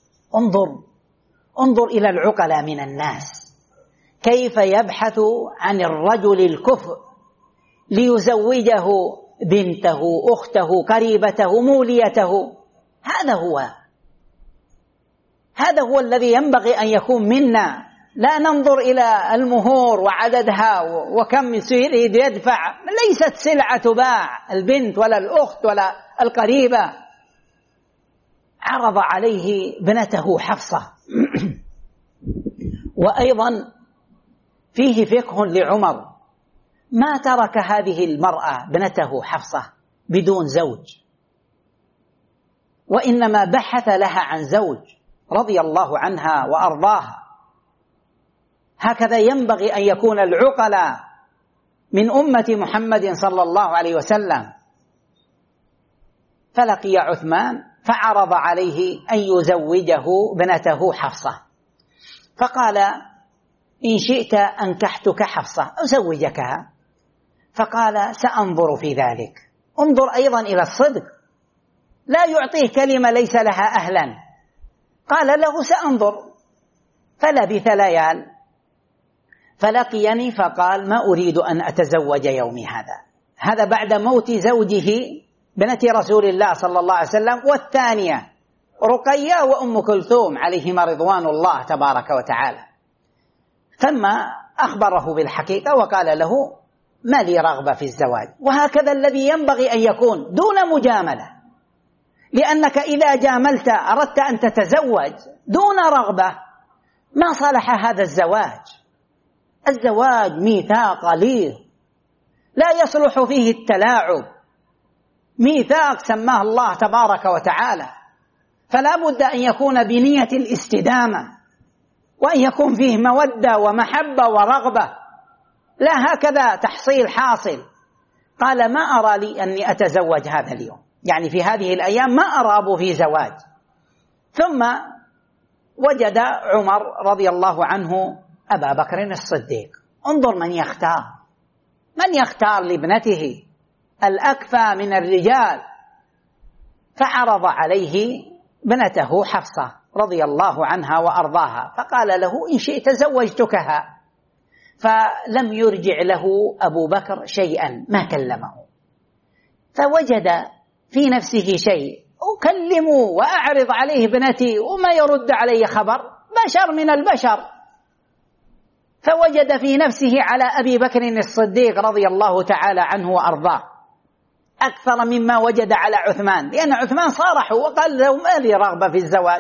انظر إلى العقلاء من الناس كيف يبحث عن الرجل الكفء ليزوجه بنته، أخته، قريبته، موليته. هذا هو الذي ينبغي أن يكون منا. لا ننظر إلى المهور وعددها وكم يريد يدفع، ليست سلعة تباع البنت ولا الأخت ولا القريبة. عرض عليه ابنته حفصة. وأيضا فيه فقه لعمر، ما ترك هذه المرأة ابنته حفصة بدون زوج، وإنما بحث لها عن زوج رضي الله عنها وأرضاها. هكذا ينبغي أن يكون العقلاء من أمة محمد صلى الله عليه وسلم. فلقي عثمان فعرض عليه أن يزوجه ابنته حفصة، فقال: إن شئت أنكحتك حفصة، أزوجكها. فقال: سأنظر في ذلك. انظر أيضا إلى الصدق، لا يعطيه كلمة ليس لها أهلا. قال له: سأنظر. فلبث ليال فلقيني فقال: ما أريد أن أتزوج يومي هذا بعد موت زوجه بنت رسول الله صلى الله عليه وسلم، والثانية رقية وأم كلثوم عليهما رضوان الله تبارك وتعالى. ثم أخبره بالحقيقة وقال له ما لي رغبة في الزواج. وهكذا الذي ينبغي أن يكون دون مجاملة، لأنك إذا جاملت أردت أن تتزوج دون رغبة ما صلح هذا الزواج. الزواج ميثاق غليظ لا يصلح فيه التلاعب، ميثاق سماه الله تبارك وتعالى، فلا بد أن يكون بنية الاستدامة، وأن يكون فيه مودة ومحبة ورغبة، لا هكذا تحصيل حاصل. قال ما أرى لي أني أتزوج هذا اليوم، يعني في هذه الأيام ما أرغب في زواج. ثم وجد عمر رضي الله عنه أبا بكر الصديق. انظر من يختار لابنته الأكفى من الرجال، فعرض عليه ابنته حفصة رضي الله عنها وأرضاها، فقال له إن شئت زوجتكها. فلم يرجع له أبو بكر شيئا، ما كلمه، فوجد في نفسه شيء، أكلمه وأعرض عليه ابنتي وما يرد علي خبر، بشر من البشر. فوجد في نفسه على أبي بكر الصديق رضي الله تعالى عنه وأرضاه أكثر مما وجد على عثمان، لأن عثمان صارحه وقال له ما لي رغبة في الزواج.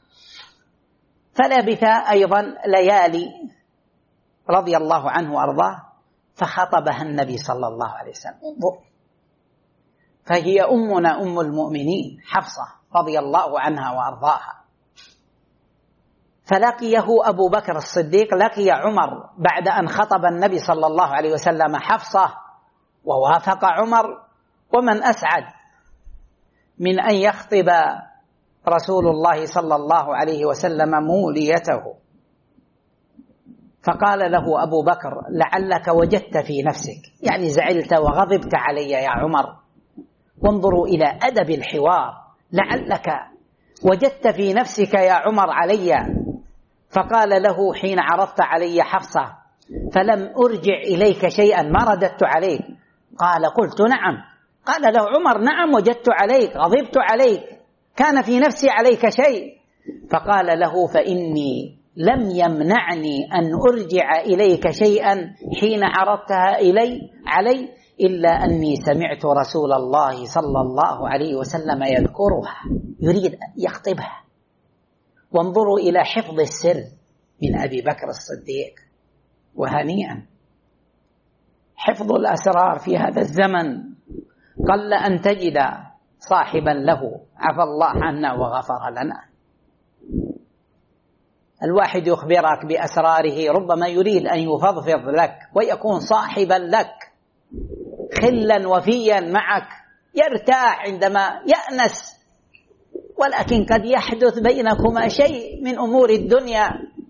فلبث أيضا ليالي رضي الله عنه وأرضاه فخطبها النبي صلى الله عليه وسلم. انظر، فهي أمنا أم المؤمنين حفصة رضي الله عنها وأرضاها. فلقيه أبو بكر الصديق، لقي عمر بعد أن خطب النبي صلى الله عليه وسلم حفصة ووافق عمر، ومن أسعد من أن يخطب رسول الله صلى الله عليه وسلم موليته. فقال له أبو بكر لعلك وجدت في نفسك، يعني زعلت وغضبت علي يا عمر، وانظروا إلى أدب الحوار، لعلك وجدت في نفسك يا عمر علي. فقال له حين عرضت علي حفصة فلم أرجع إليك شيئا، ما رددت عليك. قال قلت نعم. قال له عمر نعم وجدت عليك، غضبت عليك، كان في نفسي عليك شيء. فقال له فإني لم يمنعني أن أرجع إليك شيئا حين عرضتها علي إلا أني سمعت رسول الله صلى الله عليه وسلم يذكرها، يريد يخطبها. وانظروا إلى حفظ السر من أبي بكر الصديق، وهنيئا. حفظ الأسرار في هذا الزمن قل أن تجد صاحبا له عفى الله عنا وغفر لنا. الواحد يخبرك بأسراره ربما يريد أن يفضفض لك ويكون صاحبا لك، خلا وفيا معك، يرتاح عندما يأنس، ولكن قد يحدث بينكما شيء من أمور الدنيا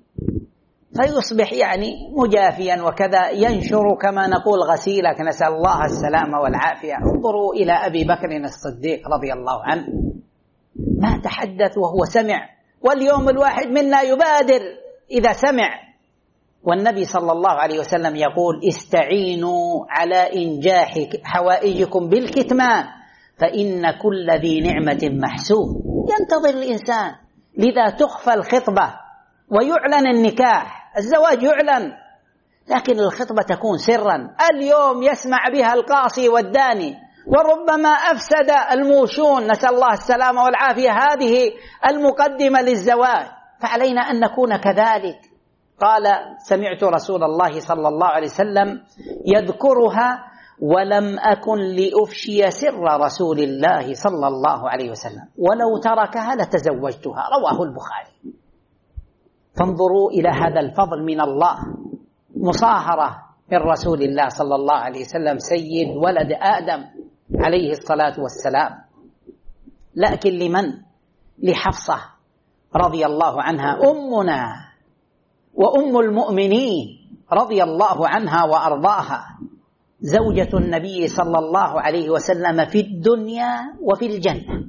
فيصبح يعني مجافيا وكذا، ينشر كما نقول غسيلك، نسأل الله السلامة والعافية. انظروا إلى أبي بكر الصديق رضي الله عنه، ما تحدث وهو سمع، واليوم الواحد منا يبادر إذا سمع. والنبي صلى الله عليه وسلم يقول استعينوا على إنجاح حوائجكم بالكتمان فإن كل ذي نعمة محسوب. ينتظر الإنسان، لذا تخفى الخطبة ويعلن النكاح. الزواج يعلن لكن الخطبة تكون سرا، اليوم يسمع بها القاصي والداني، وربما أفسد الموشون، نسأل الله السلامة والعافية، هذه المقدمة للزواج. فعلينا أن نكون كذلك. قال سمعت رسول الله صلى الله عليه وسلم يذكرها ولم أكن لأفشي سر رسول الله صلى الله عليه وسلم ولو تركها لتزوجتها، رواه البخاري. فانظروا إلى هذا الفضل من الله، مصاهرة من رسول الله صلى الله عليه وسلم سيد ولد آدم عليه الصلاة والسلام. لكن لمن؟ لحفصة رضي الله عنها، أمنا وأم المؤمنين رضي الله عنها وأرضاها، زوجة النبي صلى الله عليه وسلم في الدنيا وفي الجنة.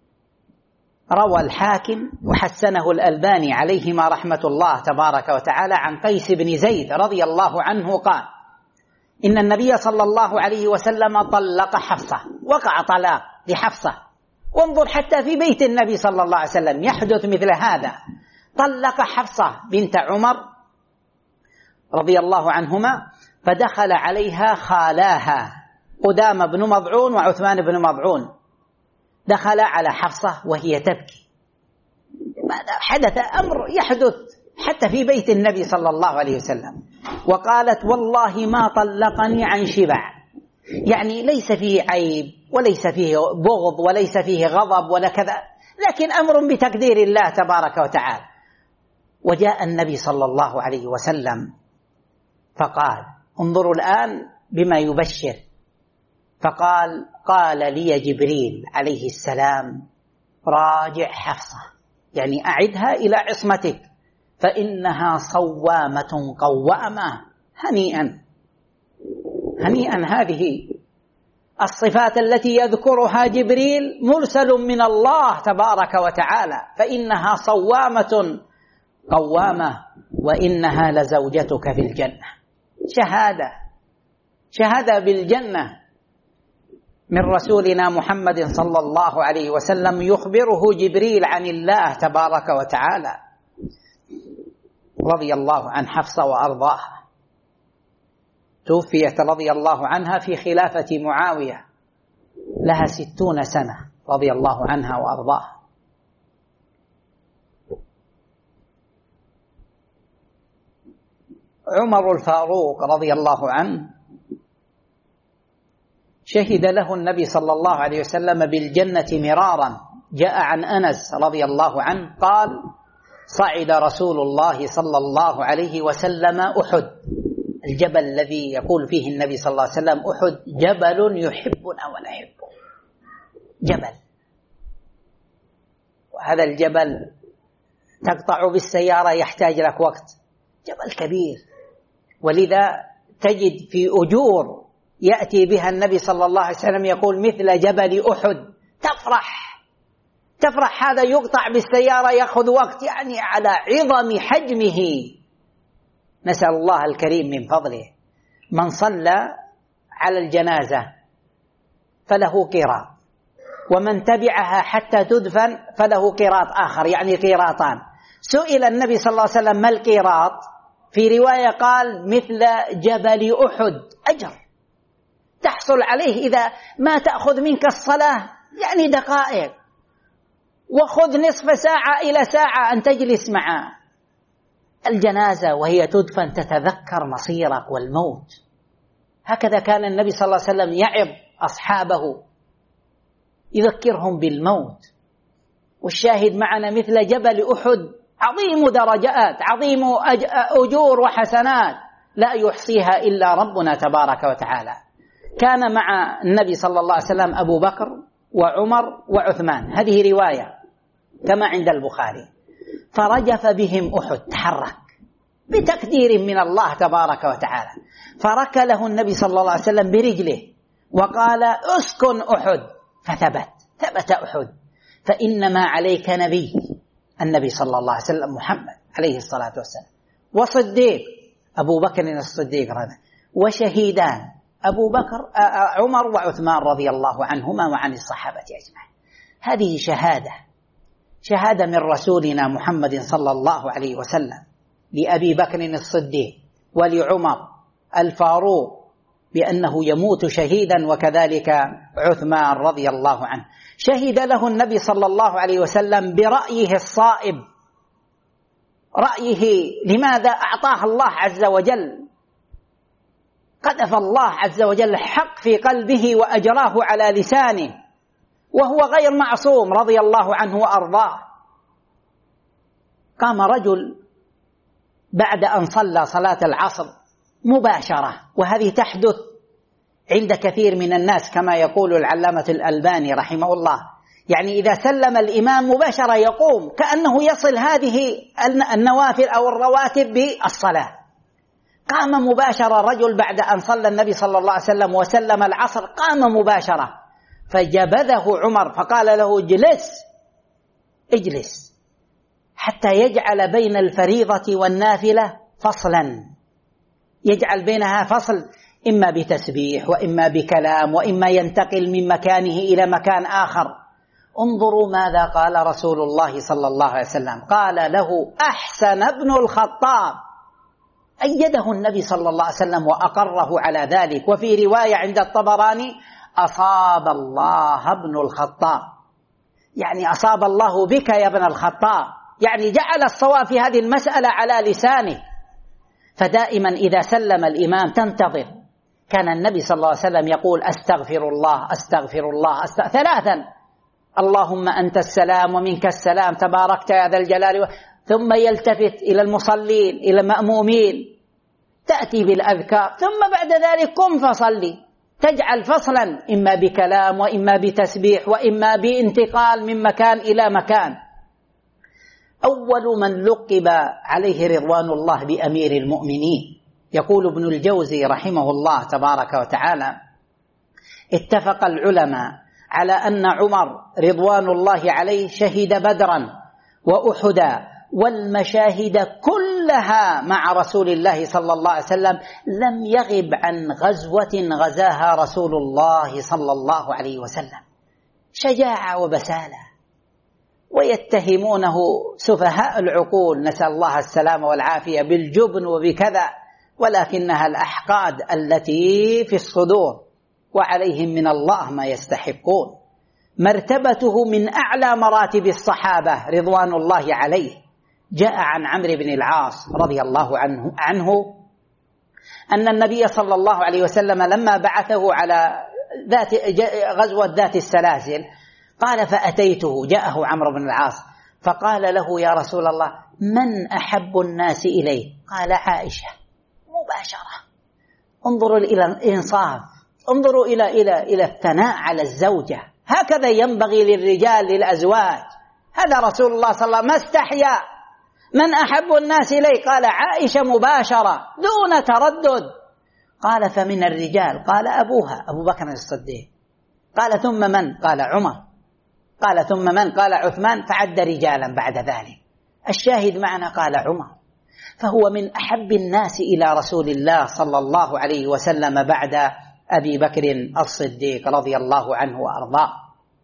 روى الحاكم وحسنه الألباني عليهما رحمة الله تبارك وتعالى عن قيس بن زيد رضي الله عنه قال إن النبي صلى الله عليه وسلم طلق حفصة، وقع طلاق لحفصة. وانظر حتى في بيت النبي صلى الله عليه وسلم يحدث مثل هذا. طلق حفصة بنت عمر رضي الله عنهما، فدخل عليها خالاها قدامة بن مضعون وعثمان بن مضعون، دخل على حفصة وهي تبكي. حدث أمر يحدث حتى في بيت النبي صلى الله عليه وسلم، وقالت والله ما طلقني عن شبع، يعني ليس فيه عيب وليس فيه بغض وليس فيه غضب ولا كذا، لكن أمر بتقدير الله تبارك وتعالى. وجاء النبي صلى الله عليه وسلم فقال، انظروا الآن بما يبشر، فقال: قال لي جبريل عليه السلام راجع حفصة، يعني أعدها إلى عصمتك، فإنها صوامة قوامة. هنيئا هنيئا، هذه الصفات التي يذكرها جبريل مرسل من الله تبارك وتعالى، فإنها صوامة قوامة وإنها لزوجتك في الجنة. شهادة بالجنة من رسولنا محمد صلى الله عليه وسلم، يخبره جبريل عن الله تبارك وتعالى. رضي الله عن حفصة وأرضاها، توفيت رضي الله عنها في خلافة معاوية، لها 60 سنة رضي الله عنها وأرضاها. عمر الفاروق رضي الله عنه شهد له النبي صلى الله عليه وسلم بالجنة مرارا. جاء عن أنس رضي الله عنه قال: صعد رسول الله صلى الله عليه وسلم أحد، الجبل الذي يقول فيه النبي صلى الله عليه وسلم أحد جبل يحبنا ونحبه، جبل، وهذا الجبل تقطع بالسيارة يحتاج لك وقت، جبل كبير، ولذا تجد في أجور يأتي بها النبي صلى الله عليه وسلم يقول مثل جبل أحد، تفرح هذا يقطع بالسيارة يأخذ وقت، يعني على عظم حجمه. نسأل الله الكريم من فضله. من صلى على الجنازة فله قيراط، ومن تبعها حتى تدفن فله قيراط آخر، يعني قيراطان. سئل النبي صلى الله عليه وسلم ما القيراط؟ في رواية قال مثل جبل أحد، أجر تحصل عليه إذا ما تأخذ منك الصلاة يعني دقائق، وخذ نصف ساعة إلى ساعة أن تجلس مع الجنازة وهي تدفن، تتذكر مصيرك والموت. هكذا كان النبي صلى الله عليه وسلم يعظ أصحابه، يذكرهم بالموت. والشاهد معنا مثل جبل أحد، عظيم درجات، عظيم أجور وحسنات لا يحصيها إلا ربنا تبارك وتعالى. كان مع النبي صلى الله عليه وسلم أبو بكر وعمر وعثمان، هذه رواية كما عند البخاري. فرجف بهم أحد، تحرك بتقدير من الله تبارك وتعالى، فركله النبي صلى الله عليه وسلم برجله وقال: اسكن أحد، ثبت أحد، فإنما عليك نبي، النبي صلى الله عليه وسلم محمد عليه الصلاة والسلام، وصديق أبو بكر الصديق، وشهيدان أبو بكر عمر وعثمان رضي الله عنهما وعن الصحابة أجمعين. هذه شهادة من رسولنا محمد صلى الله عليه وسلم لأبي بكر الصديق ولعمر الفاروق بأنه يموت شهيدا، وكذلك عثمان رضي الله عنه. شهد له النبي صلى الله عليه وسلم برأيه الصائب، رأيه لماذا أعطاه الله عز وجل، قذف الله عز وجل الحق في قلبه وأجراه على لسانه، وهو غير معصوم رضي الله عنه وأرضاه. قام رجل بعد أن صلى صلاة العصر مباشرة، وهذه تحدث عند كثير من الناس كما يقول العلامة الألباني رحمه الله، يعني إذا سلم الإمام مباشرة يقوم كأنه يصل هذه النوافل أو الرواتب بالصلاة. قام مباشرة رجل بعد أن صلى النبي صلى الله عليه وسلم وسلم العصر، قام مباشرة فجبذه عمر فقال له: اجلس حتى يجعل بين الفريضة والنافلة فصلا، يجعل بينها فصل، إما بتسبيح وإما بكلام وإما ينتقل من مكانه إلى مكان آخر. انظروا ماذا قال رسول الله صلى الله عليه وسلم، قال له: أحسن ابن الخطاب، أيده النبي صلى الله عليه وسلم وأقره على ذلك. وفي رواية عند الطبراني: أصاب الله ابن الخطاب، يعني أصاب الله بك يا ابن الخطاب، يعني جعل الصواب في هذه المسألة على لسانه. فدائما إذا سلم الإمام تنتظر. كان النبي صلى الله عليه وسلم يقول: أستغفر الله أستغفر الله ثلاثا: اللهم أنت السلام ومنك السلام تباركت يا ذا الجلال ثم يلتفت إلى المصلين إلى المأمومين، تأتي بالأذكار، ثم بعد ذلك قم فصلي، تجعل فصلا إما بكلام وإما بتسبيح وإما بانتقال من مكان إلى مكان. أول من لقب عليه رضوان الله بأمير المؤمنين، يقول ابن الجوزي رحمه الله تبارك وتعالى: اتفق العلماء على أن عمر رضوان الله عليه شهد بدرا وأحدا والمشاهد كلها مع رسول الله صلى الله عليه وسلم، لم يغب عن غزوة غزاها رسول الله صلى الله عليه وسلم. شجاعة وبسالة. ويتهمونه سفهاء العقول، نسأل الله السلامة والعافية، بالجبن وبكذا، ولكنها الأحقاد التي في الصدور، وعليهم من الله ما يستحقون. مرتبته من أعلى مراتب الصحابة رضوان الله عليه. جاء عن عمرو بن العاص رضي الله عنه أن النبي صلى الله عليه وسلم لما بعثه على غزوة ذات السلاسل قال: فأتيته، جاءه عمرو بن العاص فقال له: يا رسول الله، من أحب الناس إليه؟ قال: عائشة. مباشرة. انظروا إلى الإنصاف، انظروا إلى الثناء على الزوجة. هكذا ينبغي للرجال للأزواج. هذا رسول الله صلى الله عليه وسلم ما استحيا. من أحب الناس إليه؟ قال: عائشة مباشرة دون تردد. قال: فمن الرجال؟ قال: أبوها أبو بكر الصديق. قال: ثم من؟ قال: عمر. قال: ثم من؟ قال: عثمان. فعد رجالا بعد ذلك. الشاهد معنا قال: عمر. فهو من أحب الناس إلى رسول الله صلى الله عليه وسلم بعد أبي بكر الصديق رضي الله عنه وأرضاه.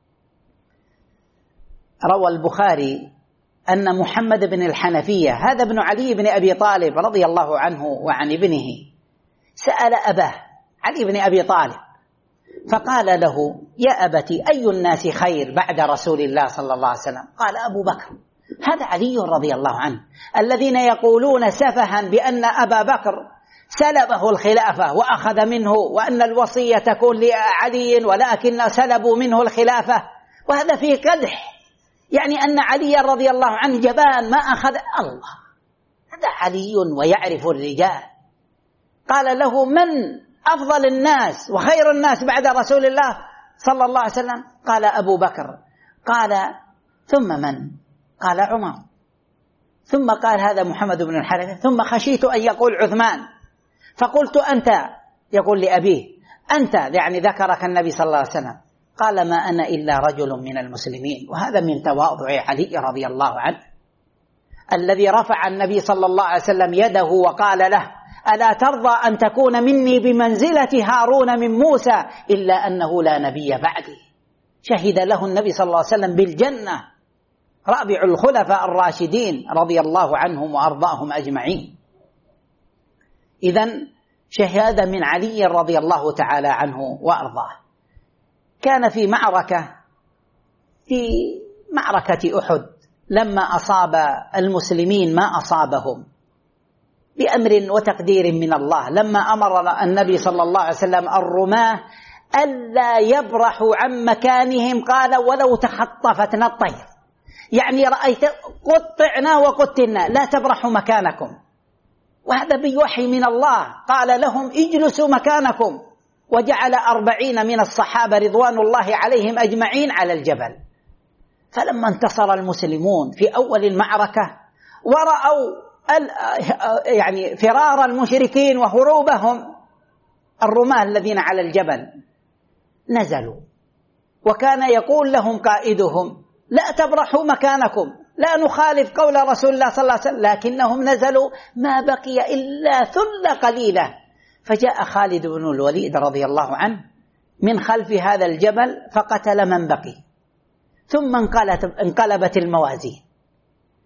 روى البخاري أن محمد بن الحنفية، هذا ابن علي بن أبي طالب رضي الله عنه وعن ابنه، سأل أباه علي بن أبي طالب فقال له: يا أبتي، أي الناس خير بعد رسول الله صلى الله عليه وسلم؟ قال: أبو بكر. هذا علي رضي الله عنه، الذين يقولون سفها بأن أبا بكر سلبه الخلافة وأخذ منه، وأن الوصية تكون لعلي ولكن سلبوا منه الخلافة، وهذا فيه قدح، يعني أن علي رضي الله عنه جبان ما أخذ. الله، هذا علي ويعرف الرجال. قال له: من أفضل الناس وخير الناس بعد رسول الله صلى الله عليه وسلم؟ قال: أبو بكر. قال: ثم من؟ قال: عمر. ثم قال: هذا محمد بن الحنفية. ثم خشيت أن يقول عثمان، فقلت: أنت، يقول لأبيه: أنت، يعني ذكرك النبي صلى الله عليه وسلم. قال: ما أنا إلا رجل من المسلمين. وهذا من تواضع علي رضي الله عنه، الذي رفع النبي صلى الله عليه وسلم يده وقال له: ألا ترضى أن تكون مني بمنزلة هارون من موسى إلا أنه لا نبي بعدي. شهد له النبي صلى الله عليه وسلم بالجنة، رابع الخلفاء الراشدين رضي الله عنهم وأرضاهم أجمعين. إذن شهادة من علي رضي الله تعالى عنه وأرضاه. كان في معركة أحد لما أصاب المسلمين ما أصابهم بأمر وتقدير من الله، لما أمر النبي صلى الله عليه وسلم الرماة ألا يبرحوا عن مكانهم، قال: ولو تخطفتنا الطير، يعني رأيت قطعنا وقتلنا، لا تبرحوا مكانكم. وهذا بوحي من الله، قال لهم: اجلسوا مكانكم. وجعل 40 من الصحابة رضوان الله عليهم أجمعين على الجبل. فلما انتصر المسلمون في أول المعركة ورأوا يعني فرار المشركين وهروبهم، الرماة الذين على الجبل نزلوا، وكان يقول لهم قائدهم: لا تبرحوا مكانكم، لا نخالف قول رسول الله صلى الله عليه وسلم. لكنهم نزلوا، ما بقي إلا ثلة قليلة، فجاء خالد بن الوليد رضي الله عنه من خلف هذا الجبل فقتل من بقي. ثم انقلبت الموازين،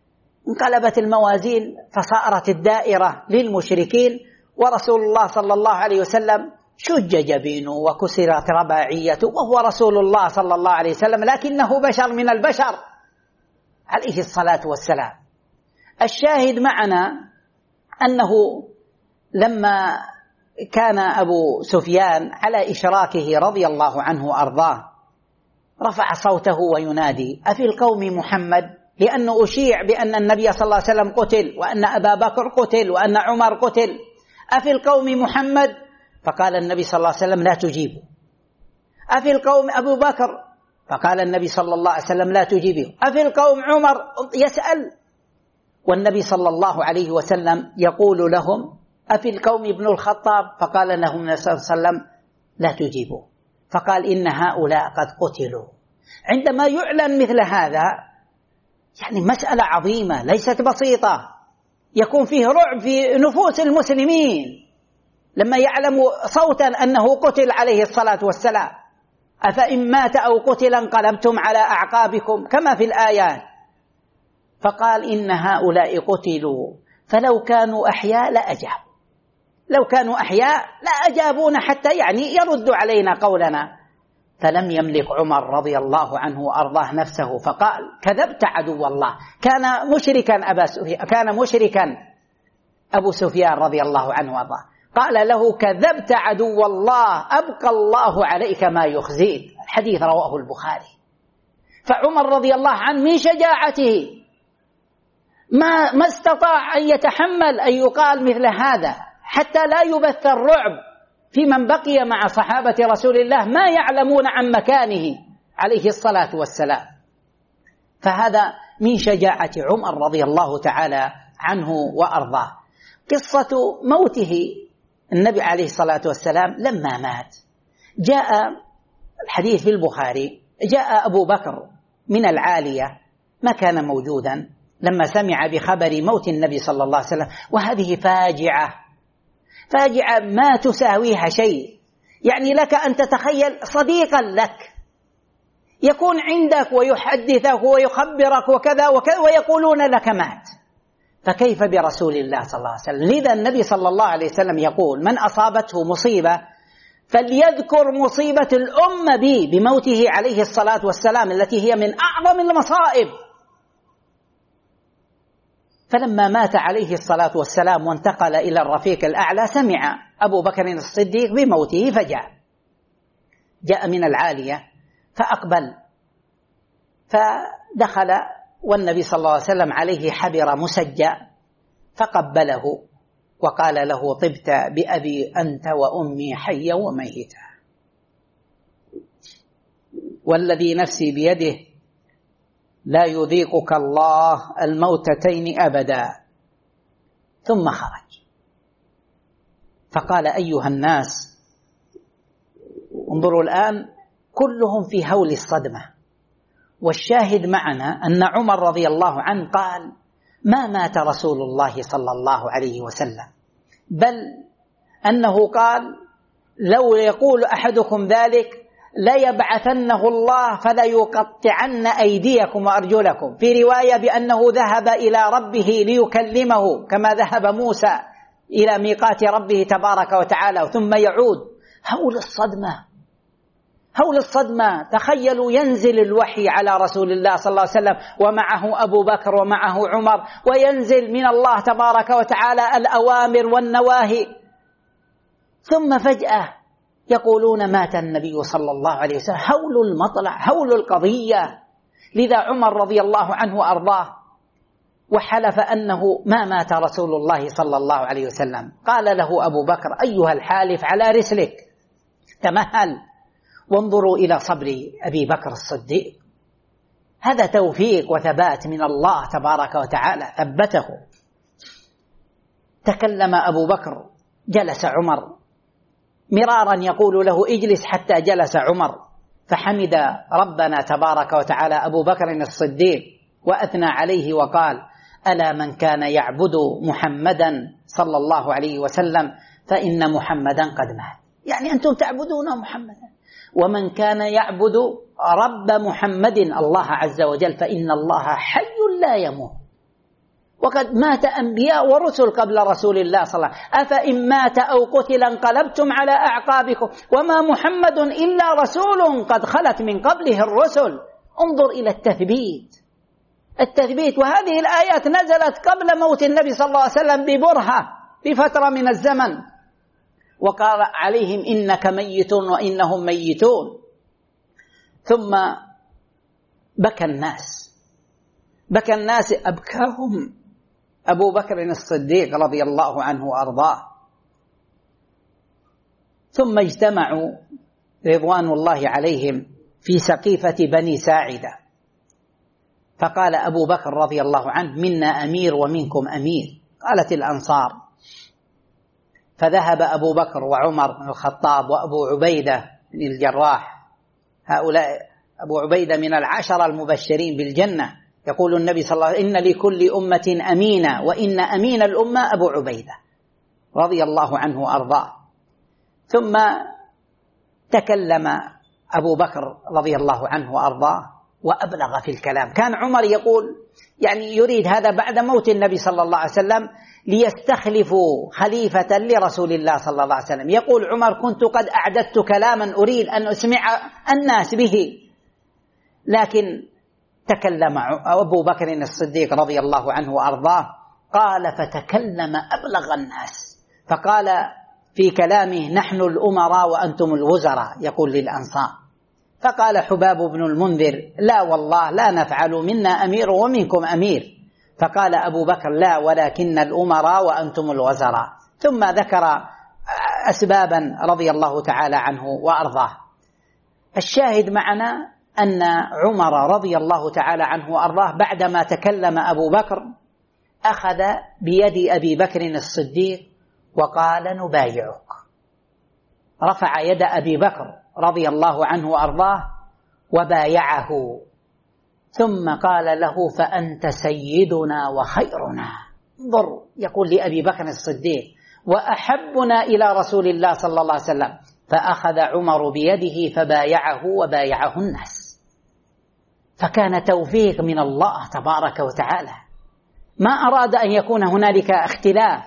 انقلبت الموازين فصارت الدائرة للمشركين، ورسول الله صلى الله عليه وسلم شج جبينه وكسرت رباعيته، وهو رسول الله صلى الله عليه وسلم لكنه بشر من البشر عليه الصلاة والسلام. الشاهد معنا أنه لما كان أبو سفيان على إشراكه رضي الله عنه وأرضاه رفع صوته وينادي: أفي القوم محمد؟ لأنه أشيع بأن النبي صلى الله عليه وسلم قتل، وأن أبا بكر قتل، وأن عمر قتل. أفي القوم محمد؟ فقال النبي صلى الله عليه وسلم: لا تجيبوا. أفي القوم أبو بكر؟ فقال النبي صلى الله عليه وسلم: لا تجيبوا. أفي القوم عمر؟ يسأل، والنبي صلى الله عليه وسلم يقول لهم: أفي القوم ابن الخطاب؟ فقال لهم النبي صلى الله عليه وسلم: لا تجيبوا. فقال: إن هؤلاء قد قتلوا. عندما يعلن مثل هذا يعني مسألة عظيمة ليست بسيطة، يكون فيه رعب في نفوس المسلمين لما يعلم صوتا أنه قتل عليه الصلاة والسلام: أفإن مات أو قتل انقلبتم على أعقابكم، كما في الآيات. فقال: إن هؤلاء قتلوا فلو كانوا أحياء لأجابوا، لو كانوا أحياء لأجابونا حتى يعني يردوا علينا قولنا. فلم يملك عمر رضي الله عنه وأرضاه نفسه فقال: كذبت عدو الله. كان مشركا أبو سفيان رضي الله عنه وأرضاه، قال له: كذبت عدو الله، أبقى الله عليك ما يخزيك. الحديث رواه البخاري. فعمر رضي الله عنه من شجاعته ما استطاع أن يتحمل أن يقال مثل هذا، حتى لا يبث الرعب في من بقي مع صحابة رسول الله ما يعلمون عن مكانه عليه الصلاة والسلام. فهذا من شجاعة عمر رضي الله تعالى عنه وأرضاه. قصة موته النبي عليه الصلاة والسلام لما مات، جاء الحديث في البخاري، جاء أبو بكر من العالية ما كان موجودا لما سمع بخبر موت النبي صلى الله عليه وسلم، وهذه فاجعة ما تساويها شيء. يعني لك أن تتخيل صديقا لك يكون عندك ويحدثك ويخبرك وكذا وكذا ويقولون لك مات، فكيف برسول الله صلى الله عليه وسلم؟ لذا النبي صلى الله عليه وسلم يقول: من أصابته مصيبة فليذكر مصيبة الأمة بموته عليه الصلاة والسلام التي هي من أعظم المصائب. فلما مات عليه الصلاة والسلام وانتقل إلى الرفيق الأعلى سمع أبو بكر الصديق بموته، جاء من العالية فأقبل، فدخل والنبي صلى الله عليه وسلم عليه حبر مسجى، فقبله وقال له: طبت بأبي أنت وأمي حيا وميتا، والذي نفسي بيده لا يذيقك الله الموتتين أبدا. ثم خرج فقال: أيها الناس، انظروا الآن كلهم في هول الصدمة. والشاهد معنا أن عمر رضي الله عنه قال: ما مات رسول الله صلى الله عليه وسلم، بل أنه قال: لو يقول أحدكم ذلك ليبعثنه الله فلا يقطعن أيديكم وأرجلكم. في رواية بأنه ذهب إلى ربه ليكلمه كما ذهب موسى إلى ميقات ربه تبارك وتعالى ثم يعود. هول الصدمة. تخيلوا ينزل الوحي على رسول الله صلى الله عليه وسلم ومعه أبو بكر ومعه عمر، وينزل من الله تبارك وتعالى الأوامر والنواهي، ثم فجأة يقولون مات النبي صلى الله عليه وسلم. هول المطلع، هول القضية. لذا عمر رضي الله عنه وأرضاه وحلف أنه ما مات رسول الله صلى الله عليه وسلم. قال له أبو بكر: أيها الحالف على رسلك، تمهل وانظروا إلى صبر أبي بكر الصديق. هذا توفيق وثبات من الله تبارك وتعالى ثبته. تكلم أبو بكر، جلس عمر مرارا يقول له: اجلس، حتى جلس عمر، فحمد ربنا تبارك وتعالى أبو بكر الصديق وأثنى عليه وقال: ألا من كان يعبد محمدا صلى الله عليه وسلم فإن محمدا قد مات. يعني أنتم تعبدون محمدا، ومن كان يعبد رب محمد الله عز وجل فإن الله حي لا يموت. وقد مات أنبياء ورسل قبل رسول الله صلى الله عليه وسلم، أفإن مات أو قتل انقلبتم على أعقابكم وما محمد إلا رسول قد خلت من قبله الرسل. انظر إلى التثبيت. وهذه الآيات نزلت قبل موت النبي صلى الله عليه وسلم ببرهة بفترة من الزمن، وقال عليهم إنك ميت وإنهم ميتون. ثم بكى الناس أبكاهم أبو بكر الصديق رضي الله عنه وأرضاه. ثم اجتمعوا رضوان الله عليهم في سقيفة بني ساعدة، فقال أبو بكر رضي الله عنه منا أمير ومنكم أمير. قالت الأنصار، فذهب أبو بكر وعمر بن الخطاب وأبو عبيدة بن الجراح، هؤلاء أبو عبيدة من العشرة المبشرين بالجنة، يقول النبي صلى الله عليه وسلم إن لكل أمة أمينة وإن أمين الأمة أبو عبيدة رضي الله عنه وأرضاه. ثم تكلم أبو بكر رضي الله عنه وأرضاه وأبلغ في الكلام. كان عمر يقول يعني يريد هذا بعد موت النبي صلى الله عليه وسلم ليستخلفوا خليفة لرسول الله صلى الله عليه وسلم. يقول عمر كنت قد أعددت كلاما أريد أن أسمع الناس به، لكن تكلم أبو بكر الصديق رضي الله عنه وأرضاه، قال فتكلم أبلغ الناس، فقال في كلامه نحن الأمراء وأنتم الوزراء، يقول للأنصار. فقال حباب بن المنذر لا والله لا نفعل، منا أمير ومنكم أمير. فقال أبو بكر لا ولكن الأمراء وأنتم الوزراء. ثم ذكر أسبابا رضي الله تعالى عنه وأرضاه. الشاهد معنا أن عمر رضي الله تعالى عنه وأرضاه بعدما تكلم أبو بكر أخذ بيد أبي بكر الصديق وقال نبايعك. رفع يد أبي بكر رضي الله عنه وأرضاه وبايعه، ثم قال له فأنت سيدنا وخيرنا. انظر، يقول لأبي بكر الصديق وأحبنا إلى رسول الله صلى الله عليه وسلم. فأخذ عمر بيده فبايعه وبايعه الناس. فكان توفيق من الله تبارك وتعالى، ما أراد أن يكون هنالك اختلاف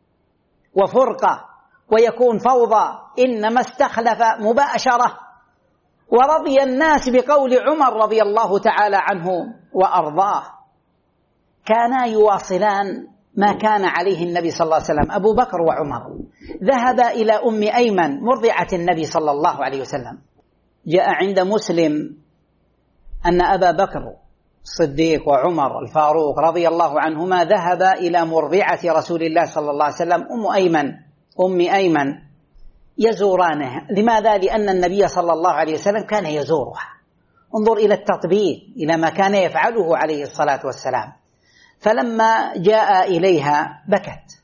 وفرقة ويكون فوضى، إنما استخلف مباشرة، ورضي الناس بقول عمر رضي الله تعالى عنه وأرضاه. كانا يواصلان ما كان عليه النبي صلى الله عليه وسلم أبو بكر وعمر. ذهب إلى أم أيمن مرضعة النبي صلى الله عليه وسلم. جاء عند مسلم أن أبا بكر الصديق وعمر الفاروق رضي الله عنهما ذهب إلى مرضعة رسول الله صلى الله عليه وسلم أم أيمن يزورانه. لماذا؟ لأن النبي صلى الله عليه وسلم كان يزورها. انظر إلى التطبيق، إلى ما كان يفعله عليه الصلاة والسلام. فلما جاء إليها بكت،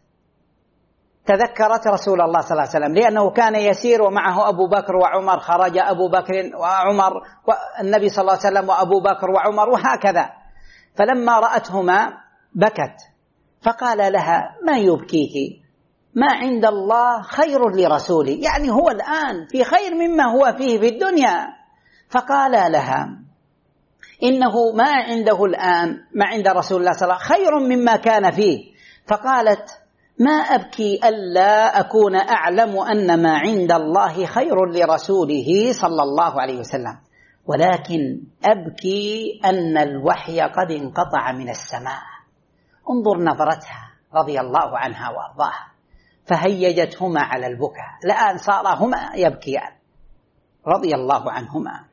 تذكرت رسول الله صلى الله عليه وسلم، لأنه كان يسير ومعه أبو بكر وعمر، خرج أبو بكر وعمر والنبي صلى الله عليه وسلم وأبو بكر وعمر وهكذا. فلما رأتهما بكت، فقال لها ما يبكيك؟ ما عند الله خير لرسوله، يعني هو الآن في خير مما هو فيه في الدنيا. فقال لها إنه ما عنده الآن ما عند رسول الله صلى الله عليه وسلم خير مما كان فيه. فقالت ما أبكي ألا أكون أعلم أن ما عند الله خير لرسوله صلى الله عليه وسلم، ولكن أبكي أن الوحي قد انقطع من السماء. انظر نظرتها رضي الله عنها وأرضاها، فهيجتهما على البكاء. الآن صار هما يبكيان رضي الله عنهما.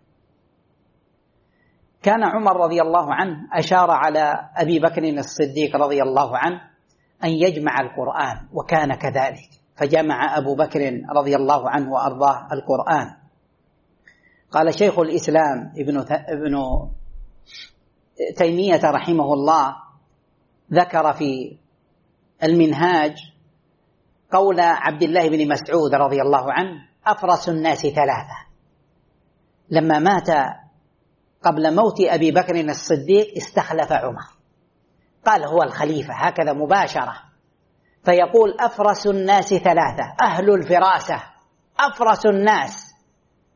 كان عمر رضي الله عنه أشار على أبي بكر الصديق رضي الله عنه أن يجمع القرآن، وكان كذلك، فجمع أبو بكر رضي الله عنه وأرضاه القرآن. قال شيخ الإسلام ابن تيمية رحمه الله ذكر في المنهاج قول عبد الله بن مسعود رضي الله عنه أفرس الناس ثلاثة. لما مات قبل موت أبي بكر الصديق استخلف عمر، قال هو الخليفة هكذا مباشرة. فيقول أفرس الناس ثلاثة، أهل الفراسة أفرس الناس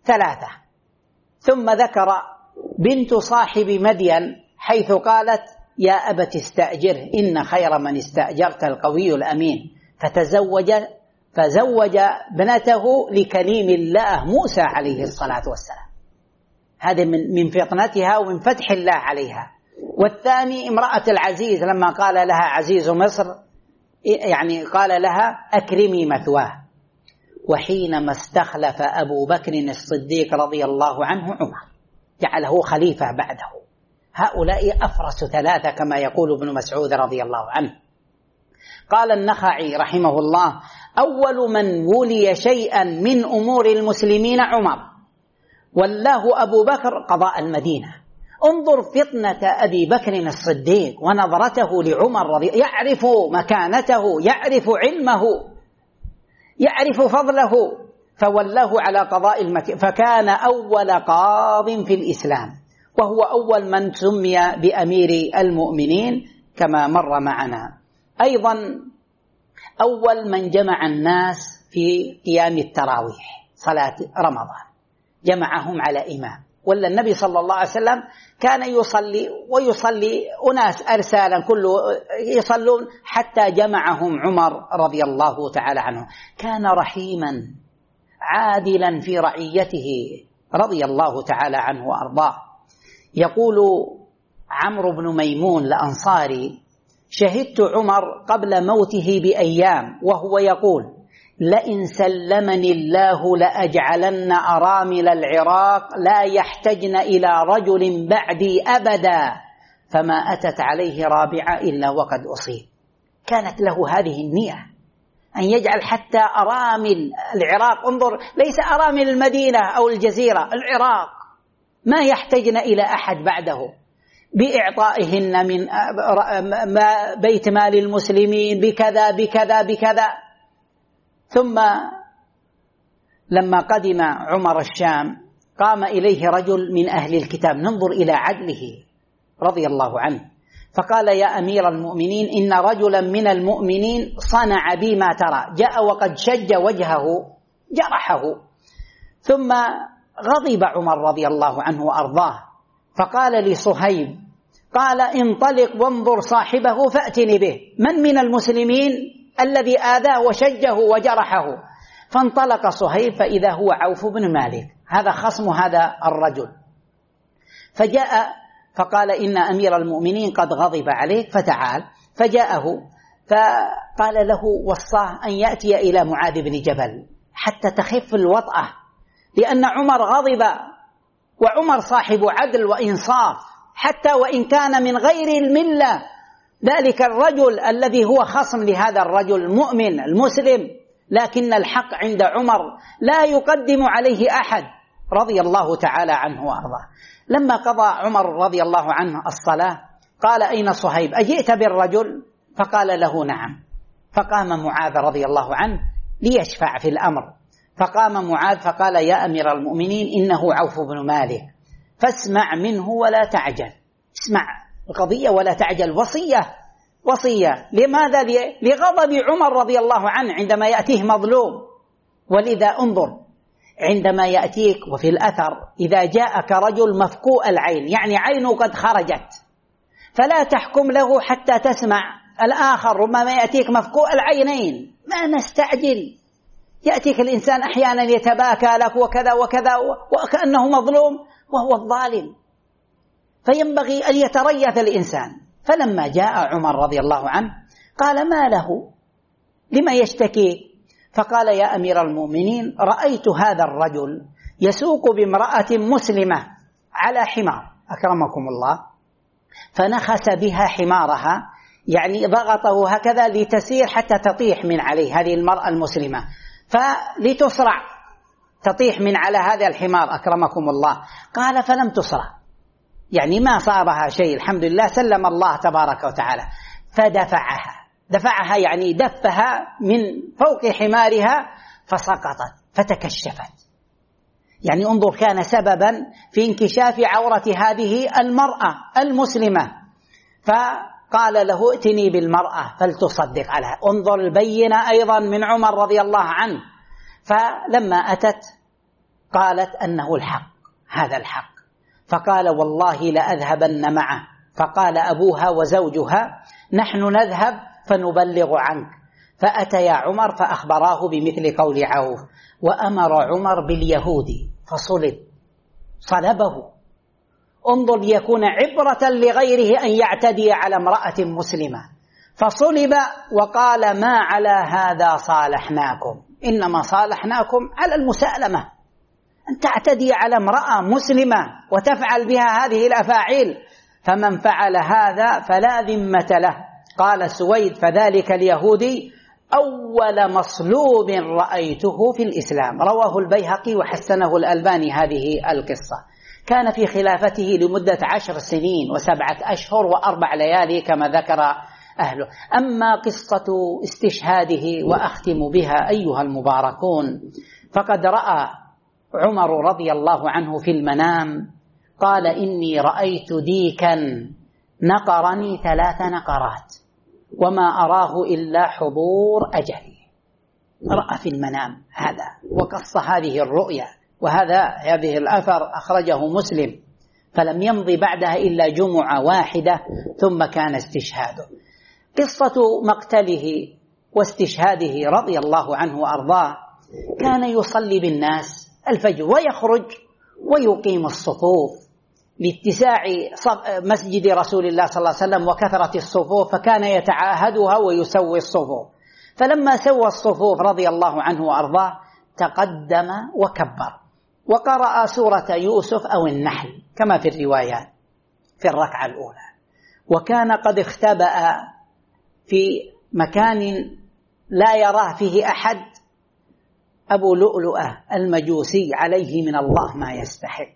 ثلاثة. ثم ذكر بنت صاحب مدين حيث قالت يا أبت استأجره إن خير من استأجرت القوي الأمين، فزوج ابنته لكليم الله موسى عليه الصلاة والسلام. هذا من فطنتها ومن فتح الله عليها. والثاني امرأة العزيز لما قال لها عزيز مصر يعني قال لها أكرمي مثواه. وحينما استخلف أبو بكر الصديق رضي الله عنه عمر جعله خليفة بعده. هؤلاء أفرس ثلاثة كما يقول ابن مسعود رضي الله عنه. قال النخعي رحمه الله: أول من ولي شيئا من أمور المسلمين عمر، والله أبو بكر قضاء المدينة. انظر فطنة أبي بكر الصديق ونظرته لعمر يعرف مكانته، يعرف علمه، يعرف فضله، فولاه على قضاء المكان، فكان أول قاض في الإسلام، وهو أول من سمي بأمير المؤمنين كما مر معنا. أيضا أول من جمع الناس في قيام التراويح صلاة رمضان، جمعهم على إمام. ولا النبي صلى الله عليه وسلم كان يصلي ويصلي أناس أرسالا كله يصلون حتى جمعهم عمر رضي الله تعالى عنه. كان رحيما عادلا في رعيته رضي الله تعالى عنه وأرضاه. يقول عمرو بن ميمون الأنصاري: شهدت عمر قبل موته بأيام وهو يقول: لئن سلمني الله لأجعلن أرامل العراق لا يحتجن إلى رجل بعدي أبدا، فما أتت عليه رابعة إلا وقد أصيب. كانت له هذه النية أن يجعل حتى أرامل العراق، انظر ليس أرامل المدينة أو الجزيرة، العراق ما يحتجن إلى أحد بعده، بإعطائهن من بيت مال المسلمين بكذا بكذا بكذا. ثم لما قدم عمر الشام قام إليه رجل من أهل الكتاب، ننظر إلى عدله رضي الله عنه، فقال: يا أمير المؤمنين إن رجلا من المؤمنين صنع بي ما ترى، جاء وقد شج وجهه جرحه. ثم غضب عمر رضي الله عنه وأرضاه، فقال لصهيب، قال: انطلق وانظر صاحبه فأتني به، من المسلمين الذي آذاه وشجه وجرحه؟ فانطلق صهيب فإذا هو عوف بن مالك، هذا خصم هذا الرجل. فجاء فقال: إن أمير المؤمنين قد غضب عليك فتعال. فجاءه فقال له وصاه أن يأتي إلى معاذ بن جبل حتى تخف الوطأة، لأن عمر غضب، وعمر صاحب عدل وإنصاف حتى وإن كان من غير الملة. ذلك الرجل الذي هو خصم لهذا الرجل المؤمن المسلم، لكن الحق عند عمر لا يقدم عليه أحد رضي الله تعالى عنه وأرضاه. لما قضى عمر رضي الله عنه الصلاة قال: أين صهيب؟ أجئت بالرجل؟ فقال له: نعم. فقام معاذ رضي الله عنه ليشفع في الأمر، فقام معاذ فقال: يا أمير المؤمنين إنه عوف بن مالك، فاسمع منه ولا تعجل، اسمع القضية ولا تعجل، وصية. لماذا؟ لغضب عمر رضي الله عنه عندما يأتيه مظلوم. ولذا انظر عندما يأتيك، وفي الأثر إذا جاءك رجل مفقوء العين يعني عينه قد خرجت، فلا تحكم له حتى تسمع الآخر، ربما يأتيك مفقوء العينين، ما نستعجل. يأتيك الإنسان أحيانا يتباكى لك وكذا وكذا وكأنه مظلوم وهو الظالم، فينبغي أن يتريث الإنسان. فلما جاء عمر رضي الله عنه قال: ما له؟ لما يشتكي؟ فقال: يا أمير المؤمنين رأيت هذا الرجل يسوق بامرأة مسلمة على حمار أكرمكم الله، فنخس بها حمارها، يعني ضغطه هكذا لتسير حتى تطيح من عليه هذه المرأة المسلمة، فلتسرع تطيح من على هذا الحمار أكرمكم الله. قال: فلم تسرع، يعني ما صابها شيء الحمد لله، سلم الله تبارك وتعالى. دفعها يعني دفها من فوق حمارها فسقطت فتكشفت. يعني انظر كان سببا في انكشاف عورة هذه المرأة المسلمة. فقال له: ائتني بالمرأة فلتصدق عليها. انظر البينة أيضا من عمر رضي الله عنه. فلما أتت قالت أنه الحق، هذا الحق. فقال: والله لأذهبن معه فقال أبوها وزوجها: نحن نذهب فنبلغ عنك. فأتيا عمر فأخبراه بمثل قول عوف، وأمر عمر باليهودي صلبه. انظر ليكون عبرة لغيره أن يعتدي على امرأة مسلمة، فصلب وقال: ما على هذا صالحناكم، إنما صالحناكم على المسالمة، أن تعتدي على امرأة مسلمة وتفعل بها هذه الأفاعيل، فمن فعل هذا فلا ذمة له. قال سويد: فذلك اليهودي أول مصلوب رأيته في الإسلام. رواه البيهقي وحسنه الألباني هذه القصة. كان في خلافته لمدة 10 سنين و7 أشهر و4 ليالي كما ذكر أهله. أما قصة استشهاده وأختم بها أيها المباركون، فقد رأى عمر رضي الله عنه في المنام، قال: إني رأيت ديكا نقرني 3 نقرات وما أراه إلا حضور أجلي. رأى في المنام هذا وقص هذه الرؤيا، هذه الأثر أخرجه مسلم. فلم يمضي بعدها إلا جمعة واحدة ثم كان استشهاده. قصة مقتله واستشهاده رضي الله عنه وأرضاه، كان يصلي بالناس الفجر ويخرج ويقيم الصفوف لاتساع مسجد رسول الله صلى الله عليه وسلم وكثرة الصفوف، فكان يتعاهدها ويسوي الصفوف. فلما سوى الصفوف رضي الله عنه وأرضاه تقدم وكبر وقرأ سورة يوسف أو النحل كما في الروايات في الركعة الأولى. وكان قد اختبأ في مكان لا يراه فيه أحد أبو لؤلؤة المجوسي عليه من الله ما يستحق.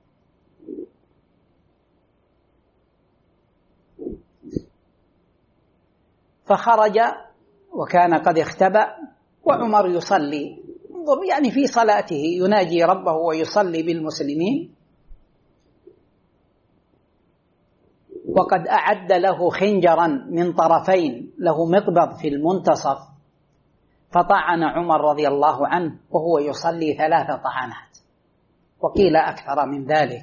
فخرج وكان قد اختبأ وعمر يصلي، انظر يعني في صلاته يناجي ربه ويصلي بالمسلمين، وقد أعد له خنجرا من طرفين له مقبض في المنتصف، فطعن عمر رضي الله عنه وهو يصلي 3 طعنات وقيل أكثر من ذلك.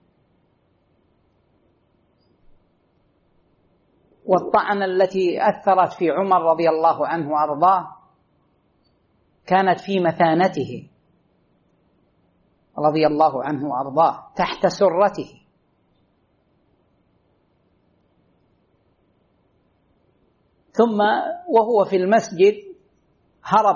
والطعنة التي أثرت في عمر رضي الله عنه وأرضاه كانت في مثانته رضي الله عنه وأرضاه تحت سرته، ثم وهو في المسجد هرب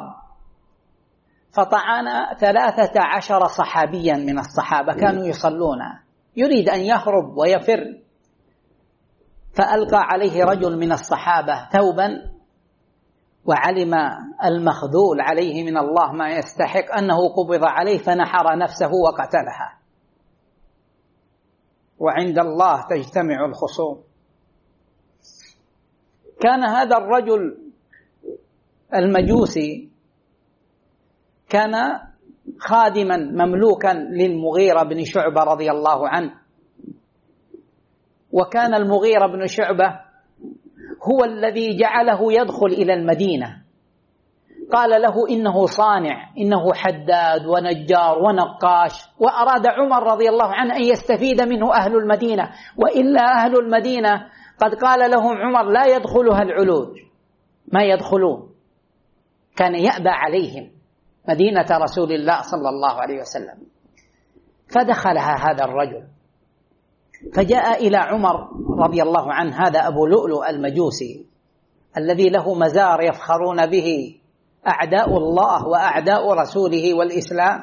فطعن 13 صحابيا من الصحابة كانوا يصلون، يريد أن يهرب ويفر، فألقى عليه رجل من الصحابة ثوبا، وعلم المخذول عليه من الله ما يستحق أنه قبض عليه فنحر نفسه وقتلها، وعند الله تجتمع الخصوم. كان هذا الرجل المجوسي كان خادما مملوكا للمغيرة بن شعبة رضي الله عنه، وكان المغيرة بن شعبة هو الذي جعله يدخل إلى المدينة. قال له إنه صانع، إنه حداد ونجار ونقاش، وأراد عمر رضي الله عنه أن يستفيد منه أهل المدينة، وإلا أهل المدينة قد قال لهم عمر لا يدخلها العلوج، ما يدخلون، كان يأبى عليهم مدينة رسول الله صلى الله عليه وسلم. فدخلها هذا الرجل، فجاء إلى عمر رضي الله عنه هذا أبو لؤلؤ المجوسي الذي له مزار يفخرون به أعداء الله وأعداء رسوله والإسلام.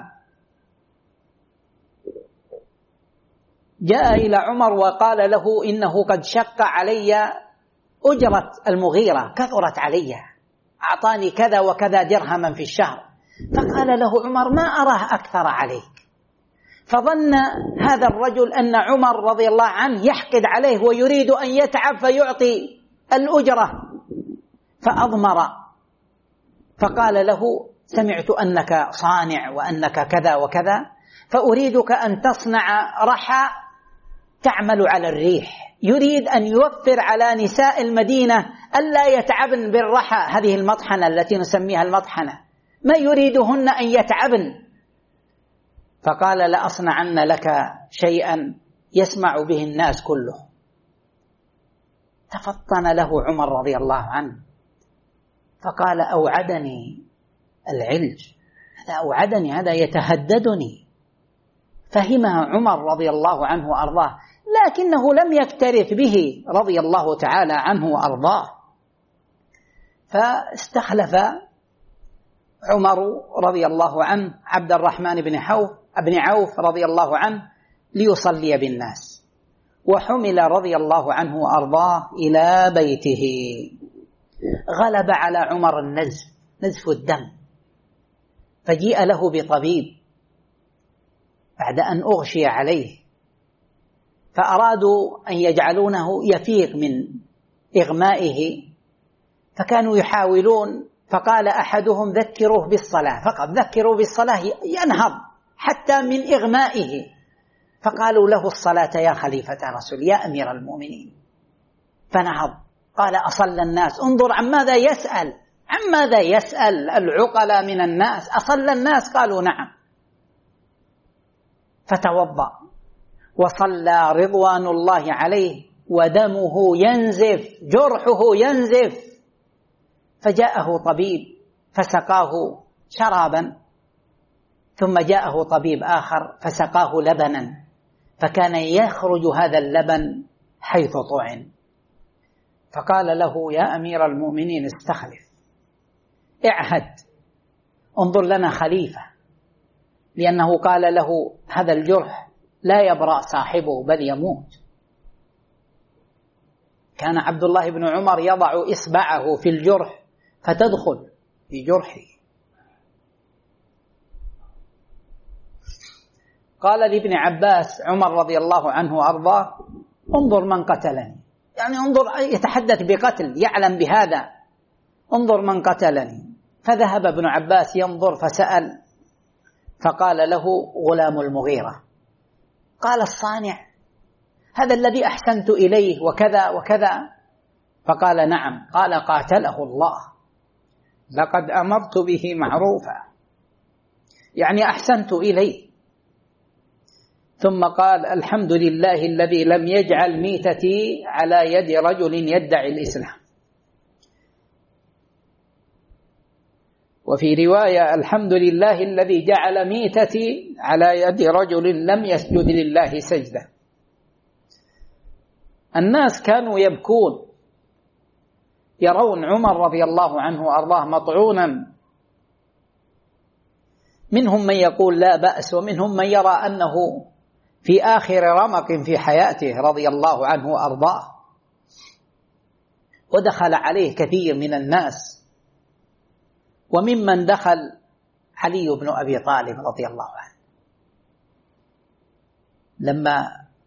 جاء إلى عمر وقال له إنه قد شق علي أجرة المغيرة، كثرت علي، أعطاني كذا وكذا درهما في الشهر. فقال له عمر ما أراه أكثر عليك. فظن هذا الرجل أن عمر رضي الله عنه يحقد عليه ويريد أن يتعب فيعطي الأجرة، فأضمر، فقال له سمعت أنك صانع وأنك كذا وكذا، فأريدك أن تصنع رحى تعمل على الريح. يريد أن يوفر على نساء المدينة ألا يتعبن بالرحى، هذه المطحنة التي نسميها المطحنة، ما يريدهن أن يتعبن. فقال لأصنعن لك شيئا يسمع به الناس كله. تفطن له عمر رضي الله عنه فقال: أوعدني العلج، هذا أوعدني، هذا يتهددني. فهمها عمر رضي الله عنه وأرضاه، لكنه لم يكترث به رضي الله تعالى عنه وأرضاه. فاستخلف عمر رضي الله عنه عبد الرحمن بن عوف رضي الله عنه ليصلي بالناس، وحمل رضي الله عنه وأرضاه إلى بيته. غلب على عمر نزف الدم، فجيء له بطبيب بعد أن أغشي عليه، فأرادوا أن يجعلونه يفيق من إغمائه، فكانوا يحاولون، فقال أحدهم: ذكروه بالصلاة، فقط ذكروا بالصلاة ينهض حتى من إغمائه. فقالوا له: الصلاة يا خليفة رسول، يا أمير المؤمنين. فنهض قال: أصلى الناس؟ انظر عن ماذا يسأل العقلاء من الناس. أصلى الناس؟ قالوا: نعم. فتوضأ وصلى رضوان الله عليه ودمه ينزف، جرحه ينزف. فجاءه طبيب فسقاه شرابا، ثم جاءه طبيب آخر فسقاه لبنا، فكان يخرج هذا اللبن حيث طعن. فقال له: يا أمير المؤمنين استخلف، اعهد، انظر لنا خليفة، لأنه قال له: هذا الجرح لا يبرأ صاحبه بل يموت. كان عبد الله بن عمر يضع إصبعه في الجرح فتدخل في جرحه. قال لابن عباس عمر رضي الله عنه وأرضاه: انظر من قتلني، يعني انظر، يتحدث بقتل، يعلم بهذا، انظر من قتلني. فذهب ابن عباس ينظر فسأل، فقال له: غلام المغيرة. قال: الصانع، هذا الذي أحسنت إليه وكذا وكذا. فقال: نعم. قال: قاتله الله، لقد أمرت به معروفا، يعني أحسنت إليه. ثم قال: الحمد لله الذي لم يجعل ميتتي على يد رجل يدعي الإسلام. وفي رواية: الحمد لله الذي جعل ميتتي على يد رجل لم يسجد لله سجدة. الناس كانوا يبكون، يرون عمر رضي الله عنه وأرضاه مطعونا، منهم من يقول لا بأس، ومنهم من يرى أنه في آخر رمق في حياته رضي الله عنه وأرضاه. ودخل عليه كثير من الناس، وممن دخل علي بن أبي طالب رضي الله عنه. لما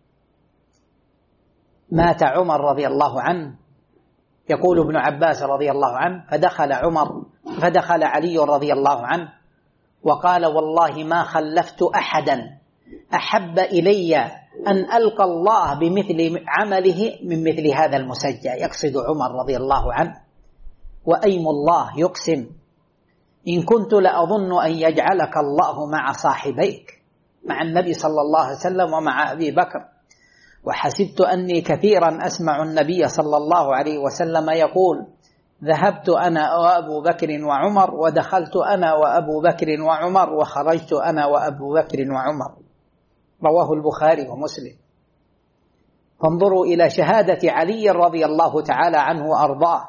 مات عمر رضي الله عنه، يقول ابن عباس رضي الله عنه: فدخل علي رضي الله عنه وقال: والله ما خلفت أحدا أحب إلي أن ألقى الله بمثل عمله من مثل هذا المسجى، يقصد عمر رضي الله عنه. وأيم الله يقسم: إن كنت لأظن أن يجعلك الله مع صاحبيك، مع النبي صلى الله عليه وسلم ومع أبي بكر، وحسبت أني كثيرا أسمع النبي صلى الله عليه وسلم يقول: ذهبت أنا وأبو بكر وعمر، ودخلت أنا وأبو بكر وعمر، وخرجت أنا وأبو بكر وعمر. رواه البخاري ومسلم. فانظروا إلى شهادة علي رضي الله تعالى عنه وأرضاه.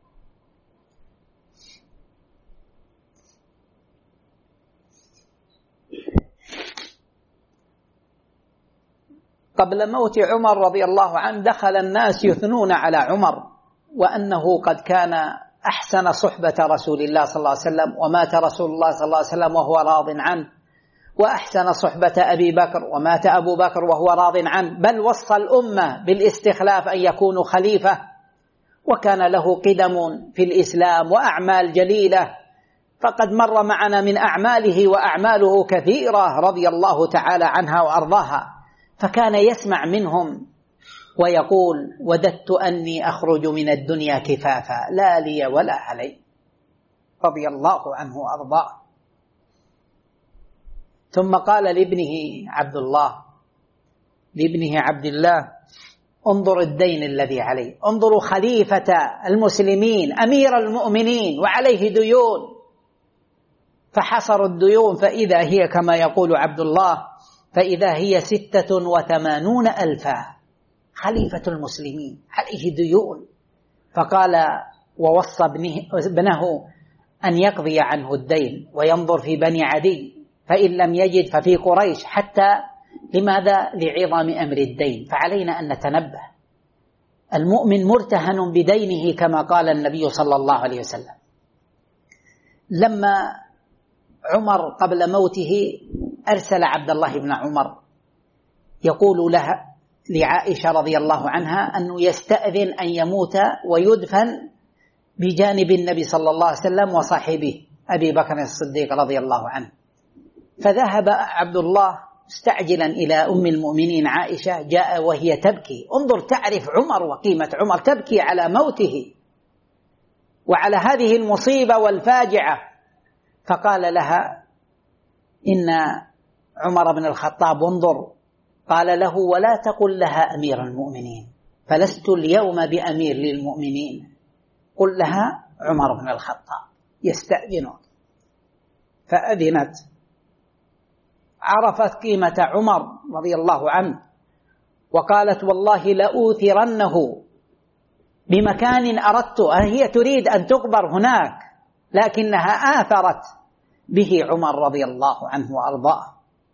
قبل موت عمر رضي الله عنه دخل الناس يثنون على عمر، وأنه قد كان أحسن صحبة رسول الله صلى الله عليه وسلم، ومات رسول الله صلى الله عليه وسلم وهو راض عنه، وأحسن صحبة أبي بكر، ومات أبو بكر وهو راض عنه، بل وصى الأمة بالاستخلاف أن يكونوا خليفة، وكان له قدم في الإسلام وأعمال جليلة، فقد مر معنا من أعماله وأعماله كثيرة رضي الله تعالى عنها وأرضاها. فكان يسمع منهم ويقول: وددت أني أخرج من الدنيا كفافا، لا لي ولا علي، رضي الله عنه وأرضاه. ثم قال لابنه عبد الله: انظر الدين الذي عليه، انظروا خليفة المسلمين أمير المؤمنين وعليه ديون، فحصروا الديون فإذا هي كما يقول عبد الله فإذا هي 86,000 خليفة المسلمين عليه ديون. فقال ووصى ابنه أن يقضي عنه الدين وينظر في بني عدي، فإن لم يجد ففي قريش، حتى لماذا؟ لعظم أمر الدين. فعلينا أن نتنبه، المؤمن مرتهن بدينه كما قال النبي صلى الله عليه وسلم. لما عمر قبل موته أرسل عبد الله بن عمر يقول لها لعائشة رضي الله عنها أنه يستأذن أن يموت ويدفن بجانب النبي صلى الله عليه وسلم وصاحبه أبي بكر الصديق رضي الله عنه. فذهب عبد الله مستعجلا إلى أم المؤمنين عائشة، جاء وهي تبكي. انظر تعرف عمر وقيمة عمر، تبكي على موته وعلى هذه المصيبة والفاجعة. فقال لها إن عمر بن الخطاب، انظر، قال له ولا تقل لها أمير المؤمنين، فلست اليوم بأمير للمؤمنين، قل لها عمر بن الخطاب يستأذنك. فأذنت، عرفت قيمة عمر رضي الله عنه، وقالت والله لأوثرنه بمكان أردت. هي تريد أن تقبر هناك لكنها آثرت به عمر رضي الله عنه وأرضاه.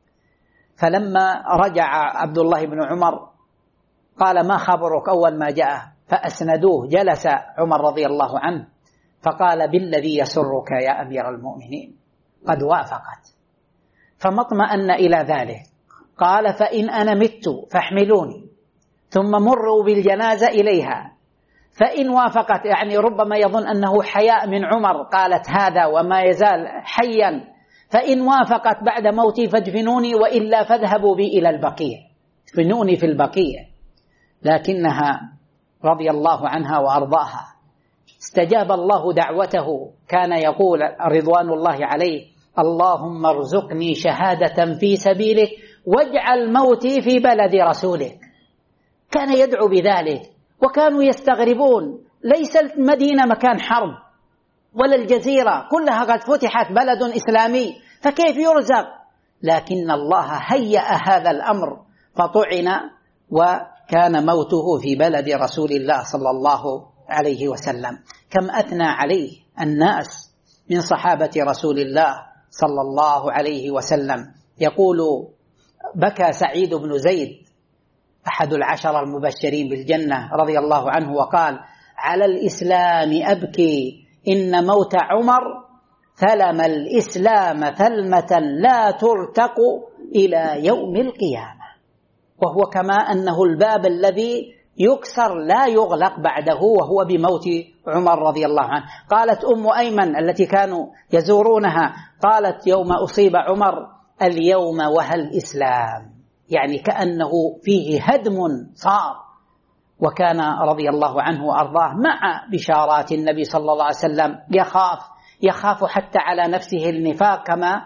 فلما رجع عبد الله بن عمر قال ما خبرك أول ما جاء؟ فأسندوه، جلس عمر رضي الله عنه فقال بالذي يسرك يا أمير المؤمنين قد وافقت. فما اطمأن إلى ذلك، قال فإن أنا مت فاحملوني ثم مروا بالجنازة إليها، فإن وافقت، يعني ربما يظن أنه حياء من عمر، قالت هذا وما يزال حيا، فإن وافقت بعد موتي فادفنوني وإلا فاذهبوا بي إلى البقيع، ادفنوني في البقيع. لكنها رضي الله عنها وأرضاها استجاب الله دعوته، كان يقول رضوان الله عليه اللهم ارزقني شهادة في سبيلك واجعل موتي في بلد رسولك. كان يدعو بذلك، وكانوا يستغربون، ليس المدينة مكان حرب ولا الجزيرة، كلها قد فتحت بلد إسلامي، فكيف يرزق؟ لكن الله هيأ هذا الأمر فطعن، وكان موته في بلد رسول الله صلى الله عليه وسلم. كم أثنى عليه الناس من صحابة رسول الله صلى الله عليه وسلم. يقول بكى سعيد بن زيد أحد 10 المبشرين بالجنة رضي الله عنه وقال على الإسلام أبكي إن موت عمر ثلم الإسلام ثلمة لا ترتق إلى يوم القيامة، وهو كما أنه الباب الذي يكسر لا يغلق بعده، وهو بموت عمر رضي الله عنه. قالت أم أيمن التي كانوا يزورونها، قالت يوم أصيب عمر اليوم وهل الإسلام، يعني كأنه فيه هدم صار. وكان رضي الله عنه وأرضاه مع بشارات النبي صلى الله عليه وسلم يخاف حتى على نفسه النفاق، كما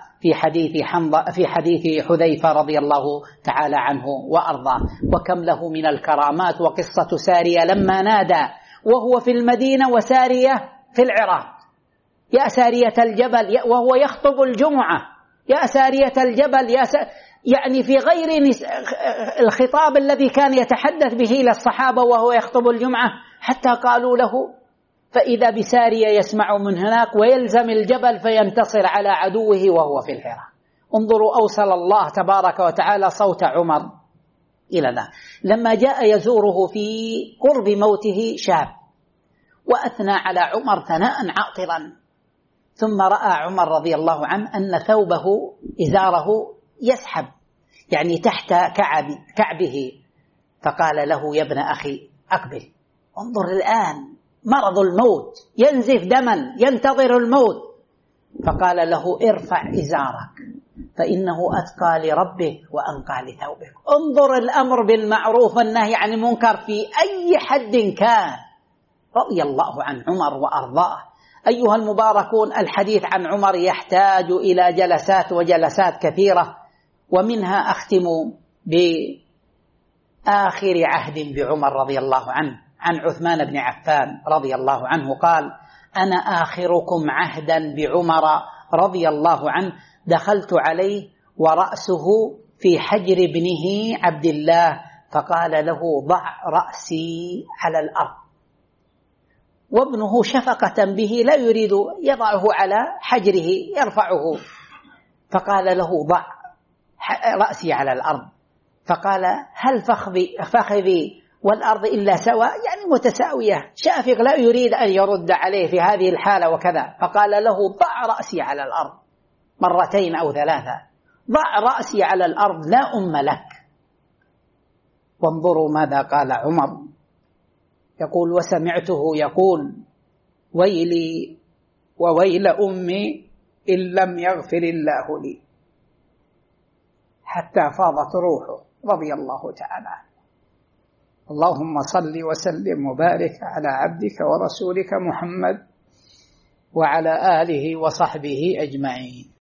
في حديث حذيفة رضي الله تعالى عنه وأرضاه. وكم له من الكرامات. وقصة سارية لما نادى وهو في المدينة وسارية في العراق، يا سارية الجبل، وهو يخطب الجمعة، يا سارية الجبل، يعني في غير الخطاب الذي كان يتحدث به إلى الصحابة وهو يخطب الجمعة، حتى قالوا له فإذا بسارية يسمع من هناك ويلزم الجبل فينتصر على عدوه وهو في العراق. انظروا أوصل الله تبارك وتعالى صوت عمر إلى ذا. لما جاء يزوره في قرب موته شاب وأثنى على عمر ثناء عاطرا، ثم رأى عمر رضي الله عنه أن ثوبه إزاره يسحب يعني تحت كعبه، فقال له يا ابن أخي أقبل، انظر الآن مرض الموت، ينزف دما، ينتظر الموت. فقال له ارفع إزارك فإنه أتقى لربك وأنقى لثوبك. انظر الأمر بالمعروف والنهي عن المنكر في أي حد كان. رضي الله عن عمر وأرضاه. أيها المباركون، الحديث عن عمر يحتاج إلى جلسات وجلسات كثيرة، ومنها أختم آخر عهد بعمر رضي الله عنه عن عثمان بن عفان رضي الله عنه قال: أنا آخركم عهدا بعمر رضي الله عنه، دخلت عليه ورأسه في حجر ابنه عبد الله، فقال له: ضع رأسي على الأرض. وابنه شفقة به لا يريد يضعه على حجره يرفعه، فقال له: ضع رأسي على الأرض. فقال: هل فخذي والأرض إلا سواء، يعني متساوية. شافق لا يريد أن يرد عليه في هذه الحالة وكذا، فقال له: ضع رأسي على الأرض مرتين أو ثلاثة، ضع رأسي على الأرض لا أم لك. وانظروا ماذا قال عمر، يقول: وسمعته يقول: ويلي وويل أمي إن لم يغفر الله لي، حتى فاضت روحه رضي الله تعالى عنه. اللهم صل وسلم وبارك على عبدك ورسولك محمد وعلى آله وصحبه أجمعين.